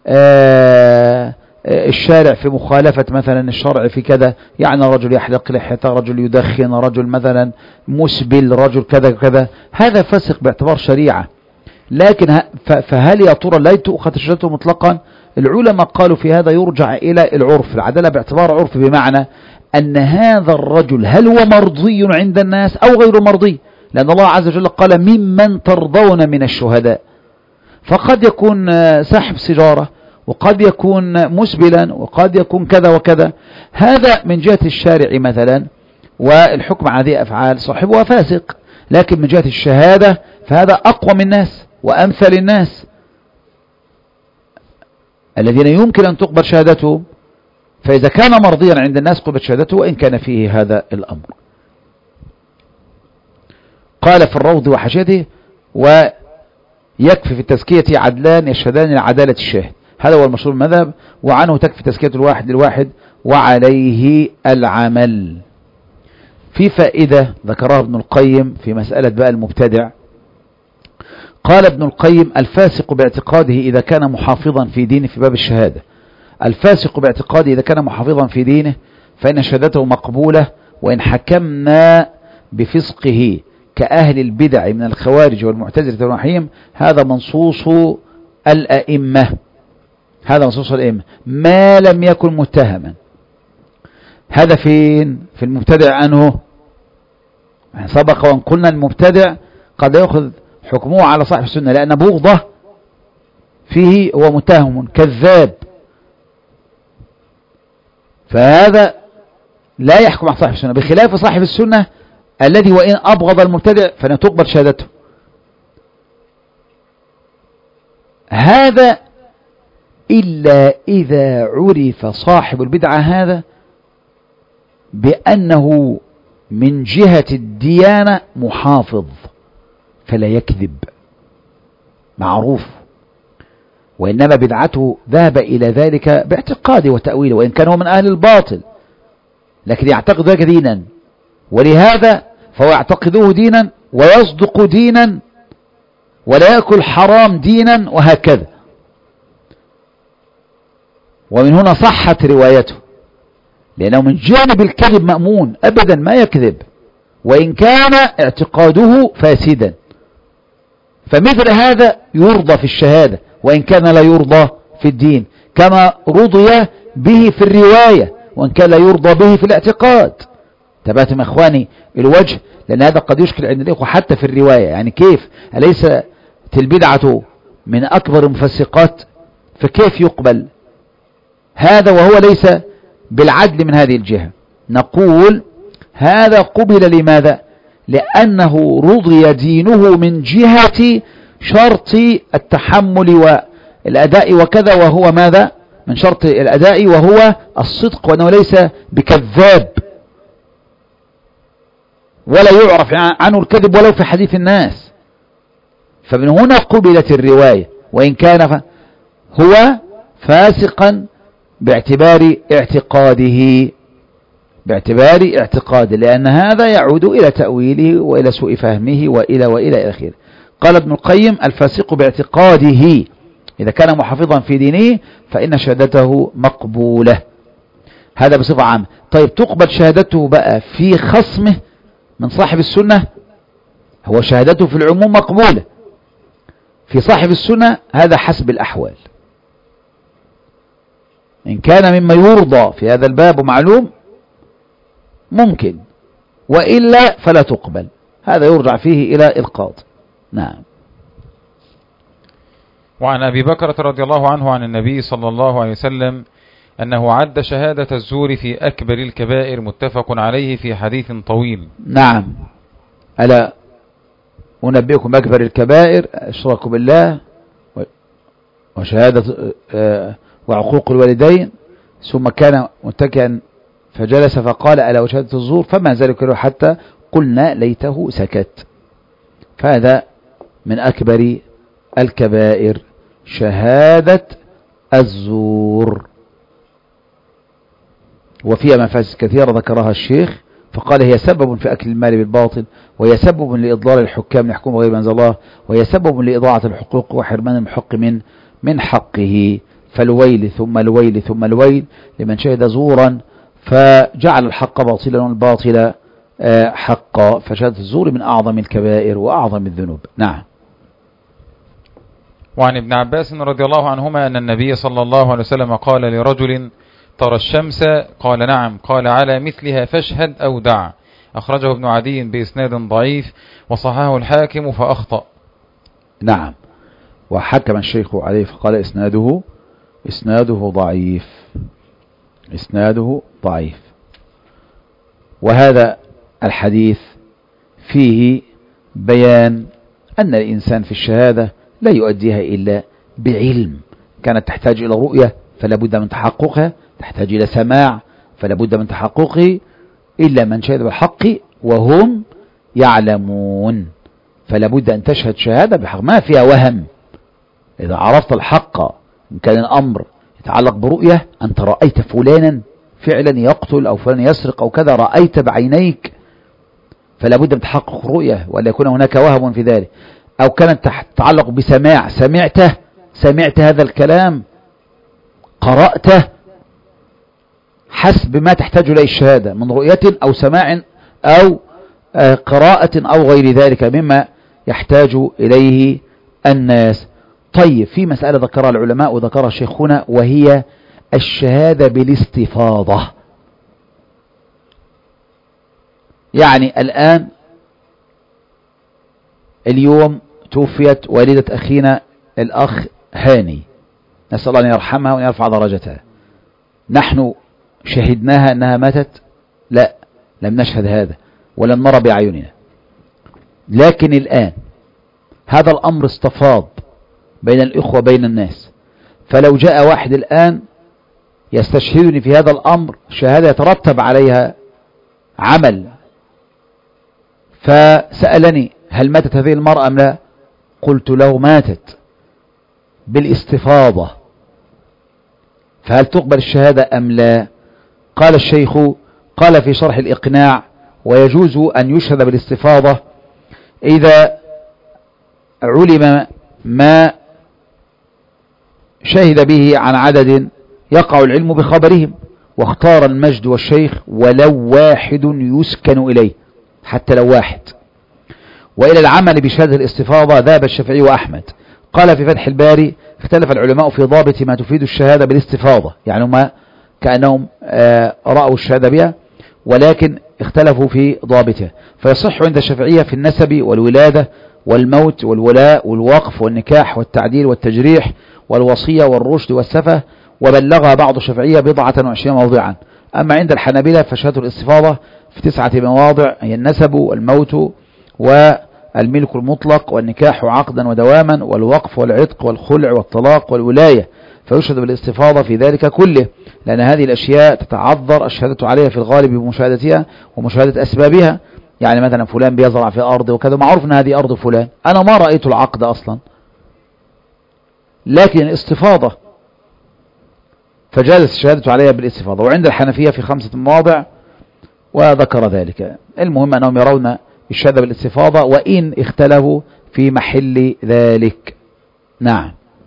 الشارع في مخالفة مثلا الشرع في كذا، يعني رجل يحلق لحيته، رجل يدخن، رجل مثلا مسبل، رجل كذا كذا، هذا فسق باعتبار شريعة. لكن فهل يا ترى لا تؤخذ شهادته مطلقا؟ العلماء قالوا في هذا يرجع إلى العرف، العدالة باعتبار عرف، بمعنى أن هذا الرجل هل هو مرضي عند الناس أو غير مرضي، لأن الله عز وجل قال ممن ترضون من الشهداء، فقد يكون سحب سجارة، وقد يكون مسبلا، وقد يكون كذا وكذا، هذا من جهة الشارع مثلا، والحكم على هذه أفعال صاحبها فاسق. لكن من جهة الشهادة فهذا أقوى من الناس وأمثل الناس الذين يمكن أن تقبل شهادتهم، فإذا كان مرضيا عند الناس قبل شهادته وإن كان فيه هذا الأمر. قال في الروض وحاشيته: ويكفي في التزكية عدلان يشهدان لعدالة الشاهد. هذا هو المشهور المذهب، وعنه تكفي تزكية الواحد للواحد وعليه العمل. في فائدة ذكرها ابن القيم في مسألة بقى المبتدع. قال ابن القيم: الفاسق باعتقاده إذا كان محافظا في دينه، في باب الشهادة، الفاسق باعتقاده إذا كان محافظا في دينه فإن شهادته مقبولة، وإن حكمنا بفسقه كأهل البدع من الخوارج والمعتزلة والرحيم، هذا منصوص الأئمة، هذا منصوص الأئمة ما لم يكن متهما. هذا فين؟ في المبتدع أنه سبق وأن قلنا المبتدع قد يأخذ حكمه على صاحب السنة، لأن بغضه فيه هو متهم كذاب، فهذا لا يحكم على صاحب السنة، بخلاف صاحب السنة الذي وإن أبغض المبتدع فإن تقبل شهادته. هذا إلا إذا عرف صاحب البدعة هذا بأنه من جهة الديانة محافظ فلا يكذب، معروف، وإنما بدعته ذهب إلى ذلك باعتقاده وتأويله، وإن كان هو من أهل الباطل لكن يعتقد ذلك دينا، ولهذا فهو يعتقده دينا ويصدق دينا ولا يأكل حرام دينا، وهكذا. ومن هنا صحت روايته، لأنه من جانب الكذب مأمون، أبدا ما يكذب وإن كان اعتقاده فاسدا، فمثل هذا يرضى في الشهادة وإن كان لا يرضى في الدين، كما رضي به في الرواية وإن كان لا يرضى به في الاعتقاد. تبعتم أخواني الوجه، لأن هذا قد يشكل عند الإخوة حتى في الرواية، يعني كيف أليس البدعة من أكبر المفسقات، فكيف يقبل هذا وهو ليس بالعدل من هذه الجهة؟ نقول هذا قبل لماذا؟ لأنه رضي دينه من جهة شرط التحمل والأداء وكذا، وهو ماذا؟ من شرط الأداء وهو الصدق، وأنه ليس بكذاب ولا يعرف عنه الكذب ولو في حديث الناس، فمن هنا قبلت الرواية، وإن كان هو فاسقا باعتبار اعتقاده، لأن هذا يعود إلى تأويله وإلى سوء فهمه وإلى آخره. قال ابن القيم: الفاسق باعتقاده إذا كان محافظا في دينه فإن شهادته مقبولة. هذا بصفة عامة. طيب تقبل شهادته بقى في خصمه من صاحب السنة؟ هو شهادته في العموم مقبولة، في صاحب السنة هذا حسب الأحوال، إن كان مما يرضى في هذا الباب ومعلوم ممكن، وإلا فلا تقبل، هذا يرجع فيه إلى القاضي. نعم. وعن أبي بكرة رضي الله عنه عن النبي صلى الله عليه وسلم أنه عد شهادة الزور في أكبر الكبائر، متفق عليه في حديث طويل. نعم. ألا أنبئكم بأكبر الكبائر الشرك بالله وشهادة وعقوق الوالدين. ثم كان متكئا فجلس فقال ألا وشهادة الزور، فما زال يكرره حتى قلنا ليته سكت. فهذا من أكبر الكبائر شهادة الزور، وفيها مفاسد كثيرة ذكرها الشيخ، فقال هي سبب في أكل المال بالباطل، وهي سبب لإضلال الحكام ليحكموا غير ما أنزل الله، وهي سبب لإضاعة الحقوق وحرمان المحق من حقه. فالويل ثم الويل ثم الويل لمن شهد زورا فجعل الحق باطلا والباطل حقا. فشهادة الزور من أعظم الكبائر وأعظم الذنوب. نعم. وعن ابن عباس رضي الله عنهما أن النبي صلى الله عليه وسلم قال لرجل ترى الشمس؟ قال نعم. قال على مثلها فاشهد أو دع. أخرجه ابن عدي بإسناد ضعيف وصححه الحاكم فأخطأ. نعم. وحكم الشيخ عليه فقال إسناده ضعيف. إسناده ضعيف. وهذا الحديث فيه بيان أن الإنسان في الشهادة لا يؤديها إلا بعلم. كانت تحتاج إلى رؤية فلا بد من تحققها، تحتاج إلى سماع فلا بد من تحققه، إلا من شهد بالحق وهم يعلمون. فلا بد أن تشهد شهادة بحق ما فيها وهم. إذا عرفت الحق، إن كان الأمر يتعلق برؤية، أنت رأيت فلانا فعلا يقتل أو فلان يسرق أو كذا، رأيت بعينيك، فلا بد من تحقق رؤية ولا يكون هناك وهم في ذلك. أو كانت تتعلق بسماع، سمعت هذا الكلام، قرأته، حسب ما تحتاج إليه الشهادة من رؤية أو سماع أو قراءة أو غير ذلك مما يحتاج إليه الناس. طيب، في مسألة ذكرها العلماء وذكرها شيخنا، وهي الشهادة بالاستفاضة. يعني الآن اليوم توفيت والدة أخينا الأخ هاني، نسأل الله أن يرحمها وأن يرفع درجتها. نحن شهدناها أنها ماتت؟ لا، لم نشهد هذا ولم نرى بعيوننا. لكن الآن هذا الأمر استفاض بين الإخوة بين الناس، فلو جاء واحد الآن يستشهدني في هذا الأمر شهادة يترتب عليها عمل، فسألني هل ماتت هذه المرأة أم لا؟ قلت له ماتت بالاستفاضة، فهل تقبل الشهادة أم لا؟ قال الشيخ، قال في شرح الإقناع: ويجوز أن يشهد بالاستفاضة إذا علم ما شهد به عن عدد يقع العلم بخبرهم، واختار المجد والشيخ ولو واحد يسكن إليه، حتى لو واحد. وإلى العمل بشهادة الاستفاضة ذهب الشافعي وأحمد. قال في فتح الباري: اختلف العلماء في ضابط ما تفيد الشهادة بالاستفاضة، يعني ما كأنهم رأوا الشهادة بها ولكن اختلفوا في ضابطها. فيصح عند الشافعية في النسب والولادة والموت والولاء والوقف والنكاح والتعديل والتجريح والوصية والرشد والسفة، وبلغها بعض الشافعية 27 موضعا. أما عند الحنابلة فشهادة الاستفاضة في 9 مواضع، هي النسب والموت والملك المطلق والنكاح عقدا ودواما والوقف والعتق والخلع والطلاق والولاية، فيشهد بالاستفاضة في ذلك كله، لأن هذه الأشياء تتعذر الشهادة عليها في الغالب بمشاهدتها ومشاهدة أسبابها. يعني مثلا فلان بيزرع في أرض وكذا، معروف أن هذه أرض فلان، أنا ما رأيت العقد أصلا، لكن الاستفاضة فجازت الشهادة عليها بالاستفاضة. وعند الحنفية في 5 مواضع وذكر ذلك. المهم أنهم يرون الشهادة بالاستفاضة وإن اختلفوا في محل ذلك. نعم.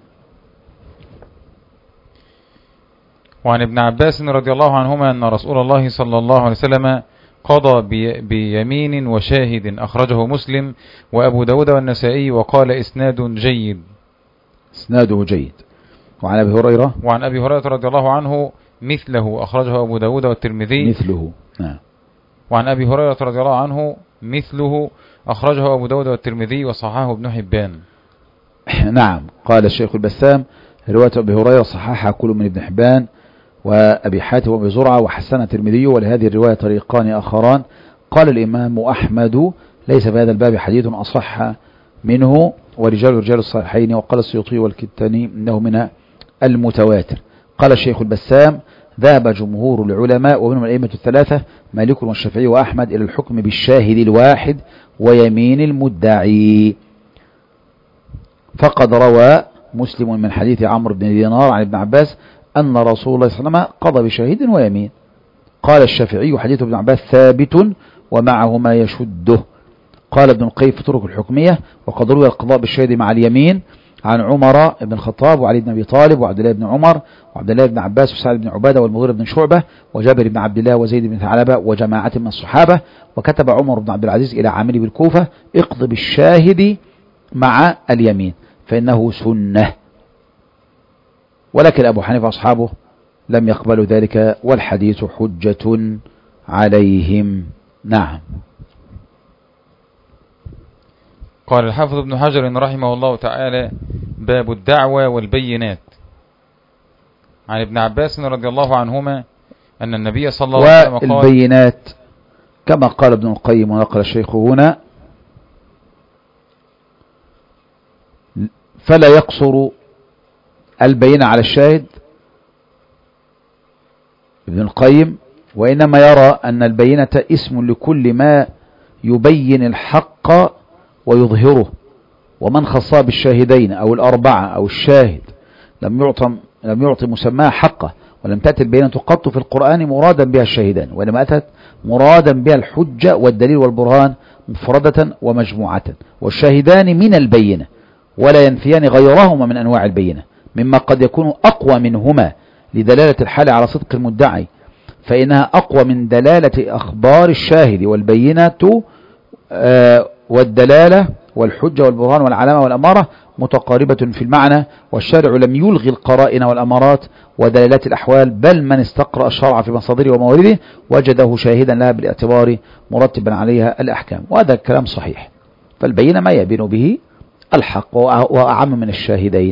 وعن ابن عباس رضي الله عنهما أن رسول الله صلى الله عليه وسلم قضى بيمين وشاهد، أخرجه مسلم وأبو داود والنسائي، وقال إسناد جيد. إسناده جيد. وعن أبي هريرة، وعن أبي هريرة رضي الله عنه مثله، أخرجه أبو داود والترمذي. مثله. نعم. وعن أبي هريرة رضي الله عنه مثله، أخرجه أبو داود والترمذي وصححه ابن حبان. نعم. قال الشيخ البسام: رواية أبي هريرة صححها كل من ابن حبان وأبي حاتم وأبي زرعة وحسن الترمذي، ولهذه الرواية طريقان آخران. قال الإمام أحمد: ليس في هذا الباب حديث أصح منه، ورجال رجال الصحيحين. وقال السيوطي والكتاني إنه من المتواتر. قال الشيخ البسام ذهب جمهور العلماء ومنهم الأئمة الثلاثة مالك والشافعي وأحمد إلى الحكم بالشاهد الواحد ويمين المدعي. فقد روى مسلم من حديث عمرو بن دينار عن ابن عباس أن رسول الله صلى الله عليه وسلم قضى بشاهد ويمين. قال الشافعي حديث ابن عباس ثابت ومعه ما يشده. قال ابن القيم في طرق الحكمية وقد روي القضاء بالشاهد مع اليمين عن عمر بن الخطاب وعلي بن أبي طالب وعبد الله بن عمر وعبد الله بن عباس وسعد بن عبادة والمغيرة بن شعبة وجابر بن عبد الله وزيد بن ثعلبة وجماعة من الصحابة. وكتب عمر بن عبد العزيز إلى عامل بالكوفة اقض بالشاهد مع اليمين فإنه سنة. ولكن أبو حنيفة أصحابه لم يقبلوا ذلك والحديث حجة عليهم. نعم. قال الحافظ ابن حجر رحمه الله تعالى باب الدعوة والبينات. عن ابن عباس رضي الله عنهما أن النبي صلى الله عليه وسلم قال والبينات كما قال ابن القيم ونقل الشيخ هنا فلا يقصر البينة على الشاهد ابن القيم، وإنما يرى أن البينة اسم لكل ما يبين الحق ويظهره. ومن خصها بالشاهدين أو الأربعة أو الشاهد لم يعطي مسماه حقه، ولم تأتي البينة قط في القرآن مرادا بها الشاهدان، وإنما أتت مرادا بها الحجة والدليل والبرهان مفردة ومجموعة. والشاهدان من البينة ولا ينفيان غيرهما من أنواع البينة مما قد يكون أقوى منهما لدلالة الحال على صدق المدعي، فإنها أقوى من دلالة أخبار الشاهد. والبينة والدلالة والحجة والبرهان والعلامة والأمارة متقاربة في المعنى، والشارع لم يلغي القرائن والأمارات ودلالات الأحوال، بل من استقرأ الشرع في مصادره وموارده وجده شاهدا لها بالاعتبار مرتبا عليها الأحكام. وهذا الكلام صحيح. فالبينة ما يبين به الحق وأعم من الشاهدين.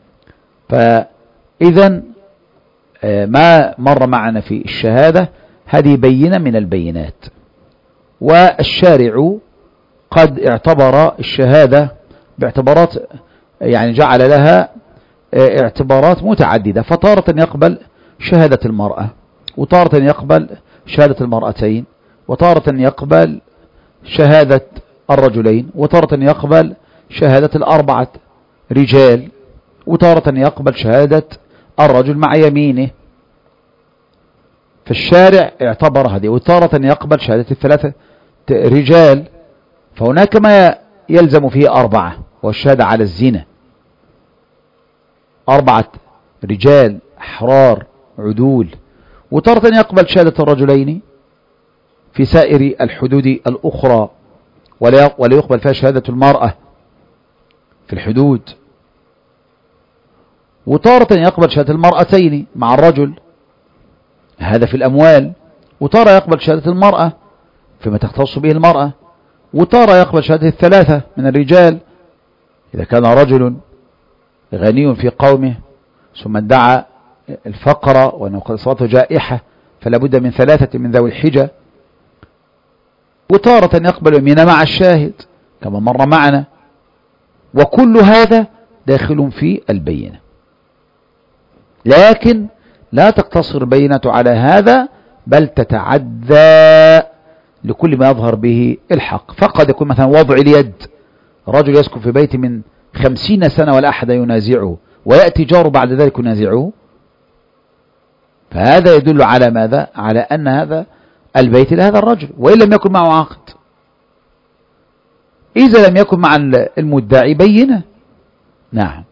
فإذا ما مر معنا في الشهادة هذه بينة من البينات. والشارع قد اعتبر الشهادة باعتبارات، يعني جعل لها اعتبارات متعددة، فتارة يقبل شهادة المرأة، وتارة يقبل شهادة المرأتين، وتارة يقبل شهادة الرجلين، وتارة يقبل شهادة الأربعة رجال، وتارة يقبل شهادة الرجل مع يمينه. فالشارع اعتبر هذه. وتارة يقبل شهادة الثلاثة رجال، فهناك ما يلزم فيه أربعة، والشهادة على الزنا 4 رجال أحرار عدول. وتارة يقبل شهادة الرجلين في سائر الحدود الأخرى، ولا يقبل فيها شهادة المرأة في الحدود. وتارة يقبل شهادة المرأتين مع الرجل، هذا في الأموال. وتارة يقبل شهادة المرأة فيما تختص به المرأة. وتارة يقبل شهادة الثلاثة من الرجال إذا كان رجل غني في قومه ثم ادعى الفقر وأنه قد أصابته جائحة فلا بد من 3 من ذوي الحجة. وتارة يقبل يمين مع الشاهد كما مر معنا. وكل هذا داخل في البينة، لكن لا تقتصر البينة على هذا، بل تتعدى لكل ما يظهر به الحق. فقد يكون مثلا وضع اليد، رجل يسكن في بيت من 50 سنة ولا أحد ينازعه، ويأتي جاره بعد ذلك ينازعه، فهذا يدل على ماذا؟ على أن هذا البيت لهذا الرجل، وإن لم يكن معه عقد. إذا لم يكن مع المدعي بينة. نعم.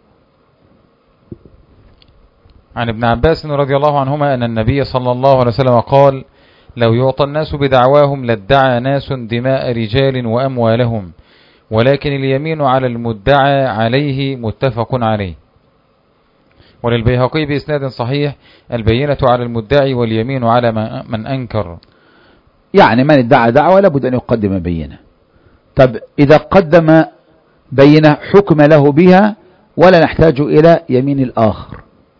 عن ابن عباس رضي الله عنهما أن النبي صلى الله عليه وسلم قال لو يعطى الناس بدعواهم لادعى ناس دماء رجال وأموالهم، ولكن اليمين على المدعى عليه متفق عليه. وللبيهقي بإسناد صحيح البينة على المدعي واليمين على من أنكر. يعني من ادعى دعوة لابد أن يقدم بينة. طب إذا قدم بينة حكم له بها ولا نحتاج إلى يمين الآخر،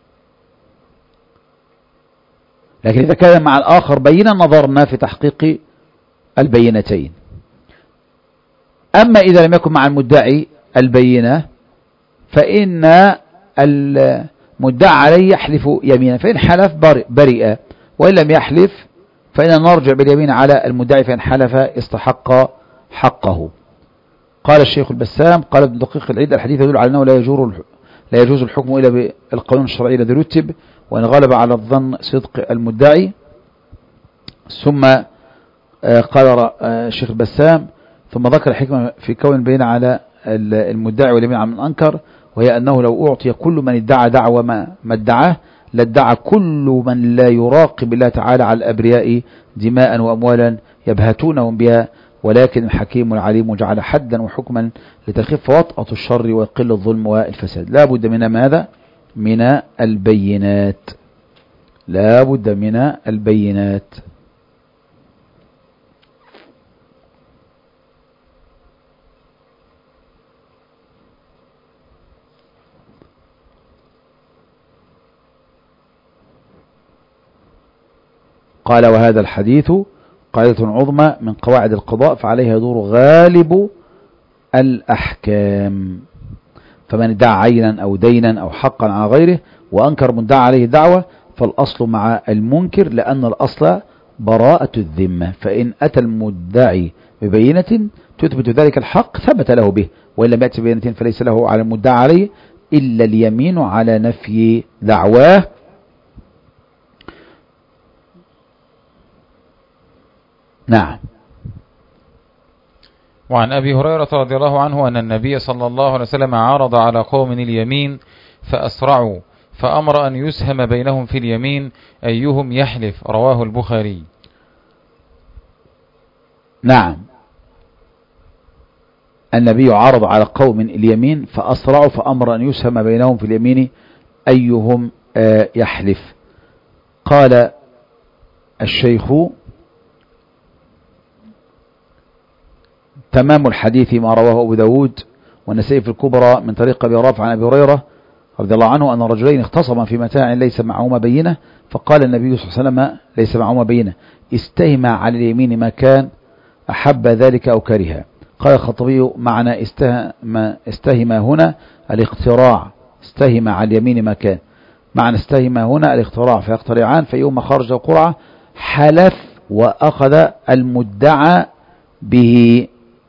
لكن إذا كان مع الآخر بينة نظرنا في تحقيق البينتين. أما إذا لم يكن مع المدعي البينة فإن المدعى عليه يحلف يمينا، فإن حلف برئ، وإن لم يحلف فإن نرجع باليمين على المدعي، فإن حلف استحق حقه. قال الشيخ البسام قال ابن دقيق العيد: الحديث يدل على أنه لا يجوز الحكم إلا بالقانون الشرعي الذي رتب، وإن غلب على الظن صدق المدعي. ثم قال الشيخ البسام: ثم ذكر الحكمة في كون البينة على المدعي واليمين على من أنكر، وهي أنه لو أعطي كل من ادعى دعوى ما ادعاه لادعى كل من لا يراقب الله تعالى على الأبرياء دماء وأموالا يبهتونهم بها، ولكن الحكيم العليم جعل حدا وحكما لتخف وطأة الشر ويقل الظلم والفساد. لا بد من ماذا؟ من البينات، لا بد من البينات. قال: وهذا الحديث قاعدة عظمى من قواعد القضاء، فعليها يدور غالب الأحكام. فمن ادعى عينا أو دينا أو حقا على غيره وأنكر مدعى عليه دعوة فالأصل مع المنكر، لأن الأصل براءة الذمة، فإن أتى المدعي ببينة تثبت ذلك الحق ثبت له به، وإن لم يأتي ببينة فليس له على المدعى عليه إلا اليمين على نفي دعواه. نعم. وعن أبي هريرة رضي الله عنه أن النبي صلى الله عليه وسلم عرض على قوم اليمين فأسرعوا، فأمر أن يسهم بينهم في اليمين أيهم يحلف، رواه البخاري. نعم، النبي عرض على قوم اليمين فأسرعوا فأمر أن يسهم بينهم في اليمين أيهم يحلف. قال الشيخ: تمام الحديث ما رواه أبو داود والنسائي في الكبرى من طريق أبي رافع عن أبي هريرة رضي الله عنه أن رجلين اختصما في متاع ليس معهما بينة، فقال النبي صلى الله عليه وسلم: ليس معهما بينة، استهما على اليمين ما كان أحب ذلك أو كرها. قال الخطبي: معنى استهما هنا الاقتراع، استهما على اليمين ما كان، معنى استهما هنا الاقتراع، فيقترعان فيوم خرج القرعة حلف وأخذ المدعى به،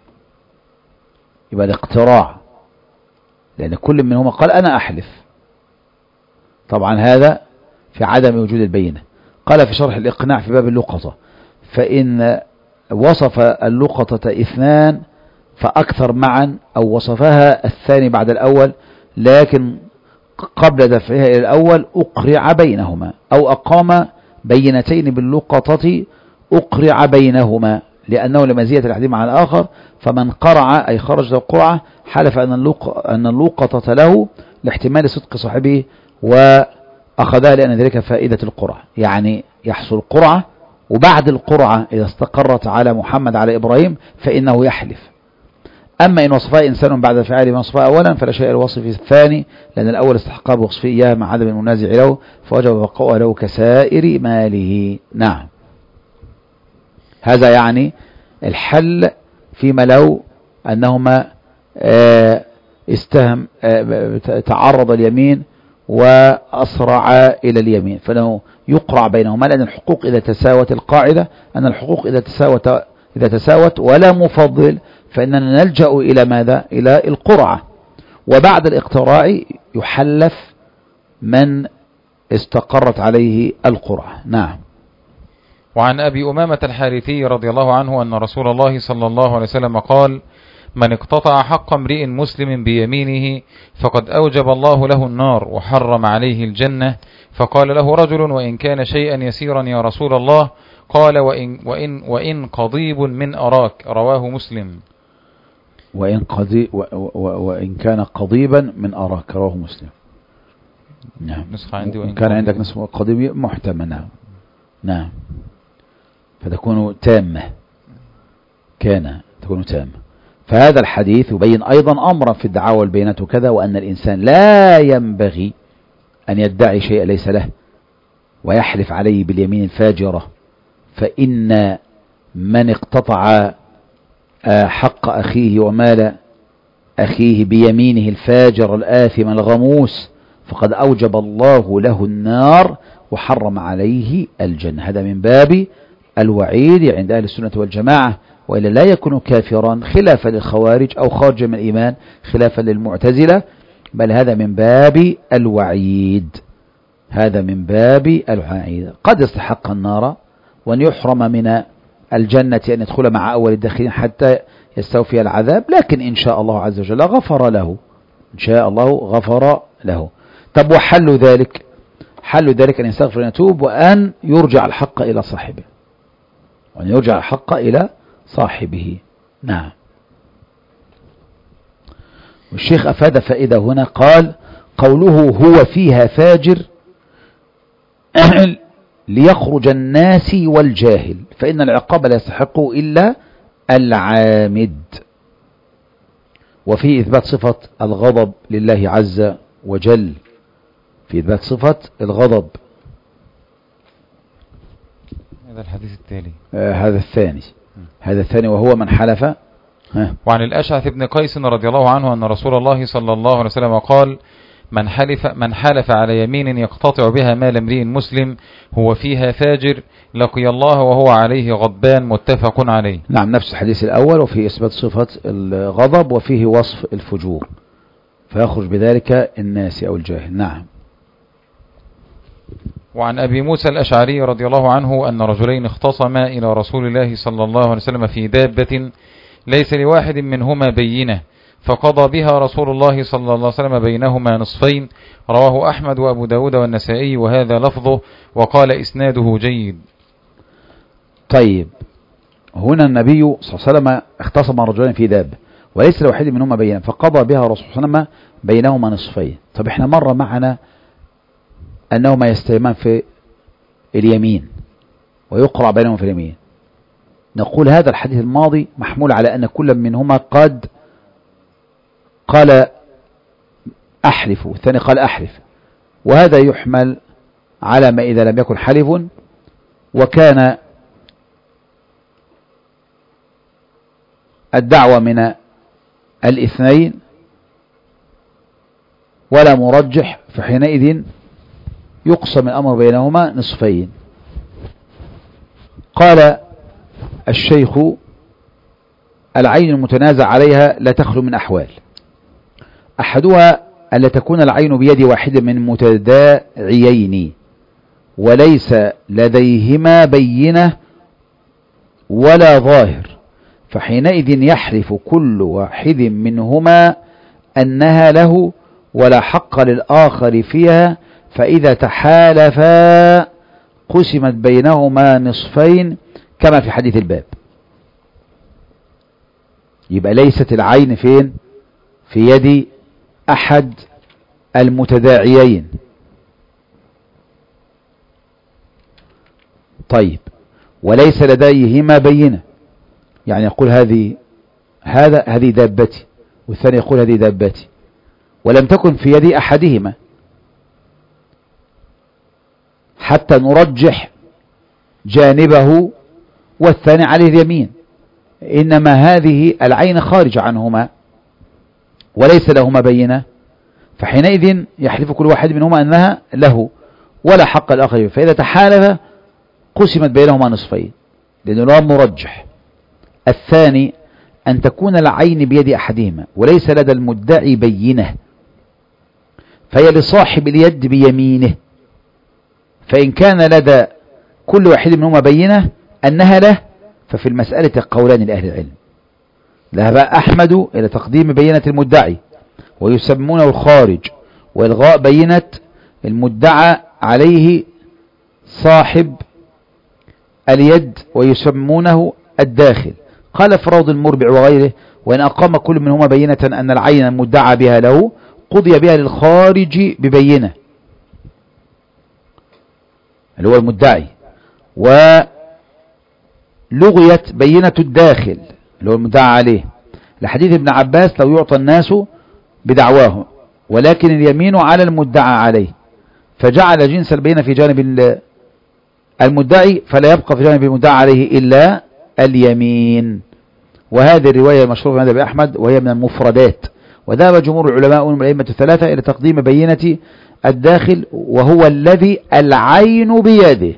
يبقى الاقتراع، لأن كل منهما قال أنا أحلف. طبعا هذا في عدم وجود البينة. قال في شرح الإقناع في باب اللقطة: فإن وصف اللقطة اثنان فأكثر معا، أو وصفها الثاني بعد الأول لكن قبل دفعها إلى الأول أقرع بينهما، أو أقام بينتين باللقطة أقرع بينهما، لأنه لمزية الأحدهم على الآخر، فمن قرع أي خرج القرعة حلف أن اللقطة له لاحتمال صدق صاحبه وأخذها لأن ذلك فائدة القرعة، يعني يحصل قرعة وبعد القرعة إذا استقرت على محمد على إبراهيم فإنه يحلف. أما إن وصفها إنسان بعد فعل ما وصفها أولا فلا شيء الوصف الثاني، لأن الأول استحقاق بوصفه إياه مع عدم المنازع له، فوجب بقاؤه له كسائر ماله. نعم، هذا يعني الحل فيما لو أنهما تعرض اليمين وأسرع إلى اليمين، فإنه يقرع بينهما، لأن الحقوق إذا تساوت، القاعدة أن الحقوق إذا تساوت ولا مفضل فإننا نلجأ إلى ماذا؟ إلى القرعة، وبعد الاقتراع يحلف من استقرت عليه القرعة. نعم. وعن أبي أمامة الحارثي رضي الله عنه أن رسول الله صلى الله عليه وسلم قال: من اقتطع حق امرئ مسلم بيمينه فقد أوجب الله له النار وحرم عليه الجنة. فقال له رجل: وإن كان شيئا يسيرا يا رسول الله؟ قال: وإن قضيب من أراك، رواه مسلم. وإن كان قضيبا من أراك، رواه مسلم. نعم. نسخة عندي وإن كان عندك نسخة قضيب محتمل. نعم. نعم، فتكون تامة، تكون تامة. فهذا الحديث يبين أيضا أمرا في الدعاوى والبينات وكذا، وأن الإنسان لا ينبغي أن يدعي شيء ليس له ويحلف عليه باليمين الفاجرة، فإن من اقتطع حق أخيه ومال أخيه بيمينه الفاجر الآثم الغموس فقد أوجب الله له النار وحرم عليه الجنة. هذا من باب الوعيد عند أهل السنة والجماعة، وإلا لا يكون كافرا خلافا للخوارج أو خارجا من الإيمان خلافا للمعتزلة، بل هذا من باب الوعيد. هذا من باب الوعيد. قد يستحق النار وأن يحرم من الجنة أن يدخل مع أول الداخلين حتى يستوفي العذاب، لكن إن شاء الله عز وجل غفر له، إن شاء الله غفر له. طب وحل ذلك؟ حل ذلك أن يستغفر ويتوب وأن يرجع الحق إلى صاحبه، وأن يرجع الحق إلى صاحبه. نعم. والشيخ أفاد فائدة هنا، قال قوله هو فيها فاجر ليخرج الناس والجاهل، فإن العقاب لا يستحقه إلا العامد. وفي إثبات صفة الغضب لله عز وجل، في إثبات صفة الغضب. هذا الحديث التالي. هذا الثاني وهو من حلف. وعن الأشعث بن قيس رضي الله عنه أن رسول الله صلى الله عليه وسلم قال: من حلف على يمين يقتطع بها مال امرئ مسلم هو فيها فاجر لقي الله وهو عليه غضبان، متفق عليه. نعم، نفس الحديث الأول، وفيه إثبات صفة الغضب وفيه وصف الفجور، فيخرج بذلك الناس أو الجاهل. نعم. وعن أبي موسى الأشعري رضي الله عنه أن رجلين اختصما إلى رسول الله صلى الله عليه وسلم في دابة ليس لواحد منهما بينة، فقضى بها رسول الله صلى الله عليه وسلم بينهما نصفين. رواه أحمد وأبو داود والنسائي وهذا لفظه، وقال إسناده جيد. طيب، هنا النبي صلى الله عليه وسلم اختصم رجلين في دابة وليس لواحد منهما بينة، فقضى بها رسول الله صلى الله عليه وسلم بينهما نصفين. طب احنا مر معنا أنهما يستيمان في اليمين ويقرأ بينهم في اليمين. نقول هذا الحديث الماضي محمول على أن كل منهما قد قال أحلف والثاني قال أحلف، وهذا يحمل على ما إذا لم يكن حلف وكان الدعوة من الاثنين ولا مرجح، فحينئذ يقسم الأمر بينهما نصفين. قال الشيخ: العين المتنازع عليها لا تخلو من أحوال، أحدها أن لا تكون العين بيد واحد من متداعيين وليس لديهما بينة ولا ظاهر، فحينئذ يحلف كل واحد منهما أنها له ولا حق للآخر فيها، فإذا تحالفا قسمت بينهما نصفين كما في حديث الباب. يبقى ليست العين فين؟ في يد أحد المتداعيين. طيب، وليس لديهما بينة، يعني يقول هذه دابتي، والثاني يقول هذه دابتي، ولم تكن في يد أحدهما حتى نرجح جانبه والثاني عليه اليمين، إنما هذه العين خارج عنهما وليس لهما بينة، فحينئذ يحلف كل واحد منهما أنها له ولا حق الآخر، فإذا تحالف قسمت بينهما نصفين لأنه لا مرجح. الثاني أن تكون العين بيد أحدهما وليس لدى المدعي بينة، فهي لصاحب اليد بيمينه، فإن كان لدى كل واحد منهما بينة أنها له ففي المسألة قولان لأهل العلم. ذهب أحمد إلى تقديم بينة المدعي ويسمونه الخارج، وإلغاء بينة المدعى عليه صاحب اليد ويسمونه الداخل. قال في روض المربع وغيره: وإن أقام كل منهما بينة أن العين المدعى بها له قضي بها للخارج ببينة اللي هو المدعي، ولغيت بينة الداخل اللي هو المدعى عليه، لحديث ابن عباس: لو يعطى الناس بدعواهم ولكن اليمين على المدعى عليه، فجعل جنس البينة في جانب المدعي فلا يبقى في جانب المدعى عليه إلا اليمين. وهذه الرواية مشهورة عند أبي أحمد وهي من المفردات. وذهب جمهور العلماء من الأئمة الثلاثة إلى تقديم بينة الداخل وهو الذي العين بيده.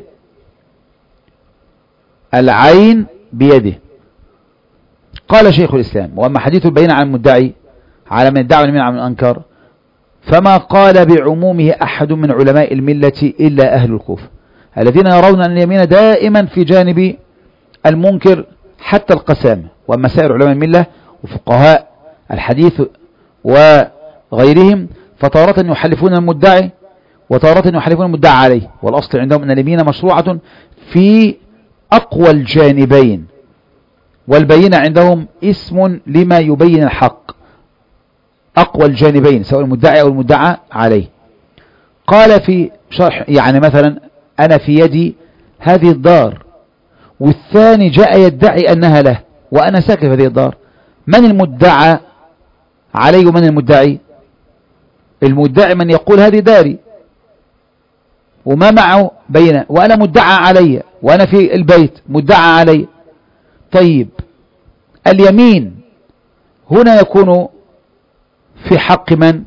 العين بيده. قال شيخ الإسلام: وأما حديث البينة عن المدعي على من ادعى واليمين على من أنكر فما قال بعمومه أحد من علماء الملة إلا أهل الكوفة الذين يرون أن اليمين دائما في جانب المنكر حتى القسامة. وأما سائر علماء الملة وفقهاء الحديث وغيرهم فتارة يحلفون المدعي وتارة يحلفون المدعى عليه. والأصل عندهم أن اليمين مشروعة في أقوى الجانبين، والبينة عندهم اسم لما يبين الحق، أقوى الجانبين سواء المدعي أو المدعى عليه. قال في شرح يعني مثلا أنا في يدي هذه الدار والثاني جاء يدعي أنها له وأنا ساكن في هذه الدار، من المدعى عليه ومن المدعي؟ المدعي من يقول هذه داري وما معه بينة، وأنا مدعى علي وأنا في البيت مدعى علي. طيب اليمين هنا يكون في حق من؟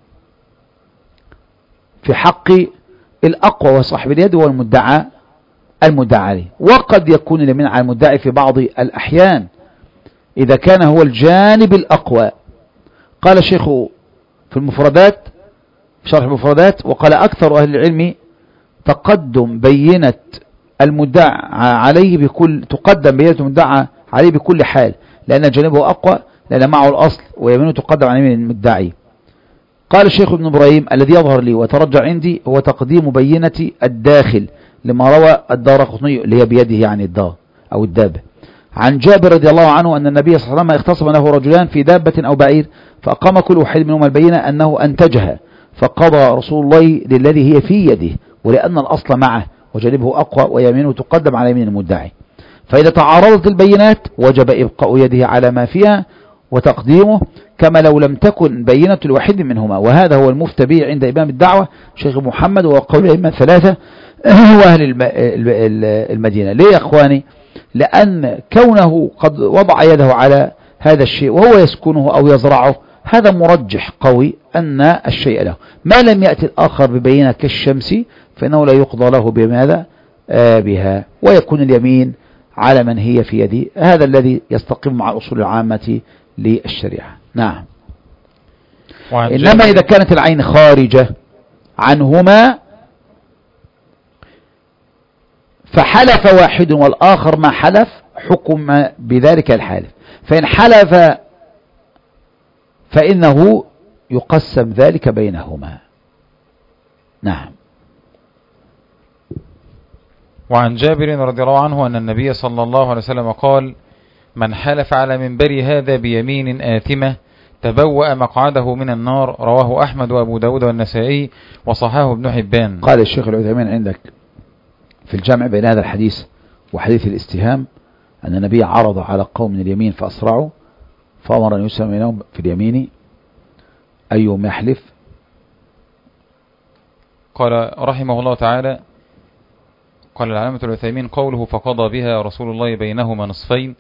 في حق الأقوى وصاحب اليد والمدعى عليه. وقد يكون اليمين على المدعي في بعض الأحيان إذا كان هو الجانب الأقوى. قال الشيخ في المفردات في شرح المفردات: وقال أكثر أهل العلم تقدم بينة المدعى عليه تقدم بينة المدعى عليه بكل حال، لأن جانبه أقوى، لأن معه الأصل، ويمينه تقدم على يمين المدعي. قال الشيخ ابن إبراهيم: الذي يظهر لي وترجع عندي هو تقديم بينة الداخل لما روى الدارقطني اللي هي بيده يعني الدار أو الدابة عن جابر رضي الله عنه أن النبي صلى الله عليه وسلم اختصم له رجلان في دابة أو بعير فأقام كل واحد منهما البينة أنه أنتجها، فقضى رسول الله للذي هي في يده، ولأن الأصل معه وجانبه أقوى ويمينه تقدم على يمين المدعي. فإذا تعارضت البينات وجب إبقاء يده على ما فيها وتقديمه كما لو لم تكن بينة الواحد منهما. وهذا هو المفتى به عند إمام الدعوة شيخ محمد وقول الأئمة الثلاثة وأهل المدينة. ليه يا أخواني؟ لأن كونه قد وضع يده على هذا الشيء وهو يسكنه أو يزرعه هذا مرجح قوي أن الشيء له، ما لم يأتي الآخر ببينة كالشمس فإنه لا يقضى له بماذا بها، ويكون اليمين على من هي في يدي. هذا الذي يستقيم مع الأصول العامة للشريعة. نعم. إنما إذا كانت العين خارجة عنهما فحلف واحد والآخر ما حلف حكم بذلك الحالف، فإن حلف فإنه يقسم ذلك بينهما. نعم. وعن جابر رضي الله عنه أن النبي صلى الله عليه وسلم قال: من حلف على منبر هذا بيمين آثمة تبوأ مقعده من النار. رواه أحمد وأبو داود والنسائي وصححه ابن حبان. قال الشيخ العثيمين عندك في الجمع بين هذا الحديث وحديث الاستهام أن النبي عرض على قوم من اليمين فأسرعوا فأمر أن يسلم بينهم في اليمين أيهم يحلف. قال رحمه الله تعالى: قال العلامة العثيمين: قوله فقضى بها رسول الله بينهما نصفين،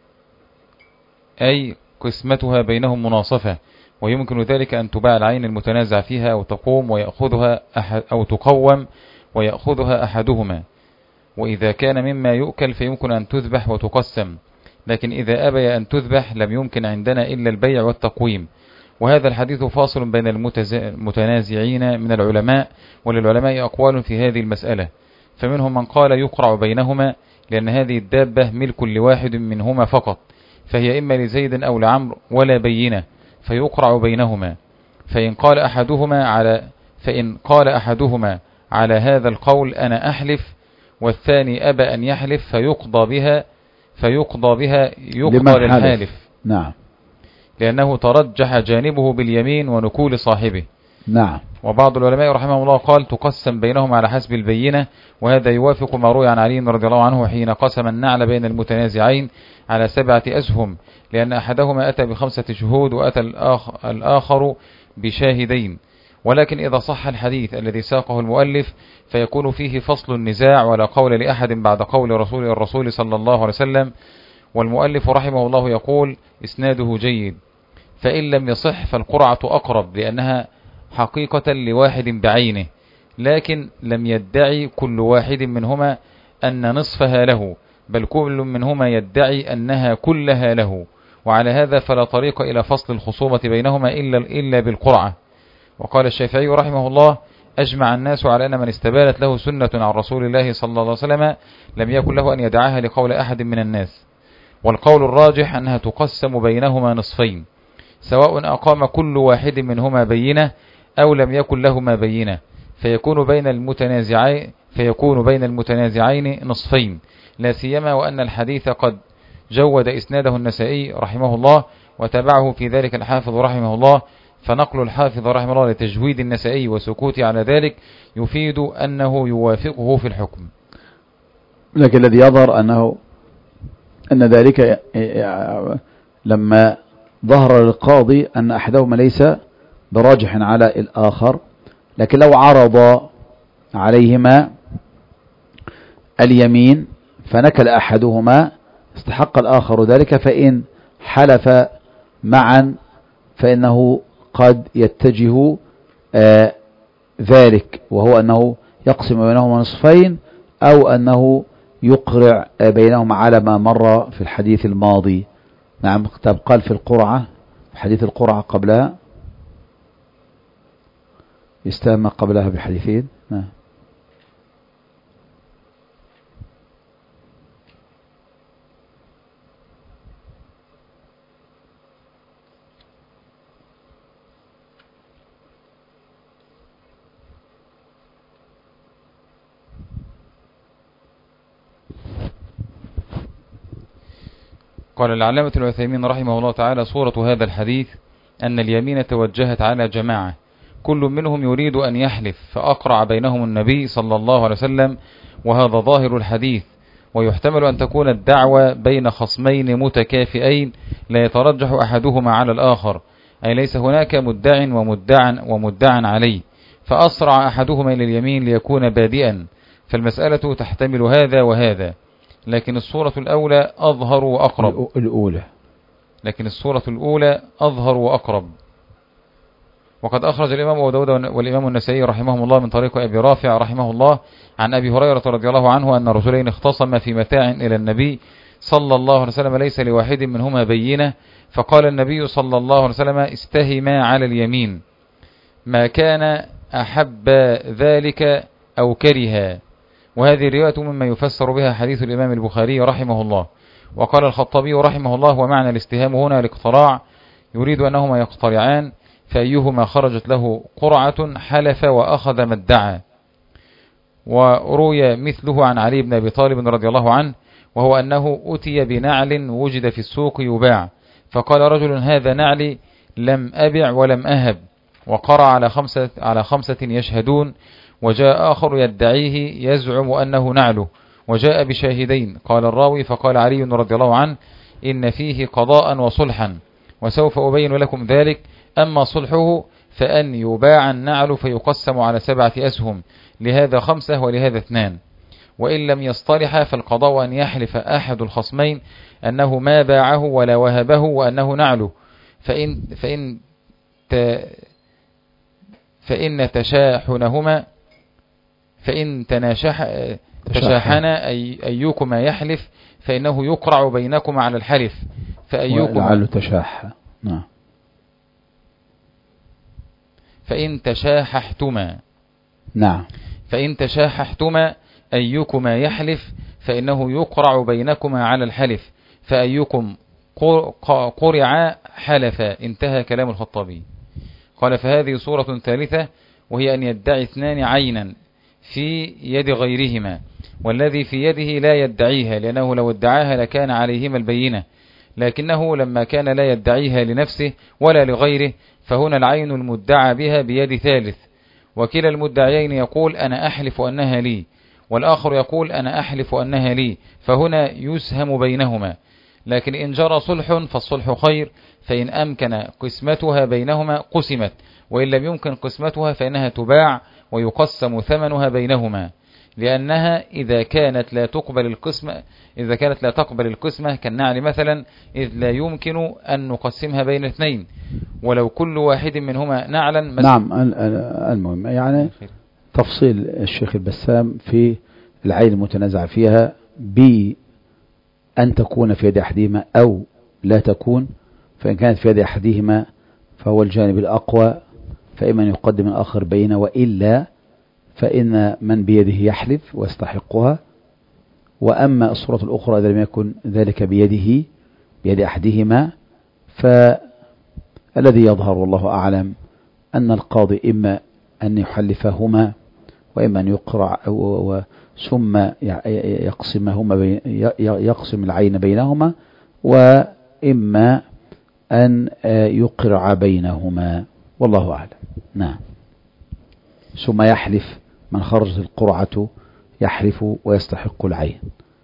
أي قسمتها بينهم مناصفة، ويمكن ذلك أن تباع العين المتنازع فيها أو تقوم ويأخذها أو تقوم ويأخذها أحدهما. وإذا كان مما يؤكل فيمكن أن تذبح وتقسم، لكن إذا أبى أن تذبح لم يمكن عندنا إلا البيع والتقويم. وهذا الحديث فاصل بين المتنازعين من العلماء، وللعلماء أقوال في هذه المسألة، فمنهم من قال يقرع بينهما لأن هذه الدابة ملك لواحد منهما فقط، فهي إما لزيد أو لعمر ولا بينة فيقرع بينهما. فإن قال أحدهما على هذا القول أنا أحلف والثاني أبى أن يحلف فيقضى بها يقضى للحالف. نعم. لأنه ترجح جانبه باليمين ونكول صاحبه. نعم. وبعض العلماء رحمه الله قال تقسم بينهم على حسب البينة، وهذا يوافق ما روي عن علي رضي الله عنه حين قسم النعل بين المتنازعين على 7 أسهم، لأن أحدهما أتى ب5 شهود وأتى الآخر بشاهدين. ولكن إذا صح الحديث الذي ساقه المؤلف فيكون فيه فصل النزاع ولا قول لأحد بعد قول الرسول صلى الله عليه وسلم، والمؤلف رحمه الله يقول إسناده جيد، فإن لم يصح فالقرعة أقرب لأنها حقيقة لواحد بعينه، لكن لم يدعي كل واحد منهما أن نصفها له، بل كل منهما يدعي أنها كلها له، وعلى هذا فلا طريق إلى فصل الخصومة بينهما إلا بالقرعة. وقال الشافعي رحمه الله: أجمع الناس على أن من استبانت له سنة عن رسول الله صلى الله عليه وسلم لم يكن له أن يدعاها لقول أحد من الناس. والقول الراجح أنها تقسم بينهما نصفين، سواء أقام كل واحد منهما بينة أو لم يكن لهما بينة، فيكون بين المتنازعين نصفين، لا سيما وأن الحديث قد جود إسناده النسائي رحمه الله، وتبعه في ذلك الحافظ رحمه الله، فنقل الحافظ رحمه الله لتجويد النسائي وسكوته على ذلك يفيد أنه يوافقه في الحكم. لكن الذي يظهر أن ذلك لما ظهر للقاضي أن أحدهما ليس براجح على الآخر، لكن لو عرض عليهما اليمين فنكل أحدهما استحق الآخر ذلك، فإن حلف معا فإنه قد يتجه ذلك، وهو أنه يقسم بينهما نصفين أو أنه يقرع بينهما على ما مر في الحديث الماضي. نعم، قال في القرعة، في حديث القرعة قبلها يستهم قبلها بحديثين. نعم. قال العلامة العثيمين رحمه الله تعالى: صورة هذا الحديث أن اليمين توجهت على جماعة، كل منهم يريد أن يحلف، فأقرع بينهم النبي صلى الله عليه وسلم، وهذا ظاهر الحديث. ويحتمل أن تكون الدعوة بين خصمين متكافئين لا يترجح أحدهما على الآخر، أي ليس هناك ومدعا عليه، فأسرع أحدهما إلى اليمين ليكون بادئا، فالمسألة تحتمل هذا وهذا، لكن الصورة الأولى أظهر وأقرب. لكن الصورة الأولى أظهر وأقرب. وقد أخرج الإمام أبو داود والإمام النسائي رحمهم الله من طريق أبي رافع رحمه الله عن أبي هريرة رضي الله عنه أن رجلين اختصما في متاع إلى النبي صلى الله عليه وسلم ليس لواحد منهما بينة، فقال النبي صلى الله عليه وسلم: استهما على اليمين، ما كان أحب ذلك أو كرها. وهذه الرواية مما يفسر بها حديث الإمام البخاري رحمه الله. وقال الخطابي رحمه الله: ومعنى الاستهام هنا الاقتراع، يريد أنهما يقترعان، فأيهما خرجت له قرعة حلف وأخذ ما ادعى. وروي مثله عن علي بن أبي طالب رضي الله عنه، وهو أنه أتي بنعل وجد في السوق يباع، فقال رجل: هذا نعلي لم أبع ولم أهب، وقرع على خمسة يشهدون، وجاء آخر يدعيه يزعم أنه نعله، وجاء بشاهدين. قال الراوي: فقال علي رضي الله عنه: إن فيه قضاء وصلحا، وسوف أبين لكم ذلك. أما صلحه فأن يباع النعل فيقسم على 7 أسهم، لهذا 5 ولهذا 2. وإن لم يصطلح فالقضاء أن يحلف أحد الخصمين أنه ما باعه ولا وهبه وأنه نعله، فإن تشاحنا أيكما يحلف فإنه يقرع بينكما على الحلف، فأيكما تشاح. نعم. فإن تشاححتما. نعم. فإن تشاححتما أيكما يحلف فإنه يقرع بينكما على الحلف، فأيكم قرع حلف. انتهى كلام الخطابي. قال: فهذه صورة ثالثة، وهي أن يدعي 2 عينا في يد غيرهما، والذي في يده لا يدعيها، لأنه لو ادعاها لكان عليهما البينة، لكنه لما كان لا يدعيها لنفسه ولا لغيره، فهنا العين المدعى بها بيد ثالث، وكلا المدعيين يقول: أنا أحلف أنها لي، والآخر يقول: أنا أحلف أنها لي، فهنا يسهم بينهما. لكن إن جرى صلح فالصلح خير، فإن أمكن قسمتها بينهما قسمت، وإن لم يمكن قسمتها فإنها تباع ويقسم ثمنها بينهما. لأنها إذا كانت لا تقبل القسمة كالنعل مثلا، إذ لا يمكن أن نقسمها بين اثنين ولو كل واحد منهما نعلا نعم. المهم يعني تفصيل الشيخ البسام في العين المتنازع فيها بأن تكون في يد أحدهما أو لا تكون، فإن كانت في يد أحدهما فهو الجانب الأقوى، فإما يقدم الآخر بينه، وإلا فإن من بيده يحلف ويستحقها. وأما الصورة الأخرى إذا لم يكن ذلك بيد أحدهما، فالذي يظهر والله أعلم أن القاضي إما أن يحلفهما وإما أن يقرع ثم يقسم العين بينهما، وإما أن يقرع بينهما، والله أعلم. نعم. ثم يحلف من خرجت القرعة، يحلف ويستحق العين.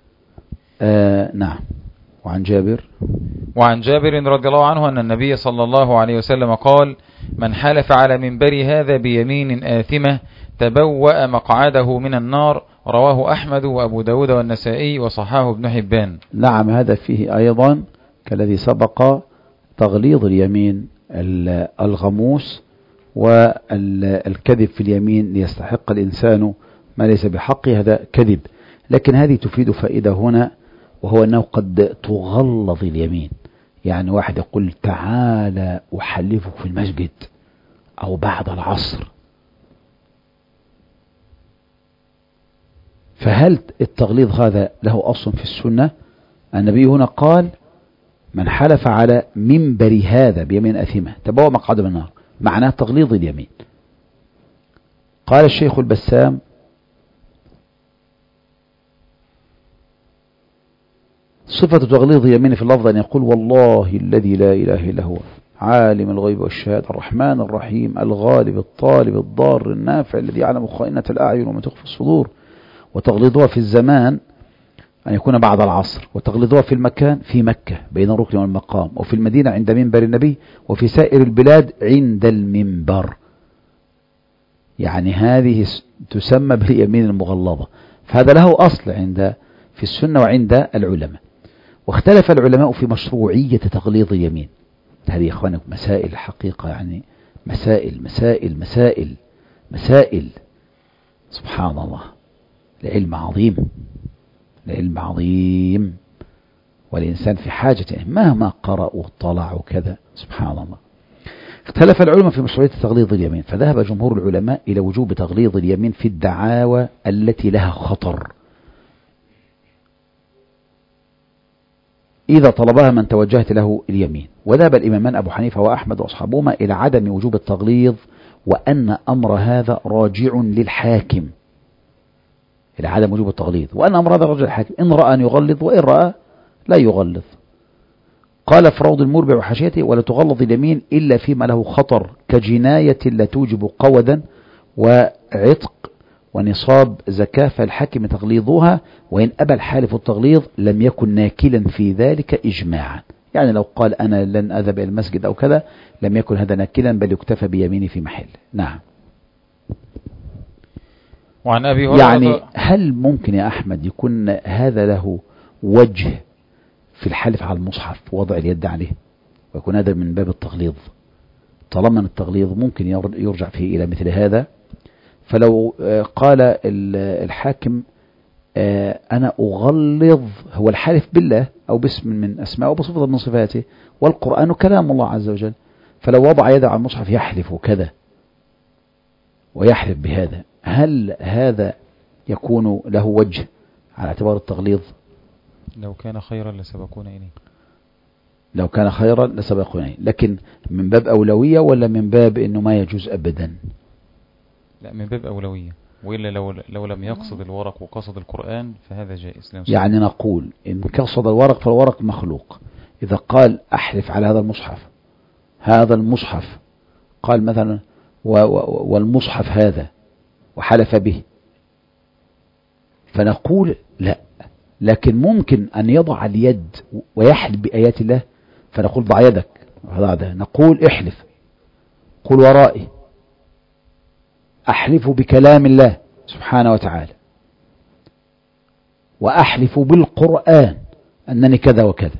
نعم. وعن جابر رضي الله عنه أن النبي صلى الله عليه وسلم قال: من حلف على منبر هذا بيمين آثمة تبوأ مقعده من النار. رواه أحمد وأبو داود والنسائي وصححه ابن حبان. نعم. هذا فيه أيضا كالذي سبق تغليظ اليمين الغموس والكذب في اليمين ليستحق الإنسان ما ليس بحقه، هذا كذب. لكن هذه تفيد فائدة هنا، وهو أنه قد تغلظ اليمين. يعني واحد يقول تعالى أحلفك في المسجد أو بعد العصر، فهل التغليظ هذا له أصل في السنة؟ النبي هنا قال: من حلف على منبر هذا بيمين أثمة تبوأ مقعده من النار، معناه تغليظ اليمين. قال الشيخ البسام: صفة تغليظ اليمين في اللفظ أن يقول: والله الذي لا إله إلا هو عالم الغيب والشهادة الرحمن الرحيم الغالب الطالب الضار النافع الذي يعلم خائنة الأعين وما تخفي الصدور. وتغليظها في الزمان أن يكون بعد العصر، وتغليظها في المكان في مكة بين الركن والمقام، وفي المدينة عند منبر النبي، وفي سائر البلاد عند المنبر. يعني هذه تسمى باليمين المغلظة. فهذا له أصل في السنة وعند العلماء. واختلف العلماء في مشروعية تغليظ اليمين. هذه يا إخواني مسائل حقيقة، يعني مسائل مسائل مسائل مسائل، سبحان الله. العلم عظيم، العلم عظيم، والإنسان في حاجة مهما قرأ واطلع وكذا، سبحان الله. اختلف العلماء في مشروعية تغليظ اليمين، فذهب جمهور العلماء إلى وجوب تغليظ اليمين في الدعاوى التي لها خطر، إذا طلبها من توجهت له اليمين. وذهب الإمامان أبو حنيفة وأحمد وأصحابهما إلى عدم وجوب التغليظ، وأن أمر هذا راجع للحاكم، إلى عدم وجوب التغليظ، وأن أمر هذا راجع للحاكم، إن رأى أن يغلظ وإن رأى لا يغلظ. قال في روض المربع وحاشيته: ولا تغلظ اليمين إلا فيما له خطر، كجناية لا توجب قودا وعتق ونصاب زكاة، فالحاكم تغليظها، وإن أبى الحالف التغليظ لم يكن ناكلا في ذلك إجماعا. يعني لو قال أنا لن أذهب إلى المسجد أو كذا لم يكن هذا ناكلا، بل يكتفى بيمينه في محل. نعم. وعن أبي هريرة يعني هل ممكن يا أحمد يكون هذا له وجه في الحلف على المصحف ووضع اليد عليه، ويكون هذا من باب التغليظ؟ طالما التغليظ ممكن يرجع فيه إلى مثل هذا، فلو قال الحاكم أنا أغلظ، هو الحلف بالله أو باسم من أسماء وبصفة من صفاته، والقرآن كلام الله عز وجل، فلو وضع يده على المصحف يحلف كذا ويحلف بهذا، هل هذا يكون له وجه على اعتبار التغليظ؟ لو كان خيرا لسبقونا إليه، لو كان خيرا لسبقونا إليه، لكن من باب أولوية ولا من باب إنه ما يجوز أبدا؟ لا، من باب أولوية، وإلا لو لم يقصد الورق وقصد القرآن فهذا جائز. يعني نقول إن قصد الورق فالورق مخلوق. إذا قال أحلف على هذا المصحف قال مثلا والمصحف هذا وحلف به، فنقول لا، لكن ممكن أن يضع اليد ويحلف بآيات الله، فنقول ضع يدك، نقول احلف، قل ورائي، أحلف بكلام الله سبحانه وتعالى، وأحلف بالقرآن أنني كذا وكذا،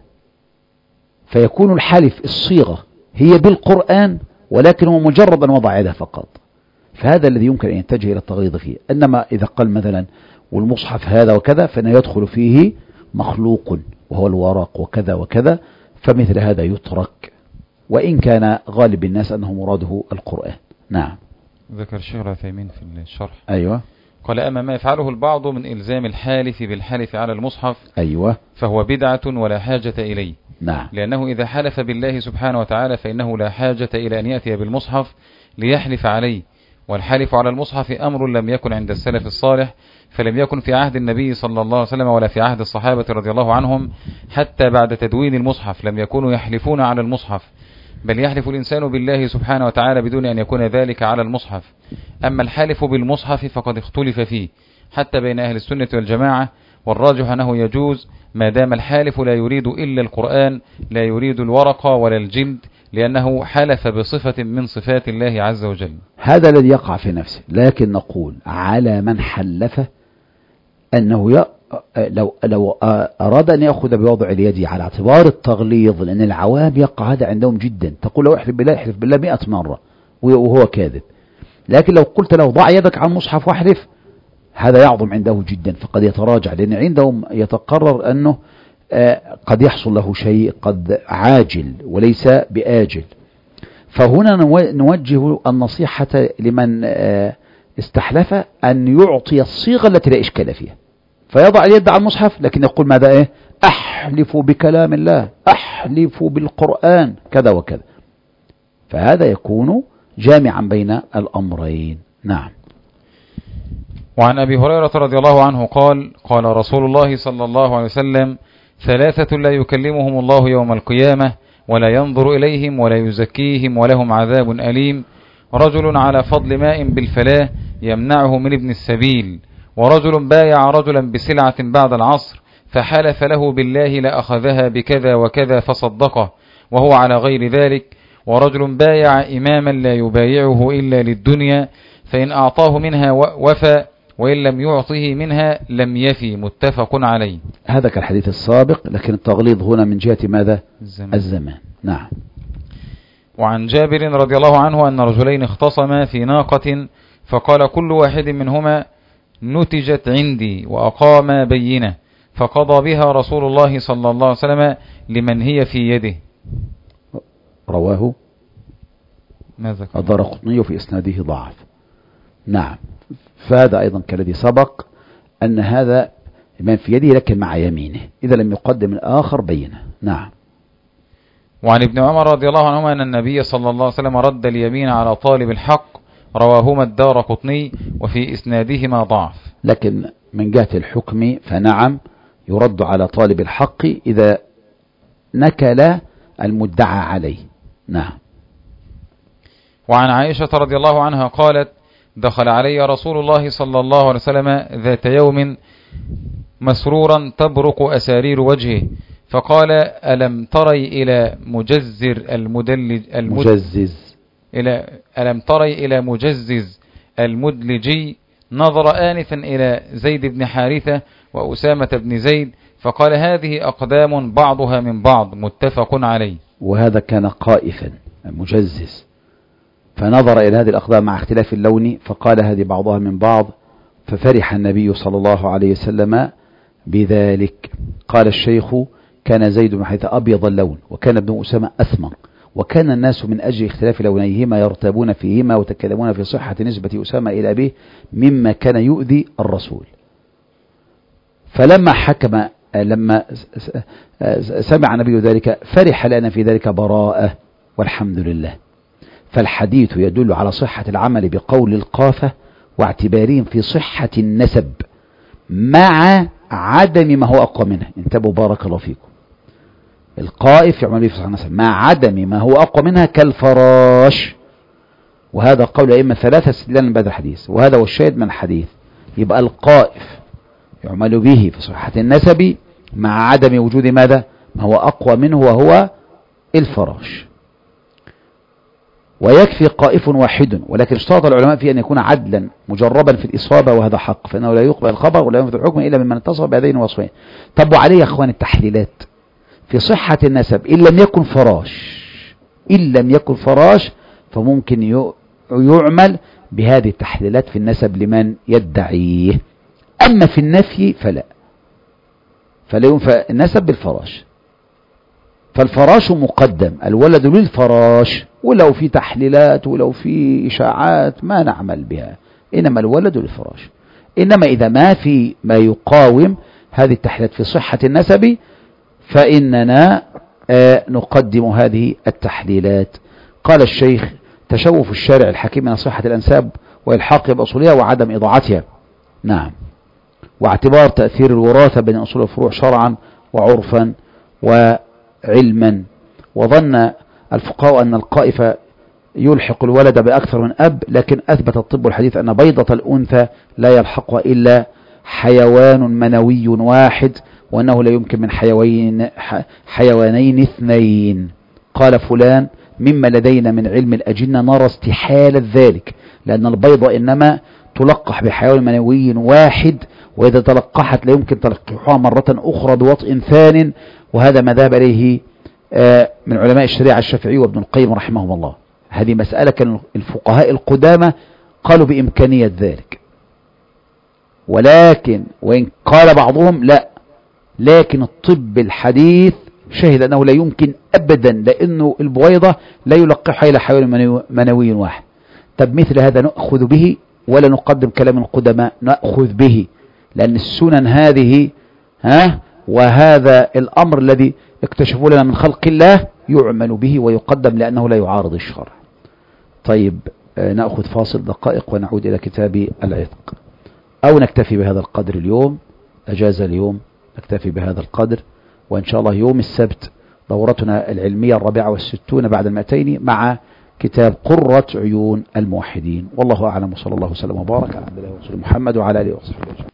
فيكون الحلف الصيغة هي بالقرآن ولكن هو مجرد أن وضع يده فقط، فهذا الذي يمكن أن يتجه إلى التغليظ فيه. إنما إذا قال مثلا والمصحف هذا وكذا فإنه يدخل فيه مخلوق وهو الورق وكذا وكذا، فمثل هذا يترك، وإن كان غالب الناس أنه مراده القرآن. نعم. ذكر الشيخ العثيمين في الشرح. أيوة. قال: أما ما يفعله البعض من إلزام الحالف بالحلف على المصحف أيوة فهو بدعة ولا حاجة إليه. نعم. لأنه إذا حلف بالله سبحانه وتعالى فإنه لا حاجة إلى أن يأتي بالمصحف ليحلف عليه، والحلف على المصحف أمر لم يكن عند السلف الصالح، فلم يكن في عهد النبي صلى الله عليه وسلم ولا في عهد الصحابة رضي الله عنهم، حتى بعد تدوين المصحف لم يكونوا يحلفون على المصحف، بل يحلف الإنسان بالله سبحانه وتعالى بدون أن يكون ذلك على المصحف. أما الحلف بالمصحف فقد اختلف فيه حتى بين أهل السنة والجماعة، والراجح أنه يجوز ما دام الحالف لا يريد إلا القرآن، لا يريد الورق ولا الجلد، لأنه حلف بصفة من صفات الله عز وجل. هذا الذي يقع في نفسه، لكن نقول على من حلف أنه لو أراد أن يأخذ بوضع اليد على اعتبار التغليظ، لأن العوام يقع هذا عندهم جدا، تقول له احلف بالله، احلف بالله 100 مرة وهو كاذب. لكن لو قلت له ضع يدك على المصحف واحلف، هذا يعظم عنده جدا، فقد يتراجع، لأن عندهم يتقرر أنه قد يحصل له شيء قد عاجل وليس بآجل. فهنا نوجه النصيحة لمن استحلف أن يعطي الصيغة التي لا إشكال فيها، فيضع اليد على المصحف لكن يقول ماذا؟ أحلف بكلام الله، أحلف بالقرآن كذا وكذا، فهذا يكون جامعا بين الأمرين. نعم. وعن أبي هريرة رضي الله عنه قال: قال رسول الله صلى الله عليه وسلم: 3 لا يكلمهم الله يوم القيامة ولا ينظر إليهم ولا يزكيهم ولهم عذاب أليم: رجل على فضل ماء بالفلاة يمنعه من ابن السبيل، ورجل بايع رجلا بسلعة بعد العصر فحلف له بالله لأخذها بكذا وكذا فصدقه وهو على غير ذلك، ورجل بايع إماما لا يبايعه إلا للدنيا فإن أعطاه منها وفى وإن لم يعطه منها لم يفي. متفق عليه. هذا كالحديث السابق، لكن التغليظ هنا من جهة ماذا؟ الزمان. نعم. وعن جابر رضي الله عنه أن رجلين اختصما في ناقة فقال كل واحد منهما: نتجت عندي، وأقام بينة، فقضى بها رسول الله صلى الله عليه وسلم لمن هي في يده. رواه ماذا؟ الدارقطني في إسناده ضعف. نعم. فهذا أيضا كالذي سبق أن هذا من في يده لكن مع يمينه، إذا لم يقدم الآخر بينه. نعم. وعن ابن عمر رضي الله عنهما أن النبي صلى الله عليه وسلم رد اليمين على طالب الحق، رواهما الدارقطني وفي إسنادهما ضعف. لكن من جهة الحكم فنعم يرد على طالب الحق إذا نكل المدعى عليه. نعم. وعن عائشة رضي الله عنها قالت: دخل علي رسول الله صلى الله عليه وسلم ذات يوم مسرورا تبرق أسارير وجهه، فقال: ألم تري إلى مجزر ألم تري إلى مجزز المدلجي؟ نظر آنفا إلى زيد بن حارثة وأسامة بن زيد فقال: هذه أقدام بعضها من بعض. متفق عليه. وهذا كان قائفا مجزز، فنظر إلى هذه الأقدام مع اختلاف اللون فقال: هذه بعضها من بعض، ففرح النبي صلى الله عليه وسلم بذلك. قال الشيخ: كان زيد بن حارثة أبيض اللون، وكان ابن أسامة أثمر، وكان الناس من أجل اختلاف لونيهما يرتابون فيهما وتكلمون في صحة نسبة أسامة إلى أبيه مما كان يؤذي الرسول. فلما لما سمع النبي ذلك فرح لنا في ذلك براءة والحمد لله. فالحديث يدل على صحة العمل بقول القافة واعتبارهم في صحة النسب مع عدم ما هو أقوى منه. انتبهوا بارك الله فيكم. القائف يعمل به في صحة النسب مع عدم ما هو أقوى منها كالفراش، وهذا قول أئمة 3 استدلالا بهذا الحديث، وهذا هو الشاهد من الحديث. يبقى القائف يعمل به في صحة النسب مع عدم وجود ماذا؟ ما هو أقوى منه وهو الفراش. ويكفي قائف واحد، ولكن اشترط العلماء في أن يكون عدلا مجربا في الإصابة، وهذا حق، فإنه لا يقبل الخبر ولا ينفذ الحكم إلا ممن اتصف بهذين الوصفين. طب وعليه يا أخوان التحليلات في صحة النسب إن لم يكن فراش، إن لم يكن فراش فممكن يعمل بهذه التحليلات في النسب لمن يدعيه. أما في النفي فلا ينفى النسب بالفراش، فالفراش مقدم، الولد للفراش، ولو في تحليلات ولو في إشاعات ما نعمل بها، إنما الولد للفراش. إنما إذا ما في ما يقاوم هذه التحليلات في صحة النسب فإننا نقدم هذه التحليلات. قال الشيخ: تشوف الشارع الحكيم من صحة الأنساب وإلحاق بأصولها وعدم إضاعتها. نعم، واعتبار تأثير الوراثة بين أصول الفروع شرعا وعرفا وعلما. وظن الفقهاء أن القائف يلحق الولد بأكثر من أب، لكن أثبت الطب الحديث أن بيضة الأنثى لا يلحقها إلا حيوان منوي واحد، وأنه لا يمكن من حيوانين اثنين. قال فلان: مما لدينا من علم الأجنة نرى استحالة ذلك، لأن البيضة إنما تلقح بحيوان منوي واحد، وإذا تلقحت لا يمكن تلقحها مرة أخرى بوطء ثان، وهذا ما ذهب إليه من علماء الشريعة الشافعي وابن القيم رحمهم الله. هذه مسألة كان الفقهاء القدامى قالوا بإمكانية ذلك، ولكن وإن قال بعضهم لا، لكن الطب الحديث شهد أنه لا يمكن أبدا، لأنه البويضة لا يلقحها إلى حيوان منوي واحد. طب مثل هذا نأخذ به ولا نقدم كلام القدماء؟ نأخذ به، لأن السنن هذه وهذا الأمر الذي اكتشفوا لنا من خلق الله يعمل به ويقدم، لأنه لا يعارض الشرع. طيب، نأخذ فاصل دقائق ونعود إلى كتاب العتق، أو نكتفي بهذا القدر اليوم، أجاز اليوم نكتفي بهذا القدر، وإن شاء الله يوم السبت دورتنا العلمية 64 بعد 200 مع كتاب قرة عيون الموحدين. والله أعلم، وصلى الله وسلم وبارك على عبد الله ورسوله محمد وعلى آله وصحبه أجمعين.